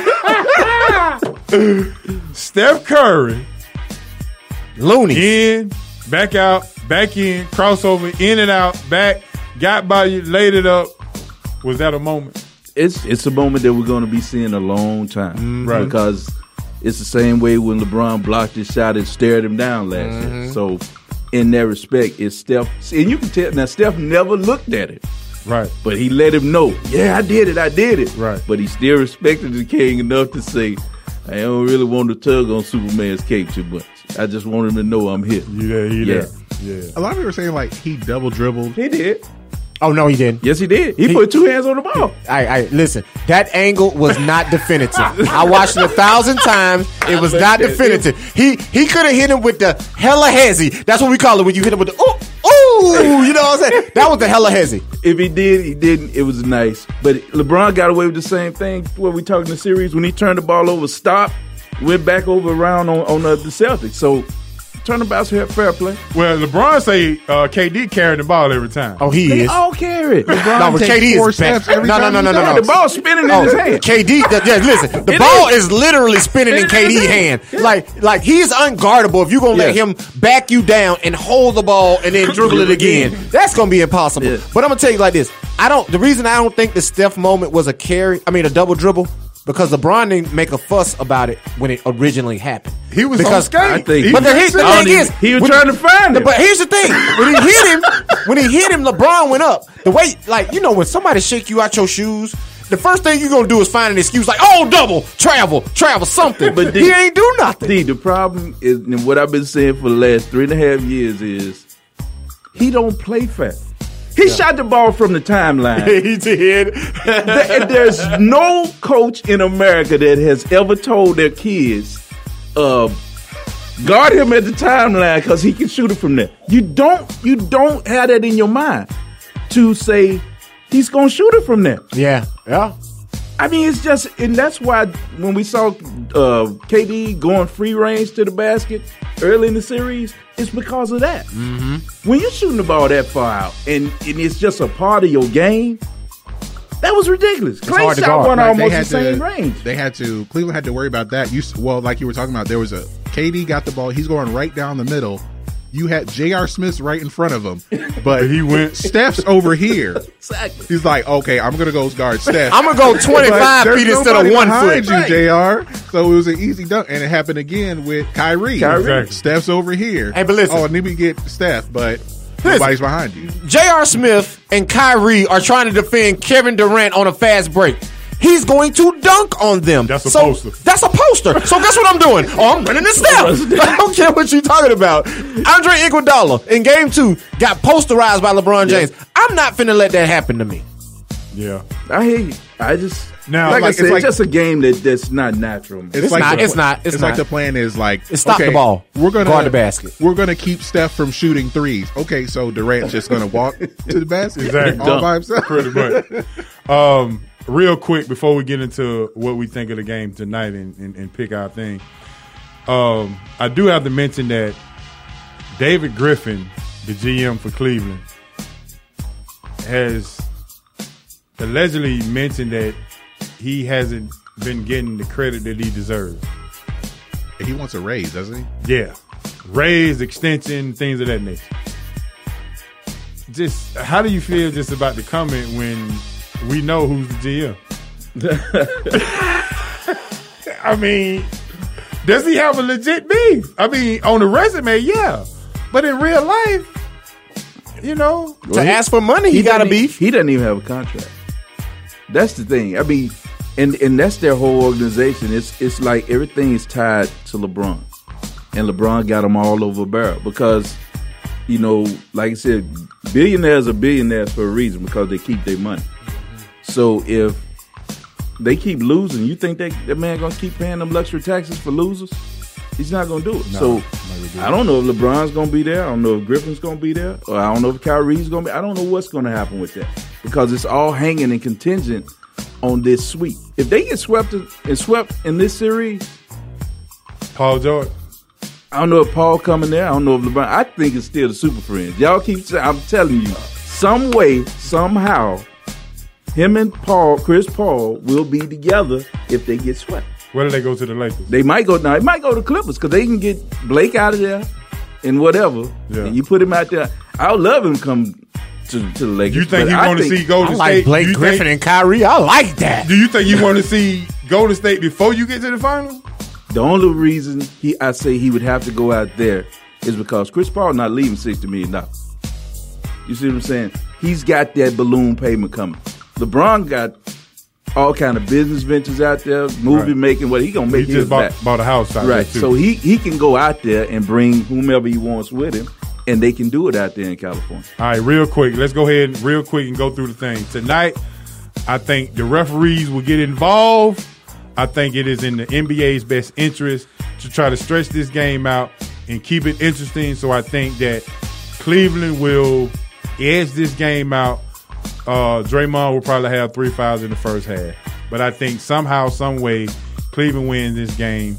S3: Steph Curry.
S5: Looney.
S3: In, back out, back in, crossover, in and out, back, got by you, laid it up. Was that a moment?
S4: It's a moment that we're going to be seeing a long time.
S3: Right.
S4: Because it's the same way when LeBron blocked his shot and stared him down last year. So, in that respect, it's Steph. And you can tell, now Steph never looked at it.
S3: Right.
S4: But he let him know, yeah, I did it.
S3: Right.
S4: But he still respected the king enough to say, I don't really want to tug on Superman's cake too much. I just want him to know I'm here.
S3: You there.
S9: A lot of people are saying, like, he double dribbled.
S4: He did.
S5: Oh, no, he didn't.
S4: Yes, he did. He put 2 hands on the ball.
S5: Listen, that angle was not definitive. I watched it 1,000 times. It was not definitive. He could have hit him with the hella hezzy. That's what we call it when you hit him with the ooh, you know what I'm saying? That was the hella hezzy.
S4: If he did, he didn't. It was nice. But LeBron got away with the same thing where we talking the series when he turned the ball over, stop, went back over around on the Celtics. So turnabout's fair play.
S3: Well, LeBron say KD carrying the ball every time.
S5: Oh, he
S4: They
S5: is.
S4: all carry it.
S5: No, but KD is back. No.
S4: The ball's spinning in his hand.
S5: KD, listen, the ball is literally spinning in KD's hand. Like he's unguardable if you're going to let him back you down and hold the ball and then dribble it again. That's going to be impossible.
S4: Yeah.
S5: But I'm going to tell you like this. The reason I don't think the Steph moment was a double dribble, because LeBron didn't make a fuss about it when it originally happened.
S3: He was on skate.
S4: I think
S5: But the thing is,
S4: he was trying to find him.
S5: But here's the thing: when he hit him, LeBron went up. The way, when somebody shake you out your shoes, the first thing you're gonna do is find an excuse like, "Oh, double, travel, something." But he ain't do nothing.
S4: The problem is, and what I've been saying for the last 3.5 years is, he don't play fast. He shot the ball from the timeline.
S5: He did.
S4: There's no coach in America that has ever told their kids, guard him at the timeline because he can shoot it from there. You don't have that in your mind to say he's going to shoot it from there.
S5: Yeah.
S4: I mean, it's just, and that's why when we saw KD going free range to the basket early in the series, it's because of that. Mm-hmm. When you're shooting the ball that far out and it's just a part of your game, that was ridiculous. Clay shot one almost the same range.
S9: Cleveland had to worry about that. Like you were talking about, there was KD got the ball. He's going right down the middle. You had J.R. Smith right in front of him, but he went. Steph's over here.
S4: Exactly.
S9: He's like, okay, I'm gonna go guard Steph.
S5: I'm gonna go 25 feet instead of 1 foot.
S9: You, J.R. So it was an easy dunk, and it happened again with Kyrie.
S3: Exactly.
S9: Steph's over here.
S5: Hey, but listen.
S9: And then we get Steph, but nobody's behind you.
S5: J.R. Smith and Kyrie are trying to defend Kevin Durant on a fast break. He's going to dunk on them.
S3: That's a poster.
S5: That's a poster. So guess what I'm doing? Oh, I'm running this Steph. I don't care what you're talking about. Andre Iguodala in Game 2 got posterized by LeBron James. I'm not finna let that happen to me.
S3: Yeah.
S4: I hear you. I just...
S3: Now,
S4: like I said, it's just a game that's not natural.
S5: It's not.
S9: It's like the plan is like,
S5: stop the ball.
S9: We're gonna
S5: guard the basket.
S9: We're gonna keep Steph from shooting threes. Okay, so Durant's just gonna walk to the basket
S3: Exactly.
S9: all by himself.
S3: Pretty much. Real quick before we get into what we think of the game tonight and pick our thing, I do have to mention that David Griffin, the GM for Cleveland, has allegedly mentioned that he hasn't been getting the credit that he deserves.
S9: He wants a raise, doesn't he?
S3: Yeah. Raise, extension, things of that nature. Just how do you feel just about the comment when we know who's the GM? I mean, does he have a legit beef? I mean, on the resume, yeah. But in real life,
S5: to ask for money, he got a beef.
S4: He doesn't even have a contract. That's the thing. I mean, and that's their whole organization. It's like everything is tied to LeBron. And LeBron got them all over a barrel because, like I said, billionaires are billionaires for a reason because they keep their money. So if they keep losing, you think that man going to keep paying them luxury taxes for losers? He's not going to do it. So I don't know if LeBron's going to be there. I don't know if Griffin's going to be there. Or I don't know if Kyrie's going to be. I don't know what's going to happen with that because it's all hanging and contingent on this sweep. If they get swept in this series,
S3: Paul George.
S4: I don't know if Paul coming there. I don't know if LeBron. I think it's still the Super Friends. Y'all keep saying, I'm telling you, some way, somehow, him and Chris Paul will be together if they get swept.
S3: Where do they go to the Lakers?
S4: They might go now. They might go to Clippers because they can get Blake out of there and whatever. Yeah. And you put him out there. I would love him to come to the Lakers.
S3: You think he want to see Golden State?
S5: I like Blake Griffin and Kyrie. I like that.
S3: Do you think you want to see Golden State before you get to the finals?
S4: The only reason I say he would have to go out there is because Chris Paul not leaving $60 million. You see what I'm saying? He's got that balloon payment coming. LeBron got all kind of business ventures out there, movie making. What he gonna make?
S3: He just bought a house out
S4: right.
S3: there too.
S4: So he can go out there and bring whomever he wants with him, and they can do it out there in California.
S3: All right, real quick. Let's go ahead real quick and go through the thing tonight. I think the referees will get involved. I think it is in the NBA's best interest to try to stretch this game out and keep it interesting. So I think that Cleveland will edge this game out. Draymond will probably have 3 fouls in the first half. But I think somehow, some way, Cleveland wins this game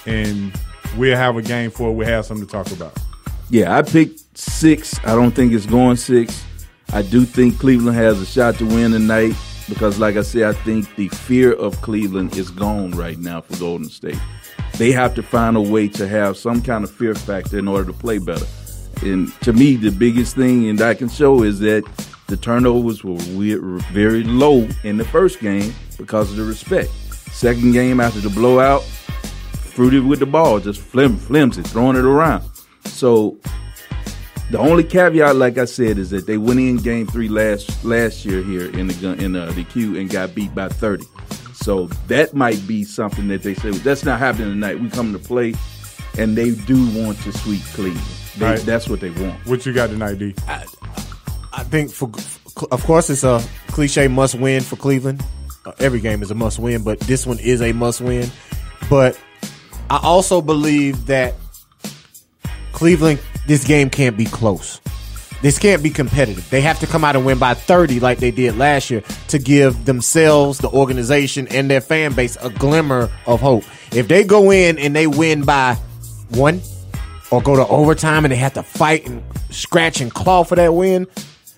S3: and we'll have a game 4. We'll have something to talk about.
S4: Yeah, I picked 6. I don't think it's going 6. I do think Cleveland has a shot to win tonight because, like I said, I think the fear of Cleveland is gone right now for Golden State. They have to find a way to have some kind of fear factor in order to play better. And to me, the biggest thing, and I can show, is that the turnovers were very low in the first game because of the respect. Second game after the blowout, fruited with the ball, just flimsy, throwing it around. So the only caveat, like I said, is that they went in game 3 last year here in the Q and got beat by 30. So that might be something that they say, that's not happening tonight. We come to play, and they do want to sweep Cleveland.
S3: Right.
S4: That's what they want.
S3: What you got tonight, D?
S5: I think, of course, it's a cliche must-win for Cleveland. Every game is a must-win, but this one is a must-win. But I also believe that Cleveland, this game can't be close. This can't be competitive. They have to come out and win by 30 like they did last year to give themselves, the organization, and their fan base a glimmer of hope. If they go in and they win by 1 or go to overtime and they have to fight and scratch and claw for that win,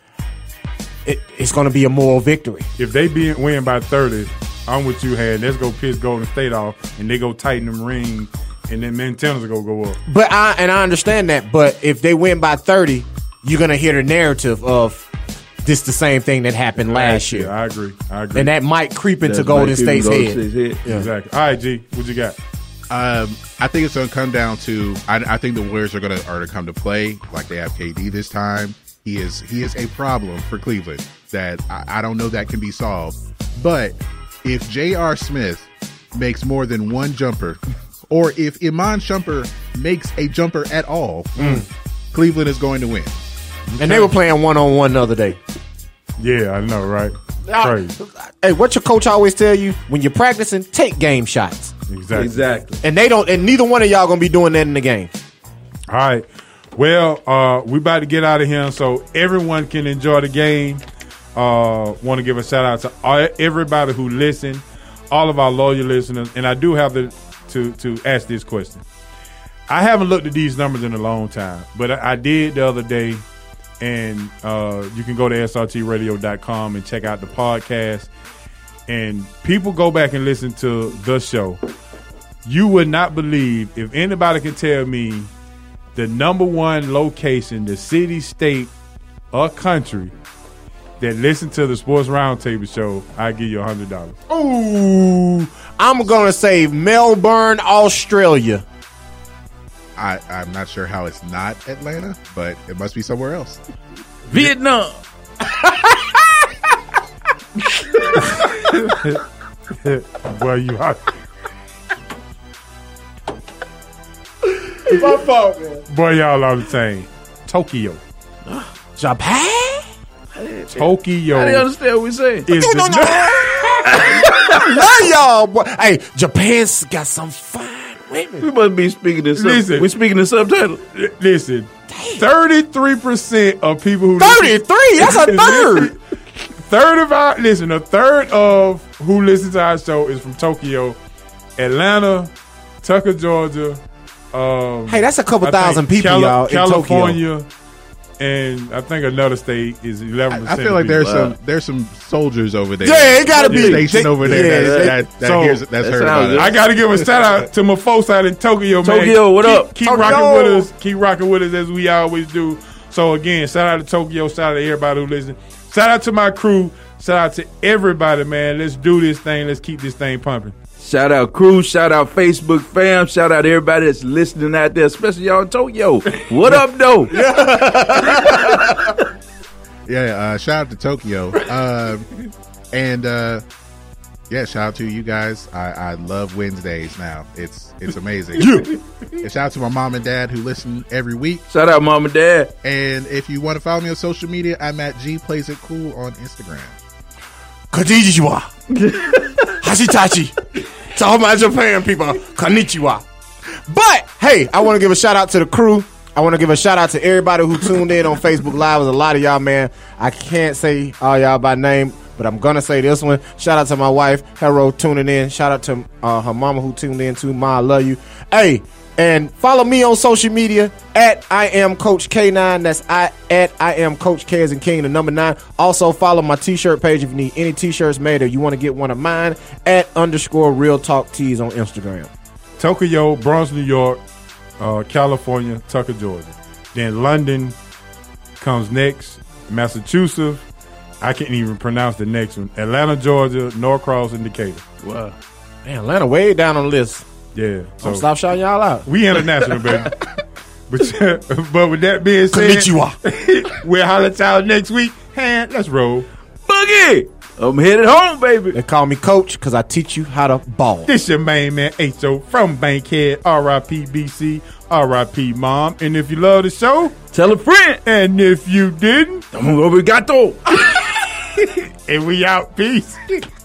S5: it's going to be a moral victory.
S3: If they win by 30, I'm with you, Had. Let's go piss Golden State off, and they go tighten them rings, and then antennas are going to go up.
S5: But I understand that. But if they win by 30, you're going to hear the narrative of this the same thing that happened last year.
S3: I agree.
S5: And that might creep into Golden State's head.
S3: Yeah. Exactly. All right, G, what you got?
S9: I think it's going to come down to I think the Warriors are going to come to play like they have KD this time. He is a problem for Cleveland that I don't know that can be solved. But if J.R. Smith makes more than one jumper, or if Iman Shumpert makes a jumper at all, Cleveland is going to win.
S5: And they were playing one-on-one the other day.
S3: Yeah, I know, right? Crazy.
S5: Hey, what your coach always tell you? When you're practicing, take game shots.
S3: Exactly.
S5: And neither one of y'all gonna be doing that in the game.
S3: All right. Well, we about to get out of here so everyone can enjoy the game. Want to give a shout out to everybody who listened, all of our loyal listeners, and I do have to ask this question. I haven't looked at these numbers in a long time, but I did the other day, and you can go to srtradio.com and check out the podcast. And people go back and listen to the show. You would not believe if anybody could tell me the number one location, the city, state, or country that listen to the Sports Roundtable show, I give you $100.
S5: Ooh, I'm gonna say Melbourne, Australia.
S9: I'm not sure how it's not Atlanta, but it must be somewhere else.
S4: Vietnam.
S3: Boy, you hot.
S5: It's my fault, man.
S3: Boy, y'all are the same. Tokyo.
S5: Japan?
S3: Tokyo.
S4: I didn't understand what we're saying.
S5: Love y'all, boy. Hey, Japan's got some fine women.
S4: We must be speaking in subtitles. We're speaking in subtitles.
S3: Listen, 33% of people who
S5: 33? That's a third.
S3: A third of who listen to our show is from Tokyo, Atlanta, Tucker, Georgia.
S5: Hey, that's a couple thousand people, y'all, in
S3: California, and I think another state is 11%.
S9: I feel like there's some soldiers over there.
S5: Yeah, it gotta be
S9: station over there. That's heard about it.
S3: I got to give a shout out to my folks out in Tokyo, man.
S4: Tokyo, what up?
S3: Keep rocking with us. Keep rocking with us as we always do. So again, shout out to Tokyo. Shout out to everybody who listens. Shout out to my crew. Shout out to everybody, man. Let's do this thing. Let's keep this thing pumping.
S4: Shout out crew, shout out Facebook fam, shout out everybody that's listening out there, especially y'all in Tokyo. What up, though?
S9: Yeah, shout out to Tokyo. Shout out to you guys. I love Wednesdays now. It's amazing. And shout out to my mom and dad who listen every week.
S4: Shout out mom and dad.
S9: And if you want to follow me on social media, I'm at GPlaysItCool on Instagram.
S5: Konnichiwa. Hashitachi. To all my Japan people, konnichiwa. But, hey, I want to give a shout out to the crew. I want to give a shout out to everybody who tuned in on Facebook Live. There's a lot of y'all, man. I can't say all y'all by name, but I'm going to say this one. Shout out to my wife, Hero, tuning in. Shout out to her mama who tuned in too. Ma, I love you. Hey, and follow me on social media at I am Coach K9. That's at I am Coach K as in King, the number 9. Also follow my t-shirt page if you need any t-shirts made or you want to get one of mine at _Real Talk Tees on Instagram.
S3: Tokyo, Bronx, New York, California, Tucker, Georgia. Then London comes next. Massachusetts. I can't even pronounce the next one. Atlanta, Georgia, Norcross, and Decatur.
S5: Wow. Man, Atlanta way down on the list.
S3: Yeah.
S5: So stop shouting y'all out.
S3: We international, baby. But with that being said, we'll holler at y'all next week. And let's roll.
S4: Boogie! I'm headed home, baby.
S5: They call me Coach because I teach you how to ball.
S3: This your main man, H.O. from Bankhead, R.I.P. BC, R.I.P. Mom. And if you love the show,
S4: tell a friend.
S3: And if you didn't,
S4: obrigado.
S3: And we out. Peace.